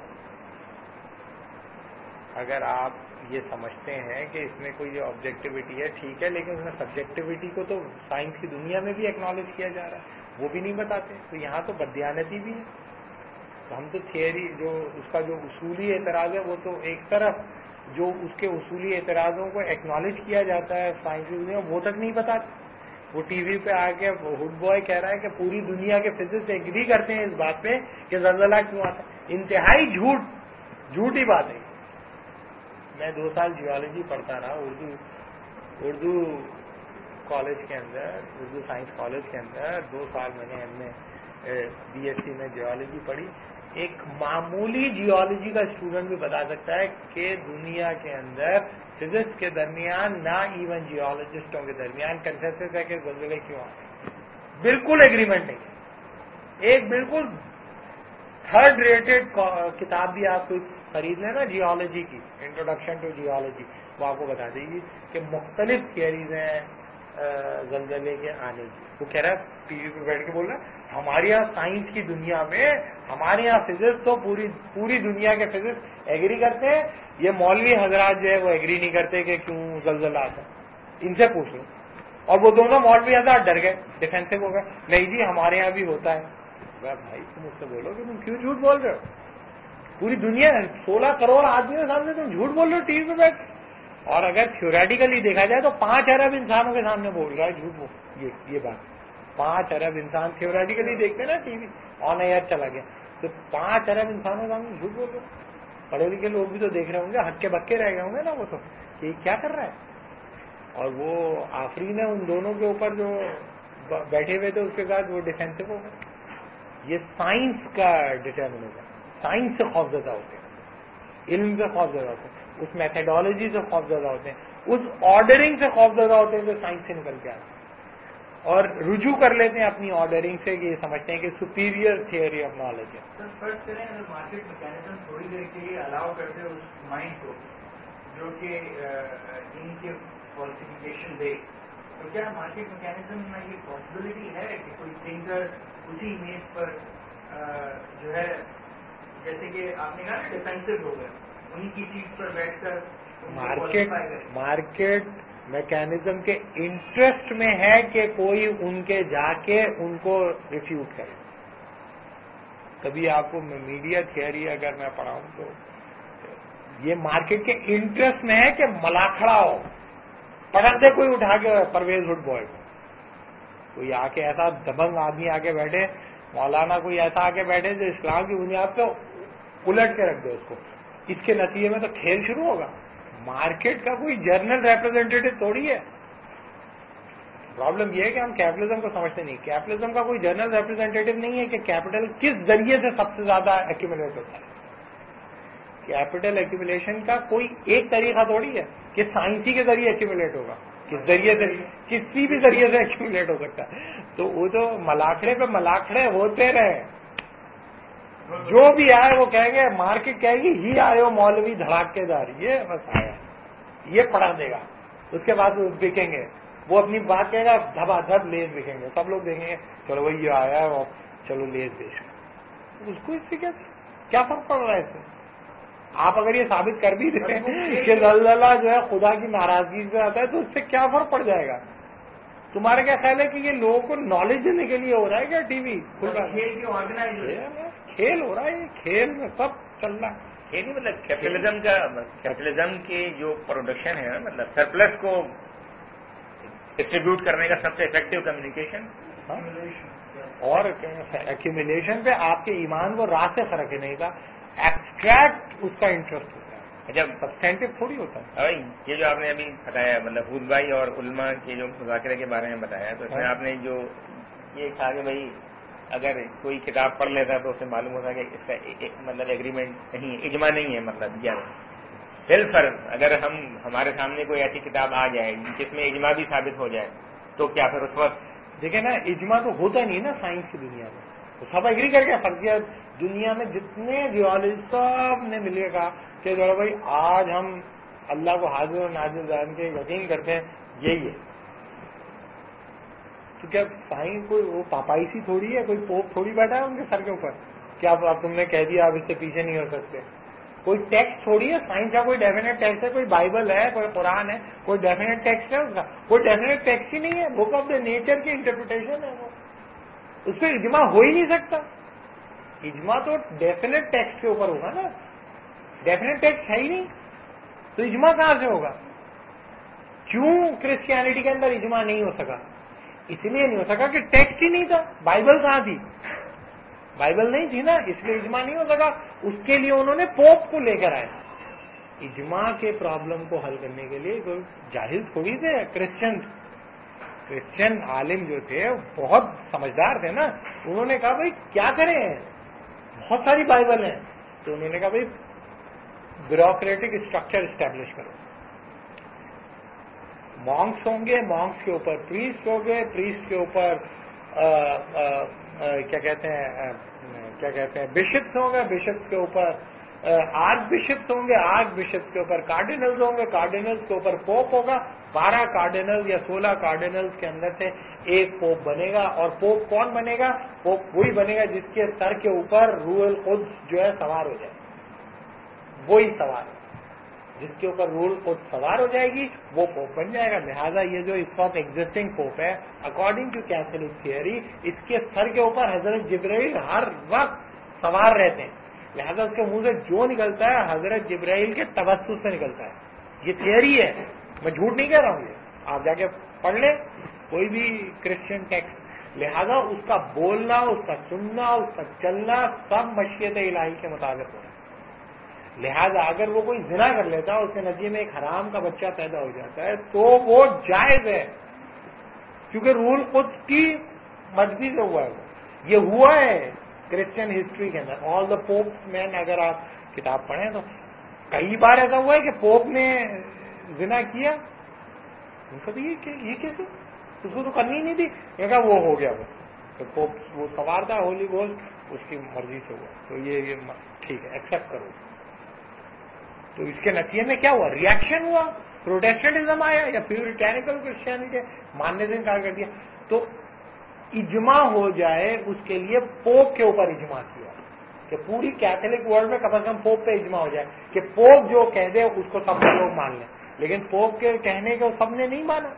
اگر آپ یہ سمجھتے ہیں کہ اس میں کوئی آبجیکٹیوٹی ہے ٹھیک ہے، لیکن اس میں سبجیکٹیوٹی کو تو سائنس کی دنیا میں بھی ایکنالج کیا جا رہا ہے، وہ بھی نہیں بتاتے. تو یہاں تو بددیانتی بھی ہے. تو ہم تو تھیوری جو اس کا جو اصولی اعتراض ہے وہ تو ایک طرف جو اس کے اصولی اعتراضوں کو ایکنالج کیا جاتا ہے سائنس کی دنیا وہ تک نہیں بتاتے. وہ ٹی وی پہ آ کے ہڈ بوائے کہہ رہا ہے کہ پوری دنیا کے فزسٹ ایگری کرتے ہیں اس بات پہ کہ زلزلہ کیوں آتا ہے. انتہائی جھوٹی بات ہے. میں 2 سال جیولوجی پڑھتا رہا اردو کالج کے اندر، اردو سائنس کالج کے اندر 2 سال میں نے بی ایس سی میں جیولوجی پڑھی. ایک معمولی جیولوجی کا اسٹوڈنٹ بھی بتا سکتا ہے کہ دنیا کے اندر فزکس کے درمیان نہ ایون جیولوجسٹوں کے درمیان کنسنسس ہے کہ زلزلے کیوں آتے ہیں. بالکل ایگریمنٹ نہیں. ایک بالکل 3rd ریٹڈ کتاب بھی آپ کوئی خرید لیں نا جیولوجی کی، انٹروڈکشن ٹو جیولوجی، وہ آپ کو بتا دے گی کہ مختلف تھیئریز ہیں زلزلے کے آنے کی. وہ کہہ رہا ہے ٹی وی پہ بیٹھ کے بول رہا ہے ہمارے یہاں سائنس کی دنیا میں ہمارے یہاں فزکس تو پوری دنیا کے فزکس ایگری کرتے ہیں, یہ مولوی حضرات جو ہے وہ ایگری نہیں کرتے کہ کیوں زلزلہ آتا ہے, ان سے پوچھ لو. اور وہ دونوں مولوی حضرات ڈر گئے, ڈیفینسو ہو گئے, نہیں جی ہمارے یہاں بھی ہوتا ہے. بھائی تم اس سے بولو کہ تم کیوں جھوٹ بول رہے ہو, پوری دنیا 16 کروڑ آدمیوں کے سامنے تم جھوٹ بول رہے ہو ٹی وی پہ بیٹھ. اور اگر تھیوریٹیکلی دیکھا جائے تو 5 ارب انسانوں کے سامنے بول رہا ہے جھوٹ بول, یہ بات 5 ارب انسان تھیوریٹیکلی دیکھتے نا ٹی وی آن ایئر چلا گیا تو 5 ارب انسانوں کے سامنے جھوٹ بول رہے. پڑھے لکھے لوگ بھی تو دیکھ رہے ہوں گے, ہکے بکے رہ گئے ہوں گے نا وہ تو یہ کیا کر رہا ہے. اور وہ آفرین ہے ان دونوں کے اوپر جو بیٹھے ہوئے تھے اس کے بعد وہ ڈیفینسو ہو گئے. یہ سائنس کا ڈٹرمنزم, سائنس سے خوفزدہ ہوتے ہیں, علم سے خوفزدہ ہوتے ہیں, اس میتھڈالوجی سے خوفزدہ ہوتے ہیں, اس آرڈرنگ سے خوفزدہ ہوتے ہیں جو سائنس سے نکل کے آتے ہیں, اور رجوع کر لیتے ہیں اپنی آرڈرنگ سے کہ یہ سمجھتے ہیں کہ سپیریئر تھیوری آف نالج ہے. سر فرض کریں اگر مارکیٹ میکینزم تھوڑی دیر کے لیے الاؤ کرتے اس مائنڈ کو جو کہ ان کے فالسیفیکیشن دے, تو کیا مارکیٹ میکینزم میں یہ پاسبلٹی ہے کہ کوئی تھنکر اسی امیج پر جو ہے جیسے کہ آپ نے کہا نا ڈیفینسو ہو گئے, انہیں کی سیٹ پر بیٹھ کر مارکیٹ میکینزم کے انٹرسٹ میں ہے کہ کوئی ان کے جا کے ان کو ریفیوٹ کرے. کبھی آپ کو میڈیا تھیوری اگر میں پڑھاؤں تو یہ مارکیٹ کے انٹرسٹ میں ہے کہ ملاکھڑا ہو, پٹک دے کوئی اٹھا کے پرویز وڈ بوائے کو, کوئی آ کے ایسا دبنگ آدمی آ کے بیٹھے, مولانا کوئی ایسا آ کے بیٹھے جو اسلام کی بنیاد پہ الٹ کے رکھ دے اس کو, اس کے نتیجے میں تو کھیل شروع ہوگا. مارکیٹ کا کوئی جرنل ریپرزینٹیٹو تھوڑی ہے. پرابلم یہ ہے کہ ہم کیپٹلزم کو سمجھتے نہیں. کیپٹلزم کا کوئی جرنل ریپرزینٹیٹو نہیں ہے کہ کیپٹل کس ذریعے سے سب سے زیادہ ایکومولیٹ ہوتا ہے. کیپٹل ایکومولیشن کا کوئی ایک طریقہ تھوڑی ہے کہ سائنسی کے ذریعے ایکومولیٹ ہوگا, کس ذریعے سے, کسی بھی ذریعے سے ایکومولیٹ ہو سکتا ہے. تو وہ تو ملاکھڑے پہ ملاکھڑے ہوتے رہے, جو بھی آئے وہ کہیں گے, مارکیٹ کہے گی ہی آئے ہو مولوی دھڑاکے دار, یہ بس آیا, یہ پڑھا دے گا, اس کے بعد وہ بکیں گے, وہ اپنی بات کہے گا, دھبا دھب لیز بکیں گے, سب لوگ دیکھیں گے چلو بھائی یہ آیا ہے چلو لیز بیچ, اس کو اس سے کیا فرق پڑ رہا ہے اس سے. آپ اگر یہ ثابت کر بھی دیں کہ زلزلہ جو ہے خدا کی ناراضگی سے آتا ہے تو اس سے کیا فرق پڑ جائے گا. تمہارا کیا خیال ہے کہ یہ لوگوں کو نالج دینے کے لیے ہو رہا ہے کیا ٹی وی کھیل ہو رہا ہے, کھیل میں سب چل رہا ہے. یہ نہیں مطلب کیپٹلزم کی جو پروڈکشن ہے مطلب سرپلس کو ڈسٹریبیوٹ کرنے کا سب سے افیکٹو کمیونیکیشن اور ایکومولیشن پہ آپ کے ایمان کو راسخ رکھنے کا ایبسٹریکٹ اس کا انٹرسٹ ہوتا ہے, جب سبسٹینٹو تھوڑی ہوتا ہے. یہ جو آپ نے ابھی بتایا مطلب حود بھائی اور علماء کے جو مذاکرے کے بارے میں بتایا, تو اس میں آپ نے جو یہ کہا کہ بھائی اگر کوئی کتاب پڑھ لیتا ہے تو اسے معلوم ہوتا ہے کہ اس کا مطلب ایگریمنٹ نہیں ہے, اجماع نہیں ہے. مطلب یار بالفرض اگر ہمارے سامنے کوئی ایسی کتاب آ جائے جس میں اجماع بھی ثابت ہو جائے تو کیا پھر اس وقت دیکھیں نا اجماع تو ہوتا نہیں نا سائنس کی دنیا میں, تو سب ایگری کر کے فرضیہ دنیا میں جتنے جیولوجسٹ سب نے مل کے کہا کہ جو بھائی آج ہم اللہ کو حاضر اور نازل جان کے یقین کرتے ہیں یہی ہے. تو کیا سائنس کوئی وہ پاپائی سی تھوڑی ہے, کوئی پوپ تھوڑی بیٹھا ہے ان کے سر کے اوپر کیا اب تم نے کہہ دیا آپ اس سے پیچھے نہیں ہو سکتے. کوئی ٹیکسٹ تھوڑی ہے, سائنس کا کوئی ڈیفینیٹ ٹیکسٹ ہے, کوئی بائبل ہے, کوئی قرآن ہے, کوئی ڈیفینیٹ ٹیکسٹ ہے اس کا, کوئی ڈیفینیٹ ٹیکسٹ ہی نہیں ہے. بک آف دا نیچر کی انٹرپریٹیشن ہے وہ, اس پہ اجماع ہو ہی نہیں سکتا. اجماع تو ڈیفینیٹ ٹیکسٹ کے اوپر ہوگا نا, ڈیفینیٹ ٹیکسٹ ہے ہی نہیں تو اجماع کہاں سے ہوگا. کیوں کرسچینٹی کے اندر اجماع نہیں ہو سکا؟ اس لیے نہیں ہو سکا کہ ٹیکسٹ ہی نہیں تھا. بائبل کہاں تھی؟ بائبل نہیں تھی نا, اس لیے اجماع نہیں ہو سکا. اس کے لیے انہوں نے پوپ کو لے کر آئے. اجماع کے پرابلم کو حل کرنے کے لیے کوئی جاہل تھوڑی تھے. کرسچن عالم جو تھے بہت سمجھدار تھے نا, انہوں نے کہا بھائی کیا کریں, بہت ساری بائبل ہیں, تو انہوں نے کہا بھائی بیوروکریٹک اسٹرکچر اسٹیبلش کرو. مانکس ہوں گے, مانکس کے اوپر پریسٹ ہوں گے, پریسٹ کے اوپر کیا کہتے ہیں بشپس ہوں گے, بشپس کے اوپر आर्क बिशप्स होंगे, आर्क बिशप्स के ऊपर कार्डिनल्स होंगे, कार्डिनल्स के ऊपर पोप होगा, 12 कार्डिनल्स या 16 कार्डिनल्स के अंदर से एक पोप बनेगा। और पोप कौन बनेगा? पोप वही बनेगा जिसके सर के ऊपर रूहुल कुद्स जो है सवार हो जाए, वही सवार है जिसके ऊपर रूहुल कुद्स सवार हो जाएगी, वो पोप बन जाएगा। लिहाजा ये जो इस वक्त एग्जिस्टिंग पोप है, अकॉर्डिंग टू कैथोलिक थियरी, इसके सर के ऊपर हजरत जिब्राइल हर वक्त सवार रहते हैं। लिहाजा उसके मुंह से जो निकलता है हजरत जिब्राइल के तवस्सुस से निकलता है। ये थियरी है, मैं झूठ नहीं कह रहा हूँ, ये आप जाके पढ़ ले कोई भी क्रिश्चियन टेक्स्ट। लिहाजा उसका बोलना, उसका सुनना, उसका चलना सब मशीयत इलाही के मुताबिक होता है। लिहाजा अगर वो कोई जिना कर लेता है, उसके नतीजे में एक हराम का बच्चा पैदा हो जाता है, तो वो जायज है, क्योंकि रूहुल कुद्स की मर्जी से हुआ है। वो ये हुआ है क्रिश्चियन हिस्ट्री के अंदर। ऑल द पोप्स मैन, अगर आप किताब पढ़ें तो कई बार ऐसा हुआ है कि पोप ने जिना किया, उनका तो ये कैसे, उसको तो करनी ही नहीं थी, कहा वो हो गया, वो तो पोप वो सवार था, होली घोस्ट उसकी मर्जी से हुआ, तो ये ठीक है, एक्सेप्ट करो। तो इसके नतीजे में क्या हुआ? रिएक्शन हुआ, प्रोटेस्टेंटिज्म आया या प्यूरिटैनिकल क्रिश्चियनिटी मानने से इनकार कर दिया। तो इजमा हो जाए उसके लिए पोप के ऊपर इजमा किया कि पूरी कैथोलिक वर्ल्ड में कम से कम पोप पे इजमा हो जाए कि पोप जो कह दे उसको सब लोग मान लें। लेकिन पोप के कहने को सबने नहीं माना।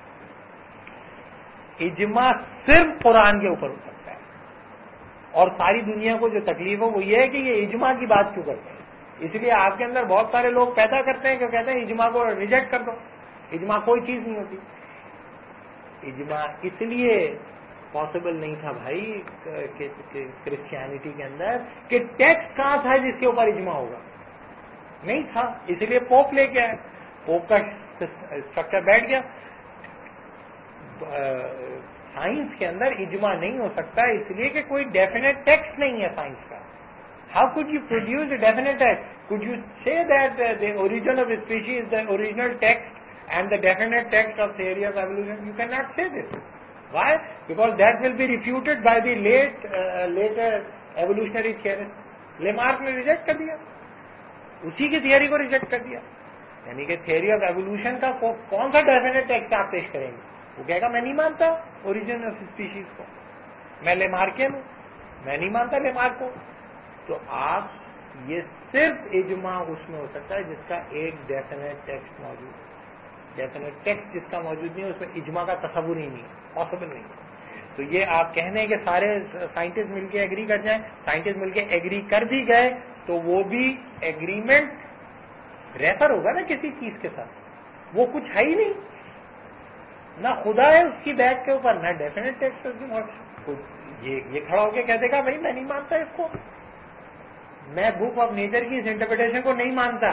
इजमा सिर्फ कुरान के ऊपर हो सकता है, और सारी दुनिया को जो तकलीफ हो वो ये है कि ये इजमा की बात क्यों करते हैं। इसलिए आपके अंदर बहुत सारे लोग पैदा करते हैं कि कहते हैं इजमा को रिजेक्ट कर दो, इजमा कोई चीज नहीं होती। इजमा इसलिए पॉसिबल नहीं था भाई क्रिश्चियनिटी के अंदर कि टेक्स्ट कहां था जिसके ऊपर इजमा होगा, नहीं था, इसलिए पोप लेके आए, पोप का स्ट्रक्चर बैठ गया। साइंस के अंदर इजमा नहीं हो सकता, इसलिए कि कोई डेफिनेट टेक्स्ट नहीं है साइंस का। How could you produce a definite text? Could you say that the origin of a species is the original text and the definite text of theory of evolution? You cannot say this. Why? Because that will be refuted by the later evolutionary theorists. Lamarck ने reject कर दिया, उसी की theory को reject कर दिया। यानी कि थियरी ऑफ एवोल्यूशन का कौन सा डेफिनेट टेक्स्ट आप पेश करेंगे? वो कहेगा मैं नहीं मानता ओरिजिन ऑफ स्पीशीज को, मैं लेमार्कियन हूं, मैं नहीं मानता लेमार्क को। तो आप ये सिर्फ इजमा उसमें हो सकता है जिसका एक डेफिनेट टेक्स्ट मौजूद है। डेफिनेट टेक्स्ट जिसका मौजूद नहीं है उसमें इजमा का तस्वुर ही नहीं है, पॉसिबल नहीं है। तो ये आप कहने हैं कि सारे साइंटिस्ट मिलके एग्री कर जाएं, साइंटिस्ट मिलके एग्री कर भी गए तो वो भी एग्रीमेंट रेफर होगा ना किसी चीज के साथ, वो कुछ है ही नहीं, ना खुदा है उसकी बैग के ऊपर, ना डेफिनेट टेक्स्ट। ये खड़ा होकर कह देगा भाई मैं नहीं मानता इसको, मैं बुक ऑफ नेचर की इस इंटरप्रिटेशन को नहीं मानता,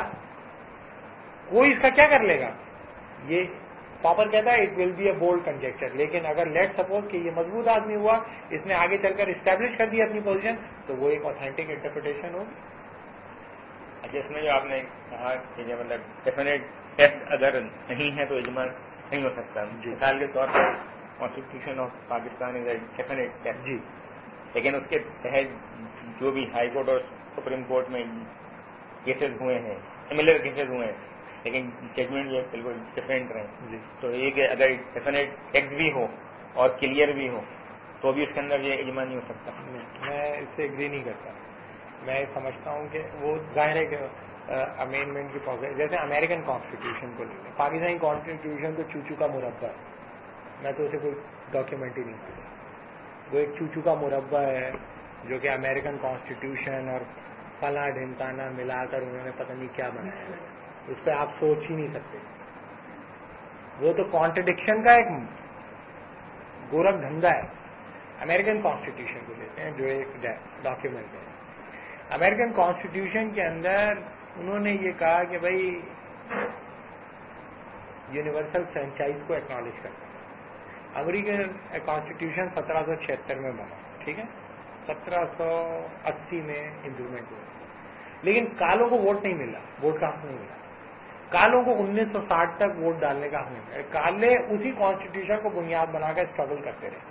कोई इसका क्या कर लेगा? ये पॉपर कहता है it will be a bold conjecture. लेकिन अगर लेट सपोज कि ये मजबूत आदमी हुआ, इसने आगे चलकर इस्टेब्लिश कर दिया अपनी पोजीशन, तो वो एक ऑथेंटिक इंटरप्रिटेशन होगी। अच्छा, इसमें जो आपने कहा कि जो मतलब डेफिनेट टेक्स्ट अगर नहीं है तो इजमा नहीं हो सकता। मिसाल के तौर पर constitution of Pakistan is definite text जी, लेकिन उसके तहत जो भी हाई कोर्ट और सुप्रीम कोर्ट में केसेस हुए हैं, सिमिलर केसेस हुए हैं, लेकिन जजमेंट जो बिल्कुल डिफरेंट रहे। तो ये कि अगर डेफिनेट टेक्स्ट भी हो और क्लियर भी हो तो भी उसके अंदर ये इजमा नहीं हो सकता। मैं इससे एग्री नहीं करता। मैं समझता हूँ कि वो जाहिर है कि अमेंडमेंट की प्रोसेस, जैसे अमेरिकन कॉन्स्टिट्यूशन को लेकर, पाकिस्तानी कॉन्स्टिट्यूशन तो चूचू का मुरब्बा है, मैं तो उसे कोई डॉक्यूमेंट ही नहीं करता। वो एक चूचू का मुरब्बा है जो कि अमेरिकन कॉन्स्टिट्यूशन और फला ढिमकाना मिलाकर उन्होंने पता नहीं क्या बनाया है, उस पर आप सोच ही नहीं सकते। वो तो कॉन्ट्रडिक्शन का एक गोरख धंधा है। अमेरिकन कॉन्स्टिट्यूशन को लेते हैं जो एक डॉक्यूमेंट है। अमेरिकन कॉन्स्टिट्यूशन के अंदर उन्होंने ये कहा कि भाई यूनिवर्सल फ्रेंचाइज को एक्नॉलेज करते हैं। अमेरिकन कॉन्स्टिट्यूशन 1776 में बना, ठीक है, 1780 में इम्प्लीमेंट हुआ, लेकिन कालों को वोट नहीं मिला, वोट का हक नहीं मिला। कालों को 1960 तक वोट डालने का हक नहीं मिला। काले उसी कॉन्स्टिट्यूशन को बुनियाद बनाकर स्ट्रगल करते रहे,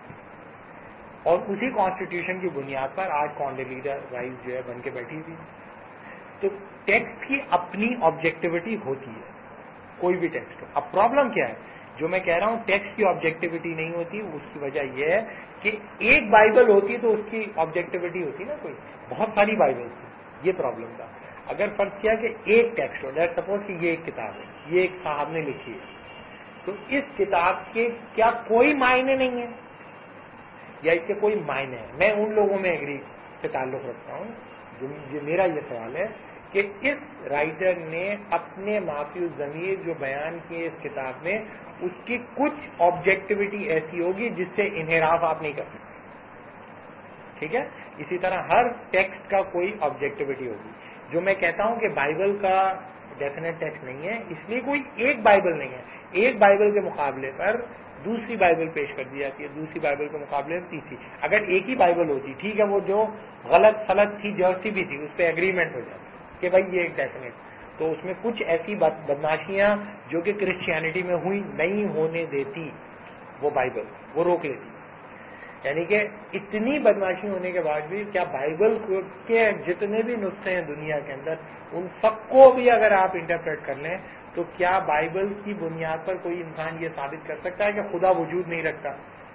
और उसी कॉन्स्टिट्यूशन की बुनियाद पर आज कॉन्डोलीजा राइस जो है बन के बैठी थी। تو ٹیکسٹ کی اپنی آبجیکٹیوٹی ہوتی ہے، کوئی بھی ٹیکسٹ ہو. اب پرابلم کیا ہے؟ جو میں کہہ رہا ہوں ٹیکسٹ کی آبجیکٹیوٹی نہیں ہوتی، اس کی وجہ یہ ہے کہ ایک بائبل ہوتی تو اس کی آبجیکٹیوٹی ہوتی نا، کوئی بہت ساری بائبل تھی. یہ پرابلم تھا. اگر فرض کیا کہ ایک ٹیکسٹ ہو، لیٹس سپوز کہ یہ ایک کتاب ہے، یہ ایک صاحب نے لکھی ہے، تو اس کتاب کے کیا کوئی معنی نہیں ہے یا اس کے کوئی معنی ہے؟ میں ان لوگوں میں ایگری سے تعلق رکھتا ہوں، میرا یہ خیال ہے کہ اس رائٹر نے اپنے معافی الضمیر جو بیان کیے اس کتاب میں، اس کی کچھ آبجیکٹیوٹی ایسی ہوگی جس سے انحراف آپ نہیں کر سکتے. ٹھیک ہے؟ اسی طرح ہر ٹیکسٹ کا کوئی آبجیکٹیوٹی ہوگی. جو میں کہتا ہوں کہ بائبل کا ڈیفینیٹ ٹیکسٹ نہیں ہے، اس لیے کوئی ایک بائبل نہیں ہے. ایک بائبل کے مقابلے پر دوسری بائبل پیش کر دی جاتی ہے، دوسری بائبل کے مقابلے میں تیسری. اگر ایک ہی بائبل ہوتی، ٹھیک ہے، وہ جو غلط سلط تھی جیسی بھی تھی اس پہ ایگریمنٹ ہو جاتی کہ بھائی یہ ایک ڈیفینیٹ، تو اس میں کچھ ایسی بدماشیاں جو کہ کرسچینٹی میں ہوئی نہیں ہونے دیتی وہ بائبل، وہ روک لیتی. یعنی کہ اتنی بدماشی ہونے کے بعد بھی کیا بائبل کے جتنے بھی نسخے ہیں دنیا کے اندر، ان سب کو بھی اگر آپ انٹرپریٹ کر لیں تو کیا بائبل کی بنیاد پر کوئی انسان یہ ثابت کر سکتا ہے کہ خدا وجود نہیں رکھتا؟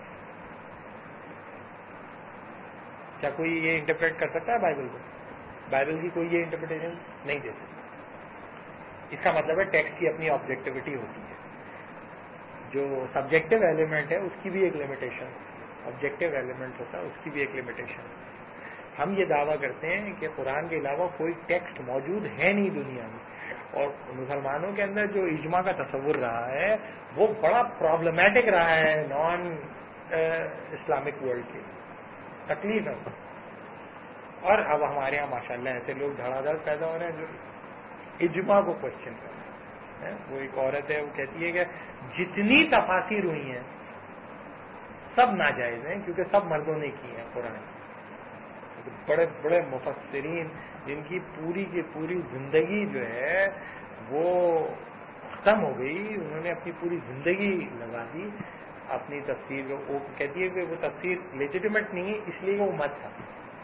کیا کوئی یہ انٹرپریٹ کر سکتا ہے بائبل کو؟ بائبل کی کوئی یہ انٹرپریٹیشن نہیں دے سکتا. اس کا مطلب ہے ٹیکسٹ کی اپنی آبجیکٹیوٹی ہوتی ہے. جو سبجیکٹو ایلیمنٹ ہے اس کی بھی ایک لمیٹیشن، آبجیکٹو ایلیمنٹ ہوتا ہے اس کی بھی ایک لمیٹیشن. ہم یہ دعویٰ کرتے ہیں کہ قرآن کے علاوہ کوئی ٹیکسٹ موجود ہے نہیں دنیا میں، اور مسلمانوں کے اندر جو اجماع کا تصور رہا ہے وہ بڑا پرابلمیٹک رہا ہے نان اسلامک ورلڈ کی. تکلیف ہے. اور اب ہمارے یہاں ماشاءاللہ ایسے لوگ دھڑا دھڑ پیدا ہو رہے ہیں جو اجماع کو کوشچن کر رہے ہیں. وہ ایک عورت ہے، وہ کہتی ہے کہ جتنی تفاسیر ہوئی ہیں سب ناجائز ہیں کیونکہ سب مردوں نے کی ہیں. قرآن بڑے بڑے مفسرین جن کی پوری زندگی جو ہے وہ ختم ہو گئی، انہوں نے اپنی پوری زندگی لگا دی اپنی تفسیر کو. وہ کہتی ہے کہ وہ تفسیر لیجیٹیمیٹ نہیں ہے اس لیے وہ مت تھا.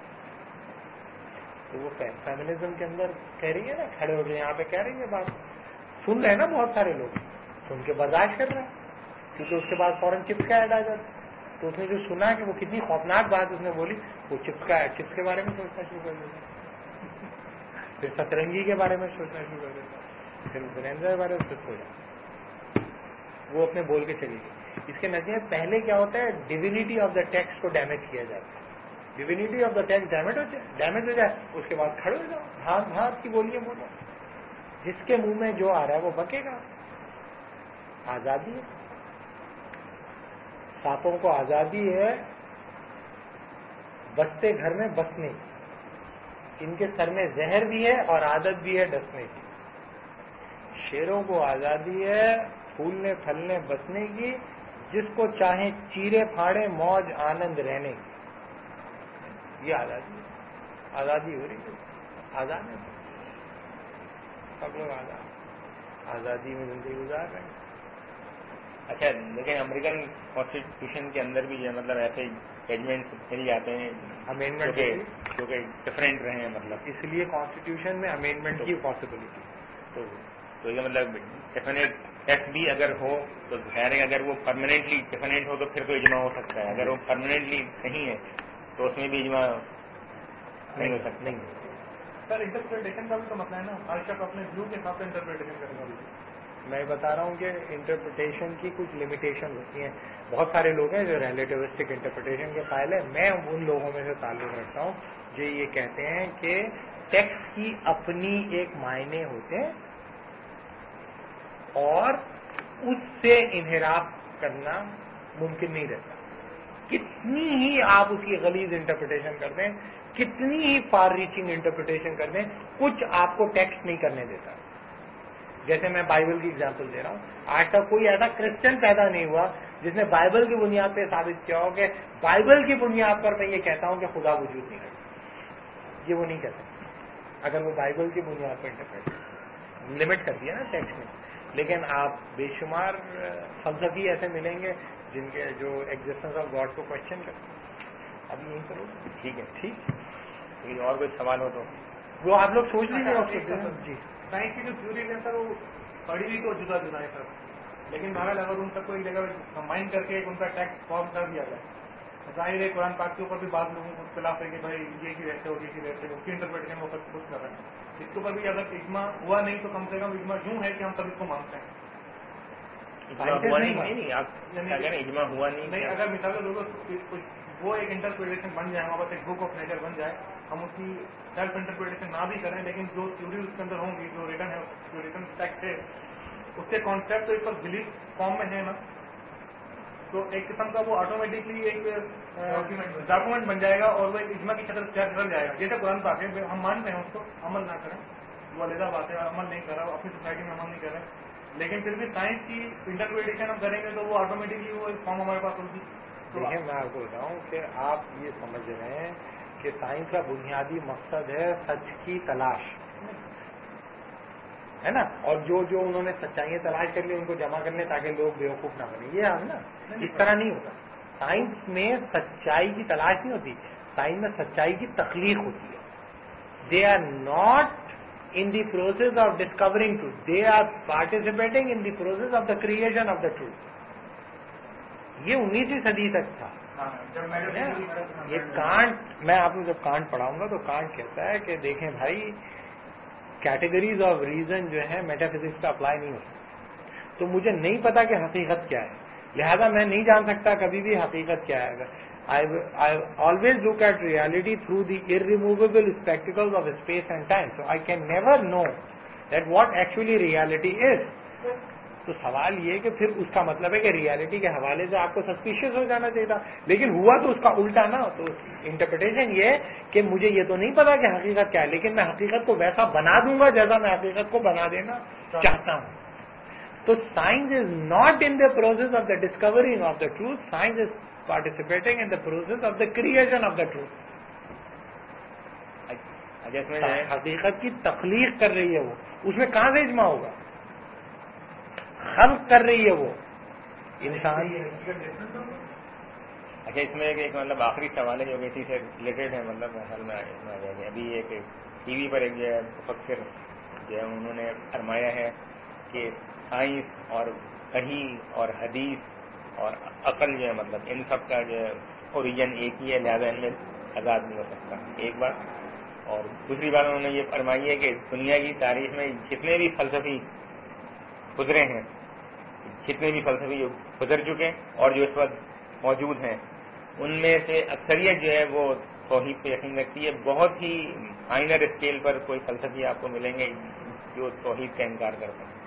تو وہ فیمنزم کے اندر کہہ رہی ہے نا، کھڑے ہو گئے یہاں پہ کہہ رہی ہے بات، سن رہے ہیں نا بہت سارے لوگ، سن کے برداشت کر رہے ہیں کیونکہ اس کے بعد فوراً چپس کا ایڈ آ جاتا. تو اس نے جو سنا کہ وہ کتنی خوفناک بات اس نے بولی، وہ چپس کے بارے میں سوچنا شروع کر دیتا، پھر سترنگی کے بارے میں سوچنا شروع کر دیتا، پھر برینزا کے بارے میں سوچ ہو جاتا. وہ اپنے بول کے چلی گئی. اس کے نتیجے میں پہلے کیا ہوتا ہے، ڈیوینٹی آف دا ٹیکسٹ کو ڈیمیج کیا جاتا ہے. Divinity of the text damage ہو جائے اس کے بعد کھڑے ہو جاؤ، بھانت کی بولیاں بولو، جس کے منہ میں جو آ رہا ہے وہ بکے گا. آزادی ہے، سانپوں کو آزادی ہے بستے گھر میں بسنے کی، ان کے سر میں زہر بھی ہے اور عادت بھی ہے ڈسنے کی. شیروں کو آزادی ہے پھولنے پھلنے بسنے کی، جس کو چاہیں چیرے پھاڑے موج آنند رہنے کی. یہ آزادی ہے، آزادی ہو رہی ہے، آزاد ہے سب لوگ، آزادی میں زندگی گزار رہے ہیں. اچھا، لیکن امریکن کانسٹیٹیوشن کے اندر بھی مطلب ایسے ججمنٹ مل جاتے ہیں امینڈمنٹ جو کہ ڈفرینٹ رہے ہیں، مطلب اس لیے کانسٹیٹیوشن میں امینڈمنٹ کی پاسبلٹی. تو یہ مطلب ڈیفینیٹ ٹیکسٹ بھی اگر ہو تو ظاہر ہے اگر وہ پرماننٹلی ڈیفینیٹ ہو تو پھر تو اجماع ہو سکتا ہے. اگر وہ پرماننٹلی نہیں ہے تو اس میں بھی اجماع نہیں ہو سکتا. نہیں سر انٹرپریٹیشن کا بھی تو مسئلہ ہے نا، ہر شخص اپنے ویو کے حساب سے انٹرپریٹیشن کرے گا. میں بتا رہا ہوں کہ انٹرپریٹیشن کی کچھ لمیٹیشن ہوتی ہیں. بہت سارے لوگ ہیں جو ریلیٹیوسٹک انٹرپریٹیشن کے قائل ہیں. میں ان لوگوں میں سے تعلق رکھتا ہوں جو یہ کہتے ہیں کہ ٹیکسٹ کی اپنی ایک معنی ہوتے ہیں اور اس سے انحراف کرنا ممکن نہیں رہتا. کتنی ہی آپ اس کی غلیظ انٹرپریٹیشن کر دیں، کتنی ہی فار ریچنگ انٹرپریٹیشن کر دیں، کچھ آپ کو ٹیکسٹ نہیں کرنے دیتا. جیسے میں بائبل کی اگزامپل دے رہا ہوں، آج تک کوئی ایسا کرسچن پیدا نہیں ہوا جس نے بائبل کی بنیاد پہ ثابت کیا ہو کہ بائبل کی بنیاد پر میں یہ کہتا ہوں کہ خدا وجود نہیں رکھتا. یہ وہ نہیں کہہ سکتا اگر وہ بائبل کی بنیاد پر انٹرپریٹ لمٹ کر دیا نا ٹیکسٹ میں. لیکن آپ بے شمار فلسفی ایسے ملیں گے جن کے جو ایگزسٹنس آف گاڈ کو کوشچن کرتے ہیں. اب یہیں کرو. ٹھیک ہے، ٹھیک. اور کوئی سوال ہو تو وہ آپ لوگ سوچ لیجیے. جی سائنس کی جو تھیوری ہے سر وہ پڑھی ہوئی تو جدا جدا ہے سر, لیکن بہرحال اگر ان سب کو ایک جگہ کمبائن کر کے ان کا ٹیکسٹ فارم کر دیا جائے, ظاہر ہے قرآن پاک کے اوپر بھی بعض لوگوں کو اختلاف ہے کہ بھائی یہ کی رہتے ہو یہ کی رہتے ہو, اس کی انٹرپریٹیشن وہ سب کچھ کر رہے ہیں. اس کے اوپر بھی اگر اجماع ہوا نہیں تو کم سے کم اجماع یوں ہے کہ ہم سب اس کو مانتے ہیں. اجماع ہوا نہیں, اگر مثال کے طور پر وہ ایک انٹرپریٹیشن بن جائے, ہمارے پاس ایک بک آف نیچر بن جائے, ہم اس کی سیلف انٹرپریٹیشن نہ بھی کریں, لیکن جو تھیوری اس کے اندر ہوں گی, جو ریٹن ہے, جو ریٹن ٹیکسٹ ہے, اس کے کانسیپٹ تو اس پر بلیف فارم میں ہے نا, تو ایک قسم کا وہ آٹومیٹکلی ایک ڈاکومنٹ بن جائے گا اور وہ ایک اجماع کی شکل چل جائے گا. جیسے قرآن پاک ہے, ہم مانتے ہیں اس کو, عمل نہ کریں وہ علیحدہ بات ہے, عمل نہیں کر رہا, اپنی سوسائٹی میں عمل نہیں کر رہے, لیکن پھر بھی سائنس کی انٹرپریٹیشن ہم کریں گے تو وہ آٹومیٹکلی وہ فارم ہمارے پاس ہوگی. دیکھیں میں آپ کو بتاؤں کہ آپ یہ سمجھ رہے ہیں کہ سائنس کا بنیادی مقصد ہے سچ کی تلاش, ہے نا, اور جو انہوں نے سچائیاں تلاش کر لی ان کو جمع کرنے تاکہ لوگ بیوقوف نہ بنے. یہ ہم نا اس طرح نہیں ہوتا. سائنس میں سچائی کی تلاش نہیں ہوتی, سائنس میں سچائی کی تخلیق ہوتی ہے. They are not in the process of discovering truth, they are participating in the process of the creation of the truth. یہ 19ویں صدی تک تھا. یہ کانٹ, میں آپ کو جب کانٹ پڑھاؤں گا تو کانٹ کہتا ہے کہ دیکھیں بھائی کیٹیگریز آف ریزن جو ہے میٹا فزکس کا اپلائی نہیں ہو سکتا. تو مجھے نہیں پتا کہ حقیقت کیا ہے, لہذا میں نہیں جان سکتا کبھی بھی حقیقت کیا ہے. I always look at reality through the irremovable spectacles of space and time. So I can never know that what actually reality is. تو سوال یہ کہ پھر اس کا مطلب ہے کہ ریالٹی کے حوالے سے آپ کو سسپیشیس ہو جانا چاہیے تھا, لیکن ہوا تو اس کا الٹا نا. تو انٹرپریٹیشن یہ ہے کہ مجھے یہ تو نہیں پتا کہ حقیقت کیا ہے, لیکن میں حقیقت کو ویسا بنا دوں گا جیسا میں حقیقت کو بنا دینا چاہتا ہوں. تو science is not in the process of the discovering of the truth, science is participating in the process of the creation of the truth. حقیقت کی تخلیق کر رہی ہے وہ, اس میں کہاں سے اجماع ہوگا, خلق کر رہی ہے وہ انسان. اچھا اس میں ایک مطلب آخری سوال ہے جو کہ اسی سے ریلیٹڈ ہے, مطلب حل میں ابھی ایک ٹی وی پر ایک جو ہے مفکر جو ہے انہوں نے فرمایا ہے کہ سائنس اور وحی اور حدیث اور عقل جو ہے مطلب ان سب کا جو ہے اوریجن ایک ہی ہے, لہٰذا ان میں آزاد نہیں ہو سکتا, ایک بات. اور دوسری بات انہوں نے یہ فرمائی ہے کہ دنیا کی تاریخ میں جتنے بھی فلسفی گزرے ہیں, جتنے بھی فلسفی جو گزر چکے اور جو اس وقت موجود ہیں, ان میں سے اکثریت جو ہے وہ توحید پہ یقین رکھتی ہے. بہت ہی مائنر اسکیل پر کوئی فلسفی آپ کو ملیں گے جو توحید کا انکار کرتے ہیں.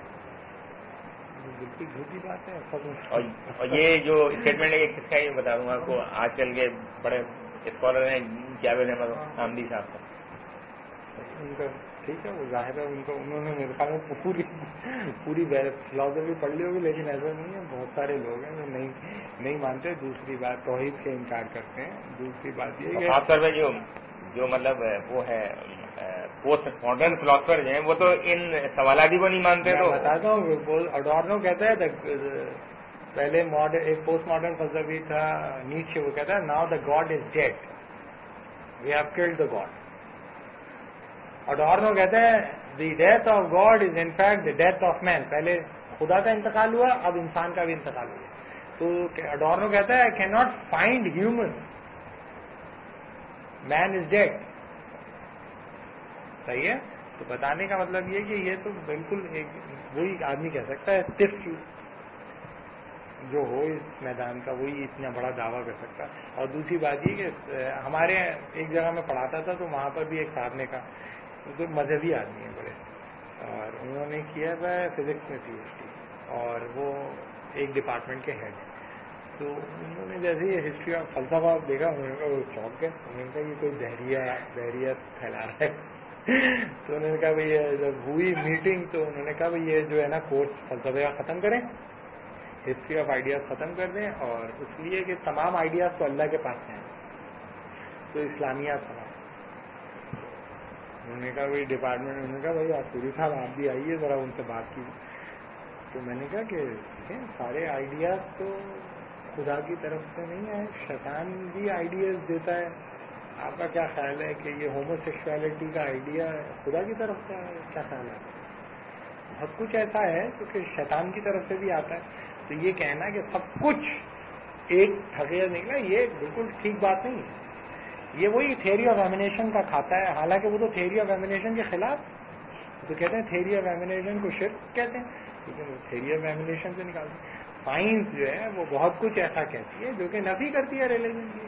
بالکل جھوٹی بات ہے. اور یہ جو اسٹیٹمنٹ ہے یہ کس کا, یہ بتا دوں گا آپ کو, آج کل کے بڑے اسکالر ہیں جاوید احمد حامدی صاحب کا. ان کا ٹھیک ہے, وہ ظاہر ہے ان کو, انہوں نے میرے خیال میں پوری فلاسفی پڑھ لی ہوگی, لیکن ایسا نہیں ہے. بہت سارے لوگ ہیں جو نہیں مانتے. دوسری بات توحید سے انکار کرتے ہیں. دوسری بات یہ خاص طور پہ جو مطلب وہ ہے پوسٹ ماڈرن فلاسفر جو ہیں وہ تو ان سوالات ہی کو نہیں مانتے. تو بتاتا ہوں, اڈورنو کہتا ہے پہلے ایک پوسٹ ماڈرن فلسفی تھا نیچے, وہ کہتا ہے now the God is dead, we have killed the God. Adorno کہتا ہے the death of God is in fact the death of man. پہلے خدا کا انتقال ہوا, اب انسان کا بھی انتقال ہوا. تو اڈورنو کہتا ہے can not find human, man is dead. صحیح ہے. تو بتانے کا مطلب یہ کہ یہ تو بالکل وہی آدمی کہہ سکتا ہے صرف جو ہو اس میدان کا, وہی اتنا بڑا دعویٰ کر سکتا. اور دوسری بات یہ کہ ہمارے ایک جگہ میں پڑھاتا تھا تو وہاں پر بھی ایک صاحب نے کہا, تو مذہبی آدمی ہیں بڑے, اور انہوں نے کیا تھا فزکس میں پی ایچ ڈی, اور وہ ایک ڈپارٹمنٹ کے ہیڈ. تو انہوں نے جیسے یہ ہسٹری آف فلسفہ دیکھا, انہوں نے کہا وہ چونک گئے. انہوں نے کہا یہ کوئی بحریت پھیلا رہا ہے. تو انہوں نے کہا بھائی جب ہوئی میٹنگ تو انہوں نے کہا بھائی یہ جو ہے نا کورس فلسفے کا ختم کریں, ہسٹری آف آئیڈیاز ختم کر دیں, اور اس لیے کہ تمام آئیڈیاز تو اللہ کے پاس ہیں, تو اسلامیات تمام. انہوں نے کہا بھائی ڈپارٹمنٹ, انہوں نے کہا بھائی آپ پوری صاحب آپ بھی آئیے ذرا ان سے بات کیجیے. تو میں نے کہا کہ سارے آئیڈیاز تو خدا کی طرف سے نہیں آئے, شیطان بھی آئیڈیاز دیتا ہے, آپ کا کیا خیال ہے کہ یہ ہومو سیکشولیٹی کا آئیڈیا خدا کی طرف کا ہے؟ کیا خیال ہے؟ بہت کچھ ایسا ہے جو کہ شیطان کی طرف سے بھی آتا ہے. تو یہ کہنا کہ سب کچھ ایک حقیقت نکلا، یہ بالکل ٹھیک بات نہیں ہے. یہ وہی تھیوری آف ایمینیشن کا کھاتا ہے، حالانکہ وہ تو تھیوری آف ایمینیشن کے خلاف. تو کہتے ہیں تھیوری آف ایمینیشن کو شرک کہتے ہیں، لیکن وہ تھیوری آف ایمینیشن سے نکالتے ہیں. سائنس جو ہے وہ بہت کچھ ایسا کہتی ہے جو کہ نفی کرتی ہے ریلیجن کی.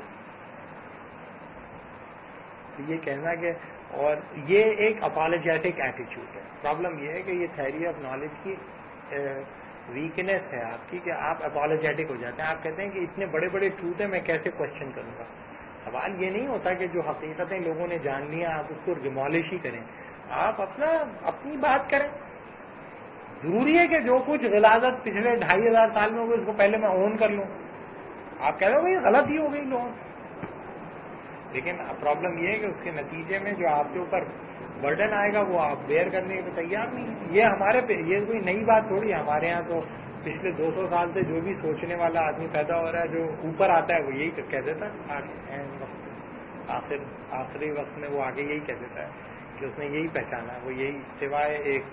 تو یہ کہنا کہ اور یہ ایک اپالوجیٹک ایٹیچیوڈ ہے. پرابلم یہ ہے کہ یہ تھیوری آف نالج کی ویکنیس ہے آپ کی، کہ آپ اپالوجیٹک ہو جاتے ہیں. آپ کہتے ہیں کہ اتنے بڑے بڑے ٹروتھ ہیں، میں کیسے کوشچن کروں گا. سوال یہ نہیں ہوتا کہ جو حقیقتیں لوگوں نے جان لیا آپ اس کو ڈیمالش ہی کریں. آپ اپنی بات کریں. ضروری ہے کہ جو کچھ غلاظت پچھلے 2500 سال میں ہوگی اس کو پہلے میں اون کر لوں. آپ کہہ رہے ہو بھائی غلط ہی ہو گئی لوگوں، لیکن پرابلم یہ ہے کہ اس کے نتیجے میں جو آپ کے اوپر برڈن آئے گا وہ آپ بیئر کرنے کے تیار نہیں. یہ ہمارے پہ یہ کوئی نئی بات تھوڑی ہے. ہمارے ہاں تو پچھلے 200 سال سے جو بھی سوچنے والا آدمی پیدا ہو رہا ہے، جو اوپر آتا ہے وہ یہی کہہ دیتا ہے. آخری وقت میں وہ آگے یہی کہہ دیتا ہے کہ اس نے یہی پہچانا، وہ یہی سوائے ایک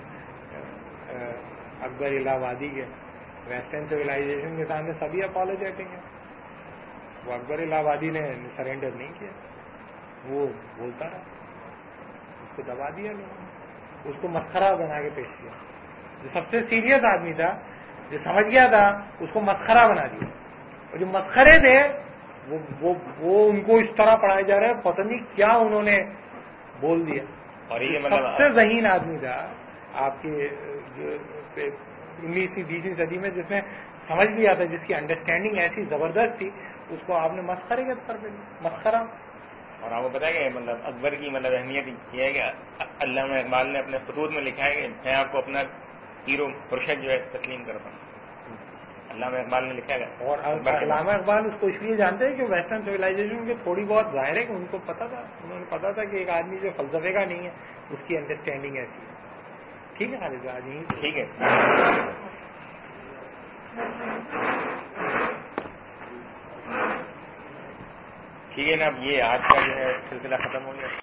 اکبر الہ آبادی کے ویسٹرن سویلائزیشن کے سامنے سبھی اپالوجیٹک ہیں. وہ اکبر الہ آبادی نے سرینڈر نہیں کیا، وہ بولتا رہا، اس کو دبا دیا لوگوں نے، اس کو مسخرہ بنا کے پیش کیا. جو سب سے سیریس آدمی تھا، جو سمجھ گیا تھا، اس کو مسخرہ بنا دیا. اور جو مسخرے تھے وہ ان کو اس طرح پڑھائے جا رہے ہیں، پتہ نہیں کیا انہوں نے بول دیا. اور یہ سب سے ذہین آدمی تھا آپ کے 19ویں 20ویں صدی میں، جس نے سمجھ لیا تھا، جس کی انڈرسٹینڈنگ ایسی زبردست تھی، اس کو آپ نے مسخرے کے طور پہ مسخرہ. اور آپ کو پتا ہے کہ مطلب اکبر کی مطلب اہمیت یہ ہے کہ علامہ اقبال نے اپنے خطوط میں لکھا ہے کہ میں آپ کو اپنا ہیرو مرشد جو ہے تسلیم کرتا ہوں. علامہ اقبال نے لکھا ہے. اور علامہ اقبال اس کو اس لیے جانتے ہیں کہ ویسٹرن سویلائزیشن کے تھوڑی بہت ظاہر ہے کہ ان کو پتا تھا، انہوں نے پتا تھا کہ ایک آدمی جو فلسفے کا نہیں ہے اس کی انڈرسٹینڈنگ ایسی ہے. ٹھیک ہے خالد آج یہیں ٹھیک ہے. ٹھیک ہے نا. اب یہ آج کا جو ہے سلسلہ ختم ہو گیا.